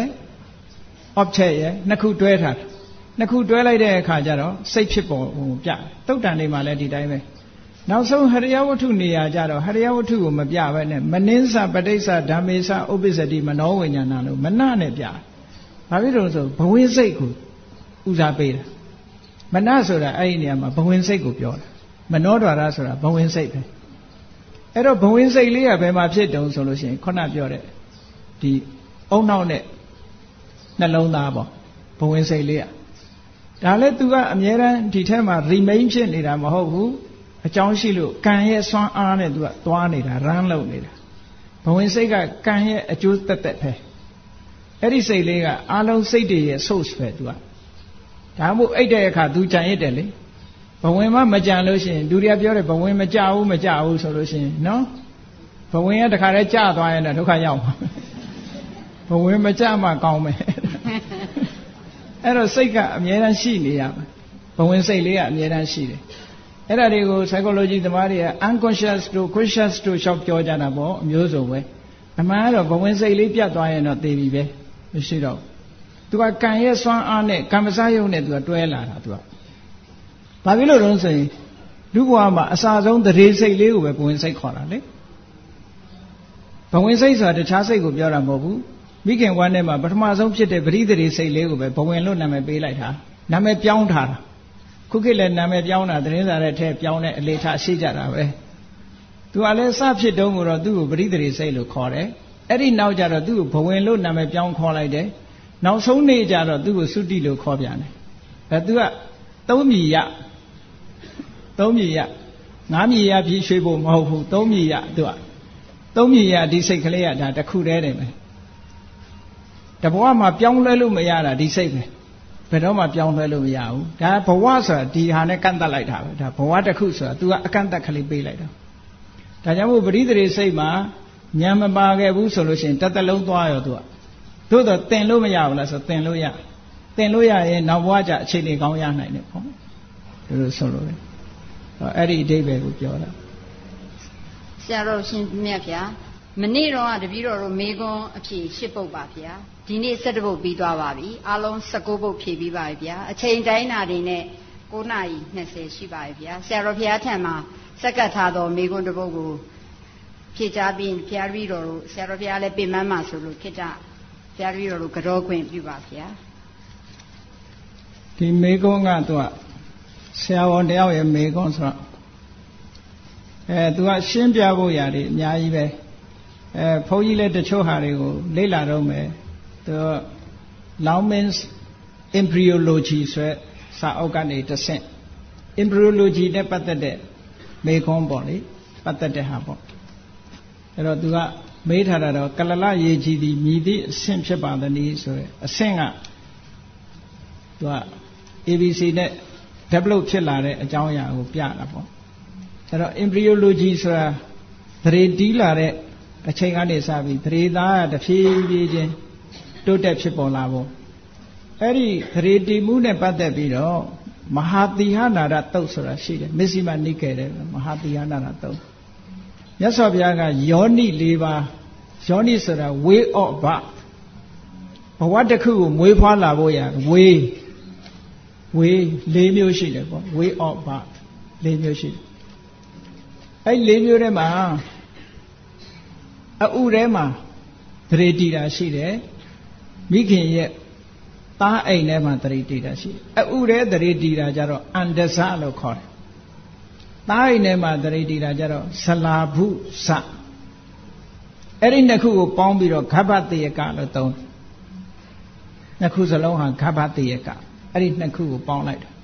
object ရဲ့နှစ်ခုတွဲထားတယ်နှစ်ခုတွဲလိုက်တဲ့အခါကျတော့စိတ်ဖြစ်ပေါ်ဟိုပြသုတ်တန်တွေမှာလည်းဒီတိုင်းပဲနောက်ဆုံးဟရိယဝတ္ထုနေရာကျတော့ဟရိယဝတ္ထုကိုမပြဘဲနဲ့မနင်းစပဋိစ္စဓမ္မေစဥပ္ပစ္စတိမနောဝိညာဏလို့မနနဲ့ပြဘာဖြစ်လို့ဆိုဘဝင်စိတ်ကိုဦးစားပေးတာမနဆိုတာအဲ့ဒီနေရာမှာဘဝင်စိတ်ကိုပြောတာမနောဒွါရဆိုတာဘဝင်စိတ်ပဲအဲ့တော့ဘဝင်စိတ်လေးကဘယ်မှာဖြစ်တုံးဆိုလို့ရှိရင်ခုနပြောတဲ့ဒီအုံနောက်နဲ့နှလုံးသားပေါ့ဘဝင်စိတ်လေးကဒါလည်းသူကအမြဲတမ်းဒီထဲမှာ remain ဖြစ်နေတာမဟုတ်ဘူးအကြောင်းရှိလို့ကံရဲ့စွမ်းအားနဲ့သူကသွားနေတာ run လုပ်နေတာဘဝင်စိတ်ကကံရဲ့အကျိုးသက်သက်ပဲအဲ့ဒီစိတ်လေးကအားလုံးစိတ်တွေရဲ့ source ပဲသူကဒါမှမဟုတ်အိတ်တဲ့အခါသူကြံရစ်တယ်လေဘဝင်မှမကြံလို့ရှိရင်လူတွေကပြောတယ်ဘဝင်မကြဘူးမကြဘူးဆိုလို့ရှိရင်နော်ဘဝင်ကတခါတည်းကြသွားရင်တော့ဒုက္ခရောက်မှာဘဝင်မကြမှကောင်းမယ်အဲ့တော့စိတ်ကအမြဲတမ်းရှိနေရမယ်ဘဝင်စိတ်လေးကအမြဲတမ်းရှိတယ်အဲ့ဒါတွေကို psychology သမားတွေက unconscious တို့ conscious တို့ရှောက်ပြောကြတာပေါ့အမျိုးစုံပဲအမှန်ကတော့ဘဝင်စိတ်လေးပြတ်သွားရင်တော့သေပြီပဲမရှိတော့သူကကံရဲ့စွမ်းအားနဲ့ကံမစားရုံနဲ့သူကတွဲလာတာသူကဘာဖြစ်လို့လဲဆိုရင်လူဘဝမှာအစာဆုံးတရေစိတ်လေးကိုပဲဘဝင်စိတ်ခေါ်တာလေဘဝင်စိတ်ဆိုတာတခြားစိတ်ကိုပြောတာမဟုတ်ဘူးမိခင်ဝမ်းထဲမှာပထမဆုံးဖြစ်တဲ့ပရိသေစိတ်လေးကိုပဲဘဝင်လို့နာမည်ပေးလိုက်တာနာမည်ပြောင်းထားတာခုခေတ်လည်းနာမည်ပြောင်းတာသတင်းစာထဲထည့်ပြောင်းတဲ့အလေထားရှိကြတာပဲသူကလည်းစဖြစ်တုန်းကတော့သူ့ကိုပရိသေစိတ်လို့ခေါ်တယ်အဲ့ဒီနောက်ကျတော့သူ့ကိုဘဝင်လို့နာမည်ပြောင်းခေါ်လိုက်တယ်နောက်ဆုံးနေ့ကျတော့သူ့ကိုသုတိလို့ခေါ်ပြန်တယ်အဲသူကသုံးမြည်ရသုံးမြည်ရငါးမြည်ရပြီးရွှေဖို့မဟုတ်ဘူးသုံးမြည်ရသူကသုံးမြည်ရဒီစိတ်ကလေးကဒါတစ်ခုတည်းတယ်ပဲတဘဝမှာပြောင်းလဲလို့မရတာဒီစိတ်ပဲဘယ်တော့မှပြောင်းလဲလို့မရဘူးဒါဘဝဆိုတာဒီဟာနဲ့ကန့်သက်လိုက်တာပဲဒါဘဝတစ်ခုဆိုတာ तू ကအကန့်သက်ကလေးပေးလိုက်တာဒါကြောင့်မို့ပရိသေစိတ်မှာဉာဏ်မပါခဲ့ဘူးဆိုလို့ရှိရင်တစ်သက်လုံးသွားရော तू ကသို့တော့သင်လို့မရဘူးလားဆိုသင်လို့ရသင်လို့ရရင်နောက်ဘဝကျအခြေအနေကောင်းရနိုင်တယ်ပေါ့ဒီလိုဆိုလို့လေအဲ့ဒီအဓိပ္ပာယ်ကိုပြောတာဆရာတော်ရှင်မြတ်ဗျာမနေ့တော့တပည့်တော်တို့မေကွန်းအဖြေ၈ပုဒ်ပါဗျာဒီနေ့၁၁ပုဒ်ပြီးသွားပါပြီအားလုံး၁၉ပုဒ်ဖြေပြီးပါပြီဗျာအချိန်တိုင်းနာတွေနဲ့၉နာရီ၂၀ရှိပါပြီဗျာဆရာတော်ဘုရားထံမှာစက္ကပ်ထားတော်မေကွန်းတစ်ပုဒ်ကိုဖြေချပြီးဘုရားတပည့်တော်တို့ဆရာတော်ဘုရားလည်းပြင်ပန်းမှာဆိုလို့ခေတ္တဘုရားတပည့်တော်တို့ကြောခွင့်ပြုပါဗျာဒီမေကွန်းကတော့ဆရာဝန်တယောက်ရဲ့မေကွန်းဆိုတော့အဲသူကရှင်းပြဖို့ရတယ်အများကြီးပဲအဲဘုန်းကြီးလည်းတချို့ဟာတွေကိုလေ့လာတော့မယ်သူ Longman's embryology ဆိုတဲ့စာအုပ်ကနေတစ်ဆင့် embryology နဲ့ပတ်သက်တဲ့မေခွန်းပေါ့လေပတ်သက်တဲ့ဟာပေါ့အဲ့တော့သူကမေးထားတာတော့ကလလရေကြီးသည်မြည်သည့်အဆင့်ဖြစ်ပါသနည်းဆိုရယ်အဆင့်ကသူက A B C နဲ့ develop ဖြစ်လာတဲ့အကြောင်းအရာကိုပြတာပေါ့အဲ့တော့ embryology ဆိုတာသရေတီးလာတဲ့အချိန်ကနေစပြီးသရေသားကတဖြည်းဖြည်းချင်းတိုးတက်ဖြစ်ပေါ်လာဖို့အဲ့ဒီသရေတီမှုနဲ့ပတ်သက်ပြီးတော့မဟာတိဟနာရတုတ်ဆိုတာရှိတယ်မစ္စည်းမနိကေတဲ့မဟာတိဟနာရတုတ်မြတ်စွာဘုရားကယောနိ၄ပါးယောနိဆိုတာ way of birth ဘဝတစ်ခုကိုမွေးဖွားလာဖို့ရ way way ၄မျိုးရှိတယ်ပေါ့ way of birth ၄မျိုးရှိတယ်အဲ့၄မျိုးထဲမှာအဥထဲမှာသရေတီတာရှိတယ်မိခင်ရဲ့သားအိမ်ထဲမှာသရေတီတာရှိတယ်အဥထဲသရေတီတာကြတော့အန္တဇလို့ခေါ်တယ်သားအိမ်ထဲမှာသရေတီတာကြတော့ဇလာဘုဇအဲ့ဒီနှစ်ခုကိုပေါင်းပြီးတော့ဂဗ္ဗတေယကလို့သုံးတယ်နှစ်ခုစလုံးဟာဂဗ္ဗတေယကအဲ့ဒီနှစ်ခုကိုပေါင်းလိုက်တယ်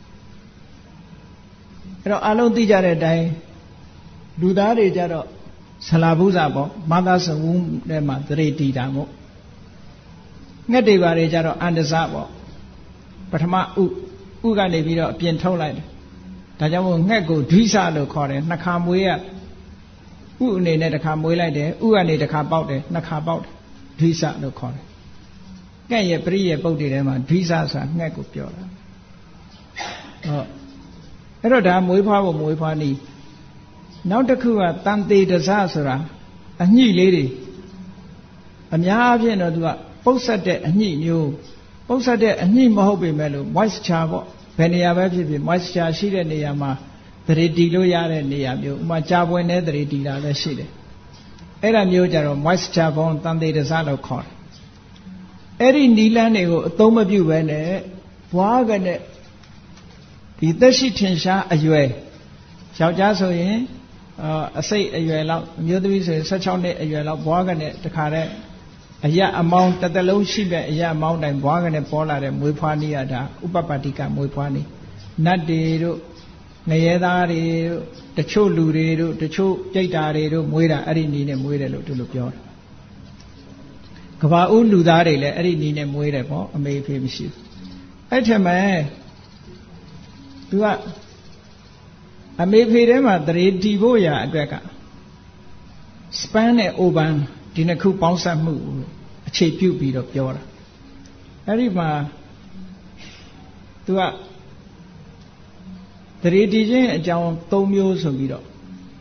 အဲ့တော့အလုံးသိကြတဲ့အတိုင်းလူသားတွေကြတော့ဇလာဘုဇပေါ့မသာစဝုန်းထဲမှာသရေတီတာမို့ငှက်တွေပါတွေကြတော့အန္တဇပေါ့ပထမဥဥကနေပြီးတော့အပြင်ထုတ်လိုက်တယ်ဒါကြောင့်မို့ငှက်ကိုဒွိစလို့ခေါ်တယ်နှစ်ခါမွေးရဥအနေနဲ့တစ်ခါမွေးလိုက်တယ်ဥကနေတစ်ခါပေါက်တယ်နှစ်ခါပေါက်တယ်ဒွိစလို့ခေါ်တယ်ငှက်ရဲ့ပရိရဲ့ပုတ်တွေထဲမှာဒွိစဆိုတာငှက်ကိုပြောတာဟုတ်အဲ့တော့ဒါမွေးဖွားဖို့မွေးဖွားနည်းနောက်တစ်ခုကတန်တေတစဆိုတာအညှိလေးတွေအများအားဖြင့်တော့သူကပုတ်ဆက်တဲ့အညှိမျိုးပုတ်ဆက်တဲ့အညှိမဟုတ်ပေမဲ့လို့ moisture ပေါ့ဘယ်နေရာပဲဖြစ်ဖြစ် moisture ရှိတဲ့နေရာမှာသရေတီလို့ရတဲ့နေရာမျိုးဥမာကြာပွင့်တဲ့သရေတီတာလည်းရှိတယ်အဲ့ဒါမျိုးကြတော့ moisture born တန်တေတစလို့ခေါ်တယ်အဲ့ဒီနီလန်းတွေကိုအသုံးမပြုဘဲနဲ့ဘွားကနဲ့ဒီသက်ရှိထင်ရှားအရွယ်ယောက်ျားဆိုရင်အစိတ်အရွယ်လောက်အမျိုးသမီးဆိုရင်၁၆နှစ်အရွယ်လောက်ဘွားကနဲ့တခါတဲ့အရအမောင်းတစ်သလုံးရှိတဲ့အရအမောင်းတိုင်းဘွားကနဲ့ပေါ်လာတဲ့မွေးဖွားနည်းရတာဥပပတ္တိကမွေးဖွားနည်းနတ်တွေတို့ငရဲသားတွေတို့တချို့လူတွေတို့တချို့ကြိတ်တာတွေတို့မွေးတာအဲ့ဒီနည်းနဲ့မွေးတယ်လို့သူတို့ပြောတယ်ကဘာဦးလူသားတွေလည်းအဲ့ဒီနည်းနဲ့မွေးတယ်ပေါ့အမေဖေမရှိဘူးအဲ့ထက်မှသူကအမေဖေထဲမှာသရေတီဖို့ရာအတွက်က span နဲ့ oban ဒီနှစ်ခုပေါင်းစပ်မှုအခြေပြုပြီးတော့ပြောတာအဲ့ဒီမှာသူကသရေတီခြင်းအကြောင်း၃မျိုးဆိုပြီးတော့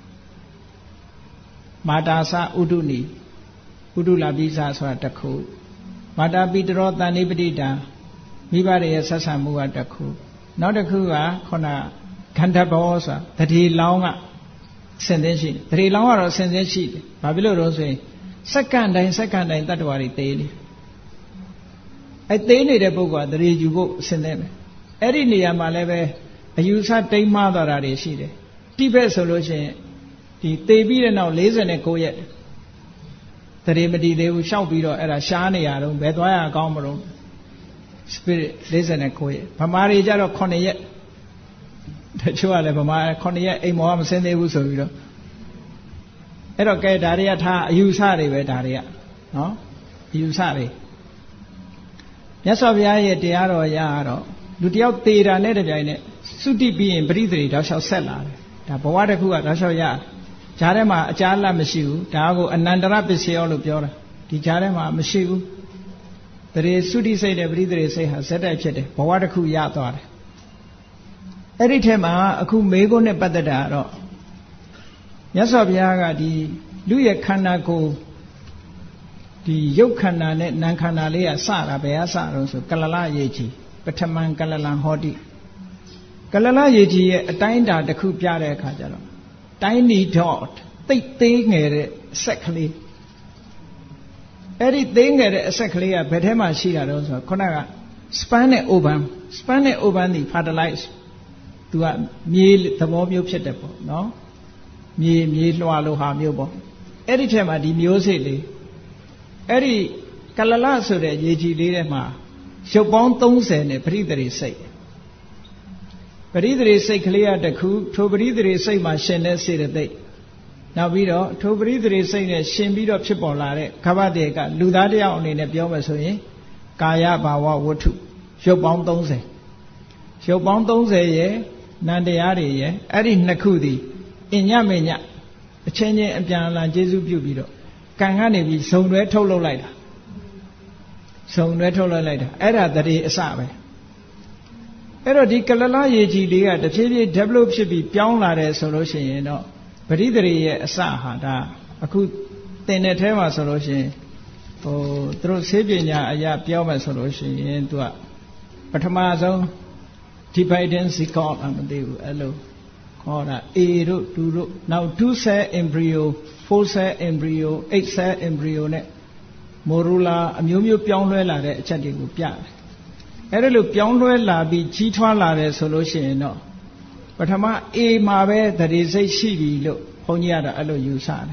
မာတာစဥဒုနီဥဒုလာပိစဆိုတာတစ်ခုမာတာပိတရောတန်နိပတိတာမိဘတွေရဲ့ဆက်ဆံမှုကတစ်ခုနောက်တစ်ခုကခုနခန္ဓာဘောဆိုတာတတိလောင်းကဆင်သင်းရှိတယ်တတိလောင်းကတော့ဆင်သင်းရှိတယ်ဘာဖြစ်လို့လဲဆိုရင်စက္ကန့်တိုင်းစက္ကန့်တိုင်းတတ္တဝါတွေသေးနေအဲသေးနေတဲ့ပုဂ္ဂိုလ်ကတတိယူဖို့ဆင်သင်းတယ်အဲ့ဒီနေရာမှာလည်းပဲအယူဆတိမ်မှားသွားတာတွေရှိတယ်တိဘက်ဆိုလို့ရှိရင်ဒီသေပြီးတဲ့နောက်၄၉ရက်တရေမတီသေးဘူးရှောက်ပြီးတော့အဲ့ဒါရှားနေရတော့ဘယ်သွားရအကောင်းမလို့ spirit ၄၉ရက်ဗမာတွေကြတော့9ရက်တချို့ကလည်းဗမာ9ရက်အိမ်မောကမစင်းသေးဘူးဆိုပြီးတော့အဲ့တော့ကဲဒါတွေကထားအယူဆတွေပဲဒါတွေကနော်အယူဆတွေမြတ်စွာဘုရားရဲ့တရားတော်ရတော့လူတယောက်သေတာနဲ့တပြိုင်နက်သုတိပြီးရင်ပရိသေတောက်လျှောက်ဆက်လာတယ်ဒါဘဝတစ်ခုကတောက်လျှောက်ရဂျားထဲမှာအကြားလတ်မရှိဘူးဒါကိုအနန္တရပစ္စယောလို့ပြောတာဒီဂျားထဲမှာမရှိဘူးတရေသုတိစိတ်နဲ့ပရိသေစိတ်ဟာဇက်တိုက်ဖြစ်တယ်ဘဝတစ်ခုရသွားတယ်အဲ့ဒီထဲမှာအခုမေခွန်းနဲ့ပတ်သက်တာတော့မြတ်စွာဘုရားကဒီလူရဲ့ခန္ဓာကိုယ်ဒီရုပ်ခန္ဓာနဲ့နာမ်ခန္ဓာလေးကစတာဘယ်ကစတော့ဆိုကလလရေကြီးပထမံကလလံဟောတိကလလရေကြီးရဲ့အတိုင်းအတာတစ်ခုပြတဲ့အခါကျတော့ tiny dot သိပ်သေးငယ်တဲ့အဆက်ကလေးအဲ့ဒီသေးငယ်တဲ့အဆက်ကလေးကဘယ်ထဲမှာရှိတာတော့ဆိုတော့ခုနက span နဲ့ oban span နဲ့ oban ဒီ fertilize သူကမြေသဘောမျိုးဖြစ်တယ်ပေါ့နော်မြေမြေလွှာလိုဟာမျိုးပေါ့အဲ့ဒီထဲမှာဒီမျိုးစိတ်လေးအဲ့ဒီကလလဆိုတဲ့ရေကြီးလေးထဲမှာရုပ်ပေါင်း၃၀နဲ့ပရိသေစိတ်ပရိသေစိတ်ကလေးရတခုထိုပရိသေစိတ်မှာရှင်တဲ့စေတသိက်နောက်ပြီးတော့ထိုပရိသေစိတ်နဲ့ရှင်ပြီးတော့ဖြစ်ပေါ်လာတဲ့ခဗ္ဗတေကလူသားတယောက်အနေနဲ့ပြောမယ်ဆိုရင်ကာယဘာဝဝတ္ထုရုပ်ပေါင်းသုံးဆယ်ရုပ်ပေါင်းသုံးဆယ်ရဲ့နံတရားတွေရဲ့အဲ့ဒီနှစ်ခုသည်အညမေညအချင်းချင်းအပြန်အလှန်ကျေစုပြုပြီးတော့ကံကနေပြီးဇုံတွဲထုတ်လုပ်လိုက်တာဇုံတွဲထုတ်လုပ်လိုက်တာအဲ့ဒါတရေအစပဲအဲ့တော့ဒီကလလရေကြီးလေးကတဖြည်းဖြည်း develop ဖြစ်ပြီးပြောင်းလာတယ်ဆိုလို့ရှိရင်တော့ပရိသေရဲ့အစဟာဒါအခုသင်တဲ့ထဲမှာဆိုလို့ရှိရင်ဟိုသူတို့ဆေးပညာအရာပြောမယ်ဆိုလို့ရှိရင်သူကပထမဆုံး dividend zygos အမသိဘူးအဲ့လိုခေါ်တာ A တို့twoတို့နောက်two cell embryo four cell embryo eight cell embryo နဲ့ morula အမျိုးမျိုးပြောင်းလဲလာတဲ့အချက်တွေကိုပြတယ်အဲ့ဒါလို့ပြောင်းလဲလာပြီးကြီးထွားလာတယ်ဆိုလို့ရှိရင်တော့ပထမ A မှာပဲတရေစိတ်ရှိပြီလို့ဘုန်းကြီးကတော့အဲ့လိုယူဆတယ်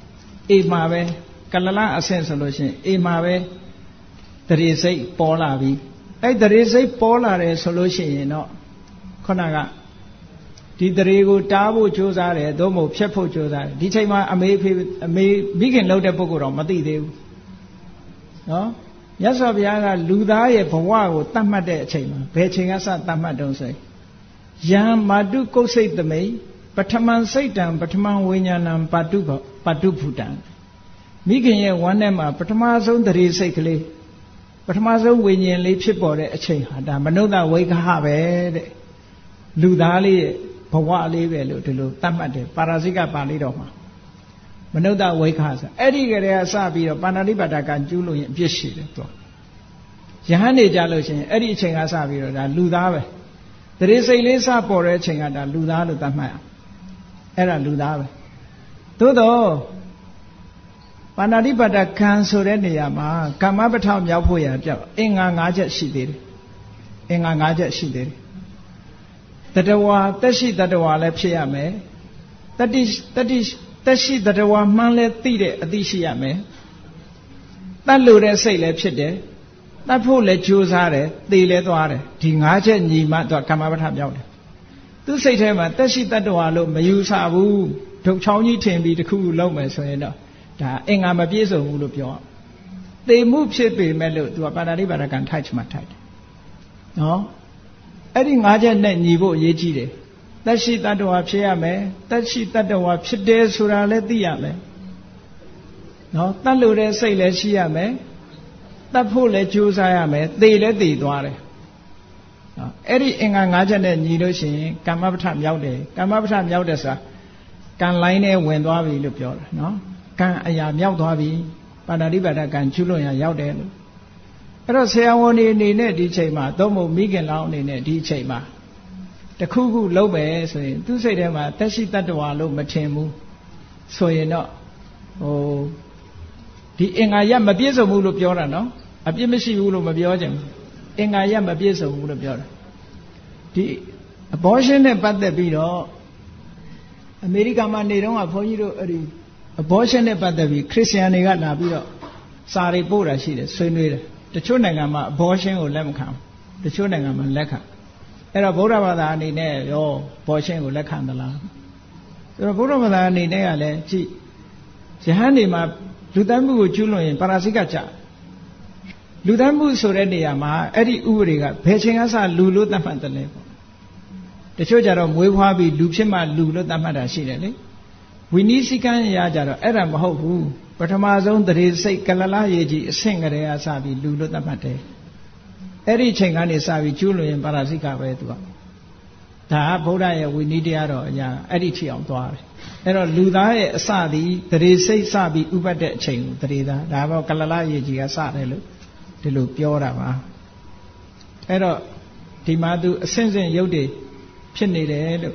A မှာပဲကလလအဆင့်ဆိုလို့ရှိရင် A မှာပဲတရေစိတ်ပေါ်လာပြီအဲ့တရေစိတ်ပေါ်လာတယ်ဆိုလို့ရှိရင်တော့ခုနကဒီတရေကိုတားဖို့ကြိုးစားတယ်သို့မဟုတ်ဖြတ်ဖို့ကြိုးစားတယ်ဒီချိန်မှာအမေဖေအမေမိခင်လှုပ်တဲ့ပုဂ္ဂိုလ်တော့မသိသေးဘူးနော်မြတ်စွာဘုရားကလူသားရဲ့ဘဝကိုတတ်မှတ်တဲ့အချိန်မှာဘယ်ချိန်ကစတတ်မှတ်တုံးဆိုယံမာတုကုစိတ်သမိပထမစိတ်တံပထမဝိညာဏံပါတုပါတုဖူတံမိခင်ရဲ့ဝမ်းထဲမှာပထမဆုံးတရေစိတ်ကလေးပထမဆုံးဝိညာဉ်လေးဖြစ်ပေါ်တဲ့အချိန်ဟာဒါမနုဿဝိကဟပဲတဲ့လူသားလေးရဲ့ဘဝလေးပဲလို့ဒီလိုတတ်မှတ်တယ်ပါရာဇိကပါဠိတော်မှာမနုဿဝိကဟဆိုအဲ့ဒီကလေးကစပြီးတော့ပါဏာတိပါဒကကျူးလို့ရင်အပြစ်ရှိတယ်သူယဟန်နေကြလို့ရှိရင်အဲ့ဒီအချိန်ကစပြီးတော့ဒါလူသားပဲတရေစိတ်လေးစပေါ်တဲ့အချိန်ကဒါလူသားလို့သတ်မှတ်ရအဲ့ဒါလူသားပဲသို့တော့ပါဏာတိပါဒကံဆိုတဲ့နေရာမှာကမ္မပထမြောက်ဖို့ရပြောက်အင်္ဂါ၅ချက်ရှိသေးတယ်အင်္ဂါ၅ချက်ရှိသေးတယ်တတဝါတက်ရှိတတဝါလည်းဖြစ်ရမယ်တတိတတိတက်ရှိတတဝါမှန်းလဲသိတဲ့အသိရှိရမယ်တတ်လို့တဲ့စိတ်လည်းဖြစ်တယ်တတ်ဖို့လည်းကြိုးစားတယ်သိလဲသွားတယ်ဒီ၅ချက်ညီမှတော့ကမ္မပထမြောက်တယ်သူစိတ်ထဲမှာတက်ရှိတတဝါလို့မယူဆဘူးဒုတ်ချောင်းကြီးထင်ပြီးတခုခုလုံးမယ်ဆိုရင်တော့ဒါအင်္ဂါမပြည့်စုံဘူးလို့ပြောရသေမှုဖြစ်ပေမဲ့လို့သူကပါဏာတိပါဒကံထိုက်ချမှထိုက်တယ်နော်အဲ့ဒီ၅ချက်နဲ့ညီဖို့အရေးကြီးတယ်သက်ရှိတတ္တဝါဖြစ်ရမယ်သက်ရှိတတ္တဝါဖြစ်တယ်ဆိုတာလည်းသိရမယ်နော်တတ်လို့တဲ့စိတ်လည်းရှိရမယ်တတ်ဖို့လည်းကြိုးစားရမယ်သိလည်းသိသွားတယ်နော်အဲ့ဒီအင်္ဂါ၅ချက်နဲ့ညီလို့ရှိရင်ကမ္မပဋ္ဌမြောက်တယ်ကမ္မပဋ္ဌမြောက်တယ်ဆိုတာကံလိုင်းနဲ့ဝင်သွားပြီလို့ပြောတယ်နော်ကံအရာမြောက်သွားပြီပါဏာတိပါဒကံကျူးလွန်ရရောက်တယ်လို့အဲ့တော့ဆရာဝန်တွေအနေနဲ့ဒီချိန်မှာသို့မဟုတ်မိခင်လောင်းအနေနဲ့ဒီချိန်မှာတခုခုလုပ်မယ်ဆိုရင်သူ့စိတ်ထဲမှာတက်ရှိတတ္တဝါလို့မထင်ဘူးဆိုရင်တော့ဟိုဒီအင်္ဂါရမပြည့်စုံဘူးလို့ပြောတာနော်အပြည့်မရှိဘူးလို့မပြောချင်ဘူးအင်္ဂါရမပြည့်စုံဘူးလို့ပြောတာဒီ abortion နဲ့ပတ်သက်ပြီးတော့အမေရိကန်မှာနေတော့ကဘုန်းကြီးတို့အဲ့ဒီ abortion နဲ့ပတ်သက်ပြီးခရစ်ယာန်တွေကလာပြီးတော့စာတွေပို့တာရှိတယ်ဆွေးနွေးတယ်တချို့နိုင်ငံမှာ abortion ကိုလက်မခံဘူးတချို့နိုင်ငံမှာလက်ခံအဲ့တော့ဗုဒ္ဓဘာသာအနေနဲ့ရော abortion ကိုလက်ခံသလားဆိုတော့ဗုဒ္ဓဘာသာအနေနဲ့ကလည်းကြည့်ယဟန်နေမှာလူတန်းမှုကိုကျူးလွန်ရင်ပါရာဇိကကြလူတန်းမှုဆိုတဲ့နေရာမှာအဲ့ဒီဥပဒေကဘယ်ချိန်ကစလူလို့သတ်မှတ်တယ်လဲပေါ့တချို့ကြတော့မွေးဖွားပြီးလူဖြစ်မှလူလို့သတ်မှတ်တာရှိတယ်လေဝိနည်းစည်းကမ်းအရာကြတော့အဲ့ဒါမဟုတ်ဘူးပထမဆုံးတရေစိတ်ကလလရေကြီးအဆင့်ကလေးကစပြီးလူလို့သတ်မှတ်တယ်အဲ့ဒီချိန်ကနေစပြီးကျူးလွန်ရင်ပါရာဇိကပဲသူကဒါကဗုဒ္ဓရဲ့ဝိနည်းတရားတော်အရာအဲ့ဒီထိအောင်သွားတယ်အဲ့တော့လူသားရဲ့အစသည်တရေစိတ်စပြီးဥပတ်တဲ့အချိန်ကိုတရေသားဒါပေါ့ကလလရေကြီးကစတယ်လို့ဒီလိုပြောတာပါအဲ့တော့ဒီမှာသူအဆင့်ဆင့်ရုပ်တွေဖြစ်နေတယ်လို့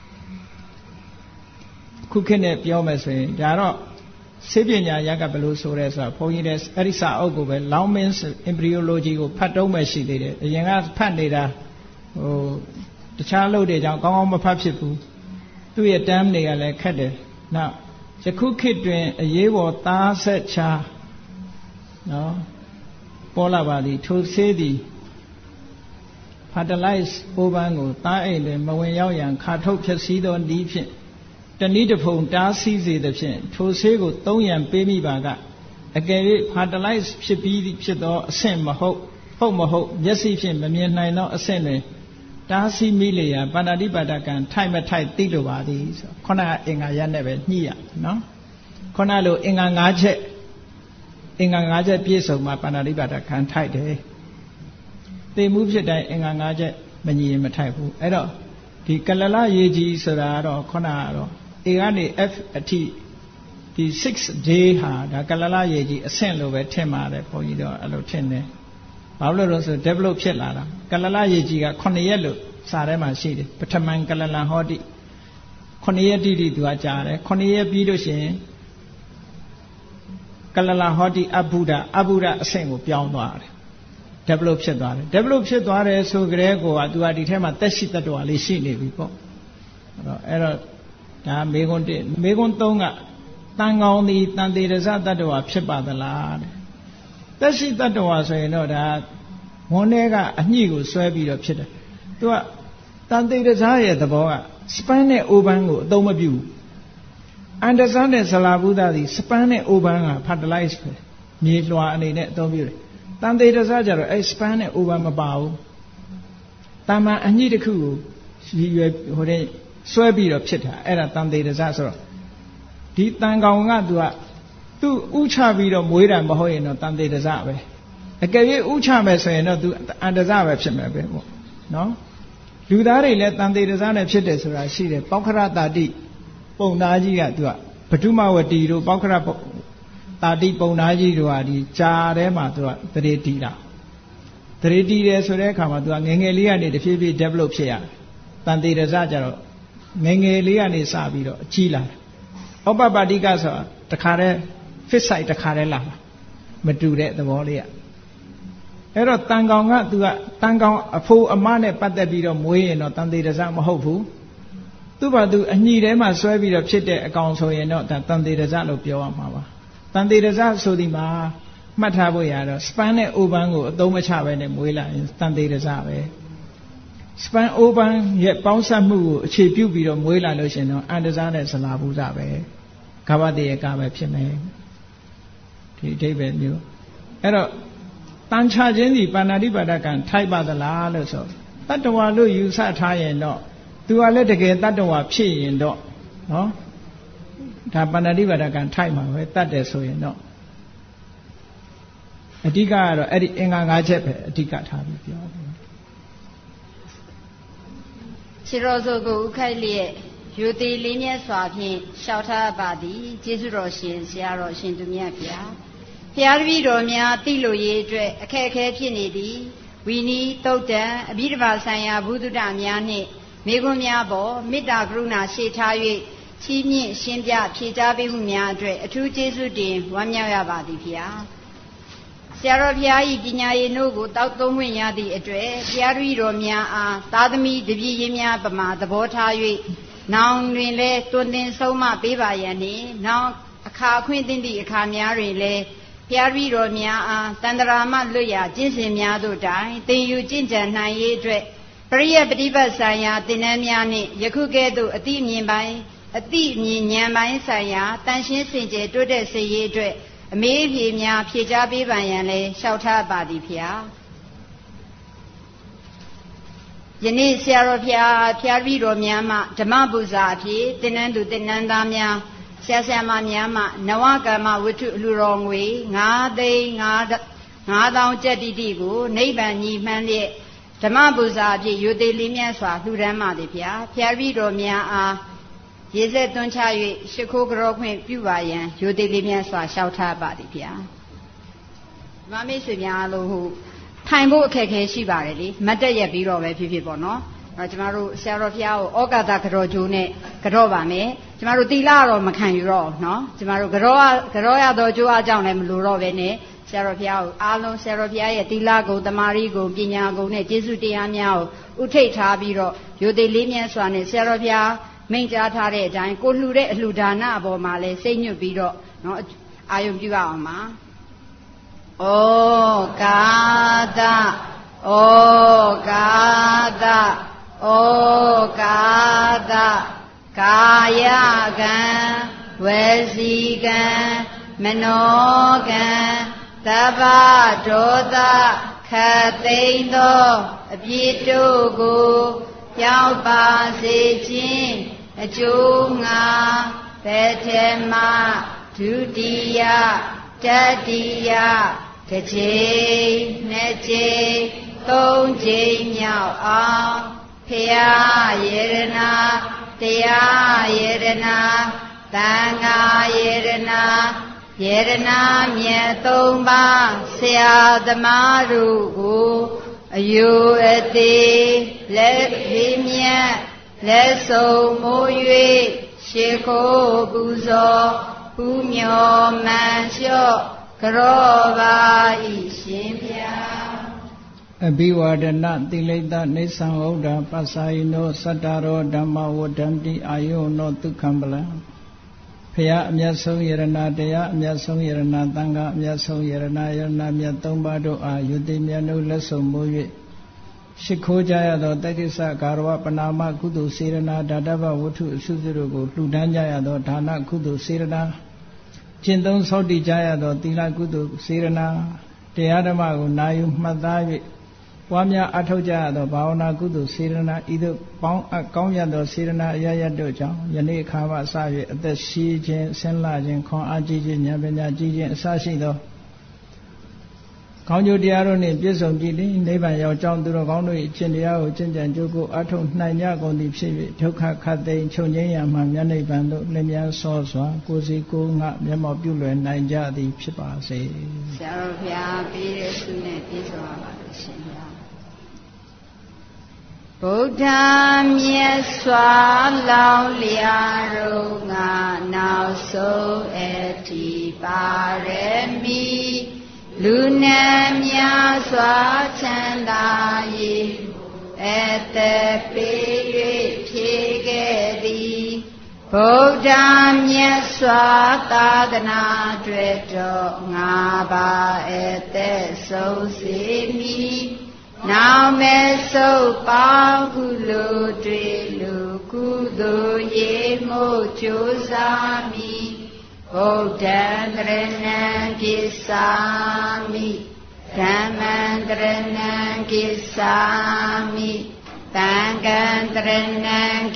ခုခေတ်နဲ့ပြောမယ်ဆိုရင်ဒါတော့ဆေးပညာရကဘယ်လိုဆိုရဲဆိုတော့ဘုန်းကြီးတဲ့အဲ့ဒီစာအုပ်ကိုပဲ Longman's Embryology ကိုဖတ်တုံးမှရှိသေးတယ်အရင်ကဖတ်နေတာဟိုတခြားလို့တွေကြောင့်ကောင်းကောင်းမဖတ်ဖြစ်ဘူးသူ့ရဲ့ term တွေကလည်းခက်တယ်နောက်ယခုခေတ်တွင်အရေးပေါ်သားဆက်ချာနော်ပေါ်လာပါသည်ထိုဆေးသည် fertilize အိုးပန်းကိုသားအိမ်တွင်မဝင်ရောက်ရန်ခါထုတ်ဖြစ်စည်းသောနည်းဖြင့်တနည်းတစ်ဖုံတားဆီးစေသဖြင့်ထိုဆေးကိုသုံးရန်ပေးမိပါကအကယ်၍ fertilize ဖြစ်ပြီးဖြစ်သောအဆင့်မဟုတ်ဟုတ်မဟုတ်မျက်စိဖြင့်မမြင်နိုင်သောအဆင့်တွင်တားဆီးမိလေရာပါဏာတိပါဒကံထိုက်မထိုက်သိလိုပါသည်ဆိုခုနကအင်္ဂါရနဲ့ပဲညှိရနော်ခုနလိုအင်္ဂါ၅ချက်အင်္ဂါ၅ချက်ပြည့်စုံမှပါဏာတိပါဒကံထိုက်တယ်သိမှုဖြစ်တိုင်းအင်္ဂါ၅ချက်မညီရင်မထိုက်ဘူးအဲ့တော့ဒီကလလရေကြီးဆိုတာကတော့ခုနကတော့ A ကနေ F အထိဒီ six day ဟာဒါကလလရေကြီးအဆင့်လိုပဲထင်ပါတယ်ဘုန်းကြီးတို့အဲ့လိုထင်တယ်ဘာလို့လဲဆို develop ဖြစ်လာတာကလလရေကြီးက9ရက်လို့စာထဲမှာရှိတယ်ပထမန်ကလလဟောတိ9ရက်တိတိသူကကြားတယ်9ရက်ပြီးလို့ရှိရင်ကလလဟောတိအဘုဒ္ဓအဘုဒ္ဓအဆင့်ကိုပြောင်းသွားတယ် develop ဖြစ်သွားတယ် develop ဖြစ်သွားတယ်ဆိုကြတဲ့ကိုကသူကဒီထဲမှာသက်ရှိတ attva လေးရှိနေပြီပေါ့အဲ့တော့အဲ့တော့ဒါမေခွန်းတစ်မေခွန်းသုံးကတန်ကောင်းသည်တန်တေရဇတ attva ဖြစ်ပါသလားတဲ့သက်ရှိတ attva ဆိုရင်တော့ဒါဝန်းထဲကအညှိကိုဆွဲပြီးတော့ဖြစ်တယ်သူကတန်တေရဇရဲ့သဘောက span နဲ့ oban ကိုအသုံးမပြုဘူးအန္တဇနဲ့ဇလာဘုဒ္ဓသည် span နဲ့ oban က fertilize ပဲမြေလွှာအနေနဲ့အသုံးပြုတယ်တန်တေရဇကြတော့အဲ span နဲ့ oban မပါဘူးတာမန်အညှိတစ်ခုကိုရည်ရွယ်ဟိုတဲ့ဆွဲပြီးတော့ဖြစ်တာအဲ့ဒါတန်တေရဇဆိုတော့ဒီတန်ကောင်ကသူကသူဥချပြီးတော့မွေးတာမဟုတ်ရင်တော့တန်တေရဇပဲအကယ်၍ဥချမယ်ဆိုရင်တော့သူအန္တဇပဲဖြစ်မယ်ပဲပေါ့နော်လူသားတွေလည်းတန်တေရဇနဲ့ဖြစ်တယ်ဆိုတာရှိတယ်ပောက္ခရတာတိပုံသားကြီးကသူကပထုမဝတီတို့ပောက္ခရတာတိပုံသားကြီးတို့ဟာဒီကြားထဲမှာသူကတရေတီတာတရေတီတယ်ဆိုတဲ့အခါမှာသူကငယ်ငယ်လေးကနေတဖြည်းဖြည်း develop ဖြစ်ရတယ်တန်တေရဇကြတော့ငယ်ငယ်လေးကနေစပြီးတော့အကြီးလာတယ်ဩပပါတိကဆိုတာတခါတည်း fit site တခါတည်းလာတာမတူတဲ့သဘောလေးကအဲ့တော့တန်ကောင်ကသူကတန်ကောင်အဖိုးအမနဲ့ပတ်သက်ပြီးတော့မွေးရင်တော့တန်တေရဇမဟုတ်ဘူးသူ့ဘာသူအညှိထဲမှာဆွဲပြီးတော့ဖြစ်တဲ့အကောင်ဆိုရင်တော့ဒါတန်တေရဇလို့ပြောရမှာပါတန်တေရဇဆိုဒီမှာမှတ်ထားဖို့ရတော့ span နဲ့ oban ကိုအသုံးမချဘဲနဲ့မွေးလာရင်တန်တေရဇပဲ span oban ရဲ့ပေါင်းစပ်မှုကိုအခြေပြုပြီးတော့မွေးလာလို့ရှင်တော့အန္တဇနဲ့ဇလာဘုဇပဲဂဘတေယကပဲဖြစ်မယ်ဒီအဓိပ္ပာယ်မျိုးအဲ့တော့တန်ချခြင်းဒီပါဏာတိပါဒကံထိုက်ပါသလားလို့ဆိုတတ္တဝါလို့ယူဆထားရင်တော့သူကလည်းတကယ်တတ္တဝါဖြစ်ရင်တော့နော်ဒါပါဏာတိပါဒကံထိုက်မှာပဲတတ်တယ်ဆိုရင်တော့အဓိကကတော့အဲ့ဒီအင်္ဂါ၅ချက်ပဲအဓိကထားပြီးပြောတယ်ခြေတော်စုပ်ကိုဥခိုက်လျက်ယူသည်လေးမြတ်စွာဖြင့်လျှောက်ထားပါသည်ကျေးဇူးတော်ရှင်ဆရာတော်ရှင်သူမြတ်ဗျာဖျားတပည့်တော်များသိလို့ရေးအတွက်အခက်အခဲဖြစ်နေသည်ဝီနီတုတ်တံအဘိဓမ္မာဆိုင်ရာဘုဒ္ဓများနှင့်မိဂွန်းများပေါ်မေတ္တာကရုဏာရှေ့ထား၍ချီးမြှင့်ရှင်းပြဖြေကြားပေးမှုများအတွက်အထူးကျေးဇူးတင်ဝမ်းမြောက်ရပါသည်ဗျာဆရာတော်ဘုရား၏ပညာရည်တို့ကိုတောက်သုံးခွင့်ရသည့်အတွက်ဘုရားတပည့်တော်များအားသာသမီတပည့်ရင်းများပမာသဘောထား၍နောင်တွင်လည်းတွင်တင်ဆုံးမပေးပါရန်နှင့်နောင်အခါခွင့်သင့်သည့်အခါများတွင်လည်းဘုရားတပည့်တော်များအားတန္တရာမလွတ်ရာကျင့်စဉ်များတို့တိုင်သင်ယူကျင့်ကြံနိုင်ရေးအတွက်ပရိယပฏิပတ်ဆိုင်ရာသင်တန်းများနှင့်ယခုကဲ့သို့အတိအမြင်ပိုင်းအတိအမြင်ဉာဏ်ပိုင်းဆိုင်ရာတန်ရှင်းစင်ကြယ်တိုးတက်စေရေးအတွက်အမေးအဖြေများဖြေကြားပေးပါရန်လည်းလျှောက်ထားပါသည်ဖေဟာယနေ့ဆရာတော်ဖျားဖျားပြီးတော်များမှဓမ္မပူဇာအဖြစ်သင်္นานသူသင်္นานသားများဆရာဆရာမများမှနဝကမ္မဝတ္ထုအလှတော်ငွေ၅သိန်း၅သောင်းကျပ်တိတိကိုနိဗ္ဗာန်ညီမှန်းလျက်ဓမ္မပူဇာအဖြစ်ယူသေးလေးမြတ်စွာလှူဒန်းပါသည်ဖျားဖျားပြီးတော်များအားရေစက်သွန်းချ၍ရှ िख ိုးကြောခွင့်ပြုပါရန်ယူသေးလေးမြတ်စွာလျှောက်ထားပါသည်ဖျားဓမ္မမိတ်ဆွေများအားလုံးဟုထိုင်ဖို့အခက်အခဲရှိပါတယ်လေမတ်တက်ရက်ပြီးတော့ပဲဖြစ်ဖြစ်ပေါ့နော်အဲ့တော့ကျမတို့ဆရာတော်ဘုရားကိုဩကာသကြောကျိုးနဲ့ကြောပါမယ်ကျမတို့တီလာတော့မခံယူတော့နော်ကျမတို့ကြောကြောရတော့ကျိုးအကြောင်းလည်းမလိုတော့ပဲနဲ့ဆရာတော်ဘုရားကိုအားလုံးဆရာတော်ဘုရားရဲ့တီလာကုံတမာရီကုံပညာကုံနဲ့ကျေးဇူးတရားများကိုဥထိတ်ထားပြီးတော့ယိုသေးလေးမြတ်စွာနဲ့ဆရာတော်ဘုရားမိန့်ကြားထားတဲ့အတိုင်းကိုလှူတဲ့အလှူဒါနအပေါ်မှာလည်းစိတ်ညွတ်ပြီးတော့နော်အာယုံပြုရအောင်ပါဩကာသဩကာ Ô ca ta ca ya gan Vê si gan Mano gan Taba đô ta Khá tinh đô Biết đô gô Giáo ba dê chín Chú ngà Bê thê ma Thu đi ya Trá đi ya Thế chế Nê chế Tôn chế nhau áo Phia Yerena Tia Yerena Tanga Yerena Yerena Mye Tôn Ba Sia Dama Ru Gu Ayu Eti Lê Vi Mye Lê Sô Mô Yue Shê Khô Bù Zô Bù Myo Man Shô Karo Ba Y Shin Phia Abhivadana Tileta Nisam Oda Pasayino Sataro Dhamma Vodhanti Ayono Tukkambala Phaya Amyasong Yerana Daya Amyasong Yerana Tanga Amyasong Yerana Yerana Myatomba Do Ayuti Myanu Lesong Moye Shikho Jaya Do Takisa Karwa Panama Kudu Sirana Dadava Vutu Suzurugo Ludan Jaya Do Dhana Kudu Sirana Chintong Saudi Jaya Do Tila Kudu Sirana Teyadama Nayu Madavi Wamya Atoja the Bauna Gudu Sirana either Pong a Gomya Sirana Yaya Doja, Yane Kava Savi, the Shi Jin, Senla Jin, Kon Aji, Yabena Jin, Sashi do Konjo Diaroni, Jason Gili, Neva Yao John Durogono, Chindiao, Jinjan Joko, Ato, Nanya Gondi Pivi, Toka Kate, Chonya, Mamyane Bando, Lemia Soswa, Gozi Go, Yamo Bulu, and Nanja, the Chipa say. Sarvia, Peter Sune, Israel. Buddha Mye Swa Lao Lia Ro Nga Nao So Eti Paremi Luna Mya Swa Chanda Ye Ete Pe Yue Pye Ge Di Buddha Mye Swa Tadana Dwe Do Nga Ba Ete So Se Mi Now me so pa gulo dwe lu kudo ye mo chosami Bodhandrana kisami Dhammandrana kisami Tangandrana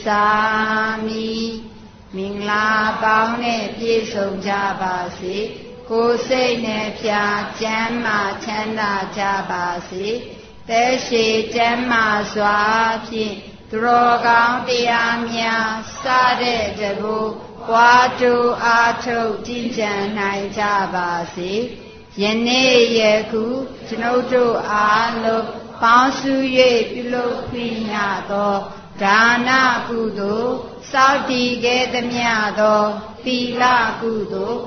kisami Mingla bao ne pye song ja ba se Ko sei ne phya chamma chanda ja ba se Te shi chamma swa phyin Dro kaung taya mya sa de tabo Hwa tu a thuk jin chan nai ja ba se Yane ye ku Chano tu a lo Paung su yue pu lo khwi nya do Dana kudo Sao ti ge tamya do Tila kudo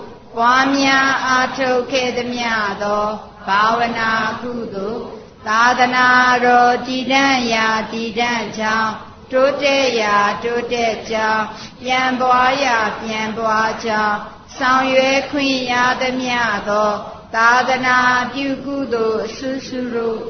Wamya ato ke damya do Bhavana kudo Tadana ro tidan ya tidan chao Tote ya tote chao Pian bua ya pian bua chao Sang yue khun ya damya do Tadana pyu kudo susuru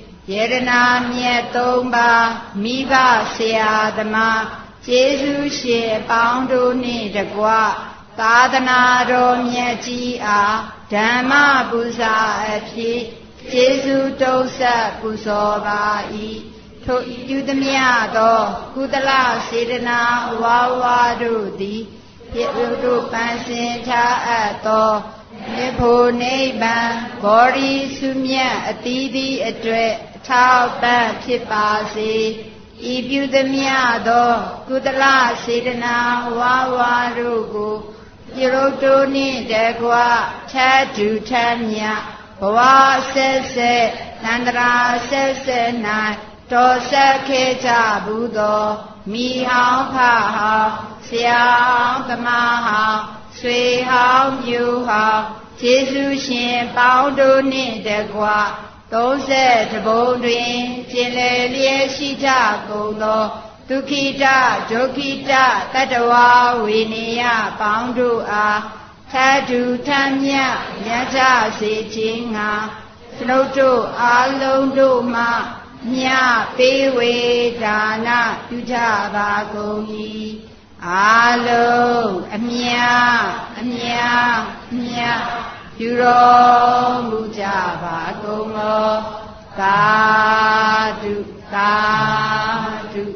Yerana mye tomba Miva siya dama Jesu she paung ni dagwa Tadana ro mye ji a Dhamma pusa api Jesu dosa puso ba i To yudamya do Kudala sedana wawa do di Yedu pansin cha ato Nipo neiban Gori sumya atidi atwe Tao ban pipa se Ibudamya do Kudala sedana wawa do go Yerodo ni degwa Chadu tamya Bwa se se Nandra se se nai Do se ke cha budo Mi hao pa hao Sia hao dama hao Sui hao yu hao Jesu shin bao do ni degwa Do se tabo duen Jile lie shi cha go do Dukkita, Jokita, Tatawa, Viniya, Pandu A, Tadu Tamya, Yaja Se Jinga, Sloto, Alondo Ma, မြပေးဝေဒါနပြုကြပါကုန်၏အာလုံးအမြအမြအမြပြုတော်မူကြပါကုန်လောသာဓုသာဓု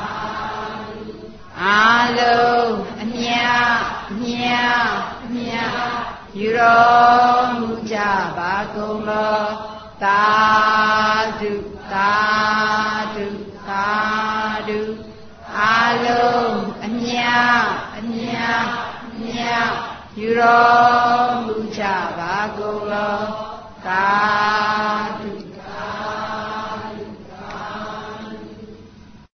အာလုံးအမြအမြအမြပြုတော်မူကြပါကုန်လောသာဓုသာဓုသာဓုအာလုံးအမြအမြအမြပြုတော်မူကြပါကုန်လောသာ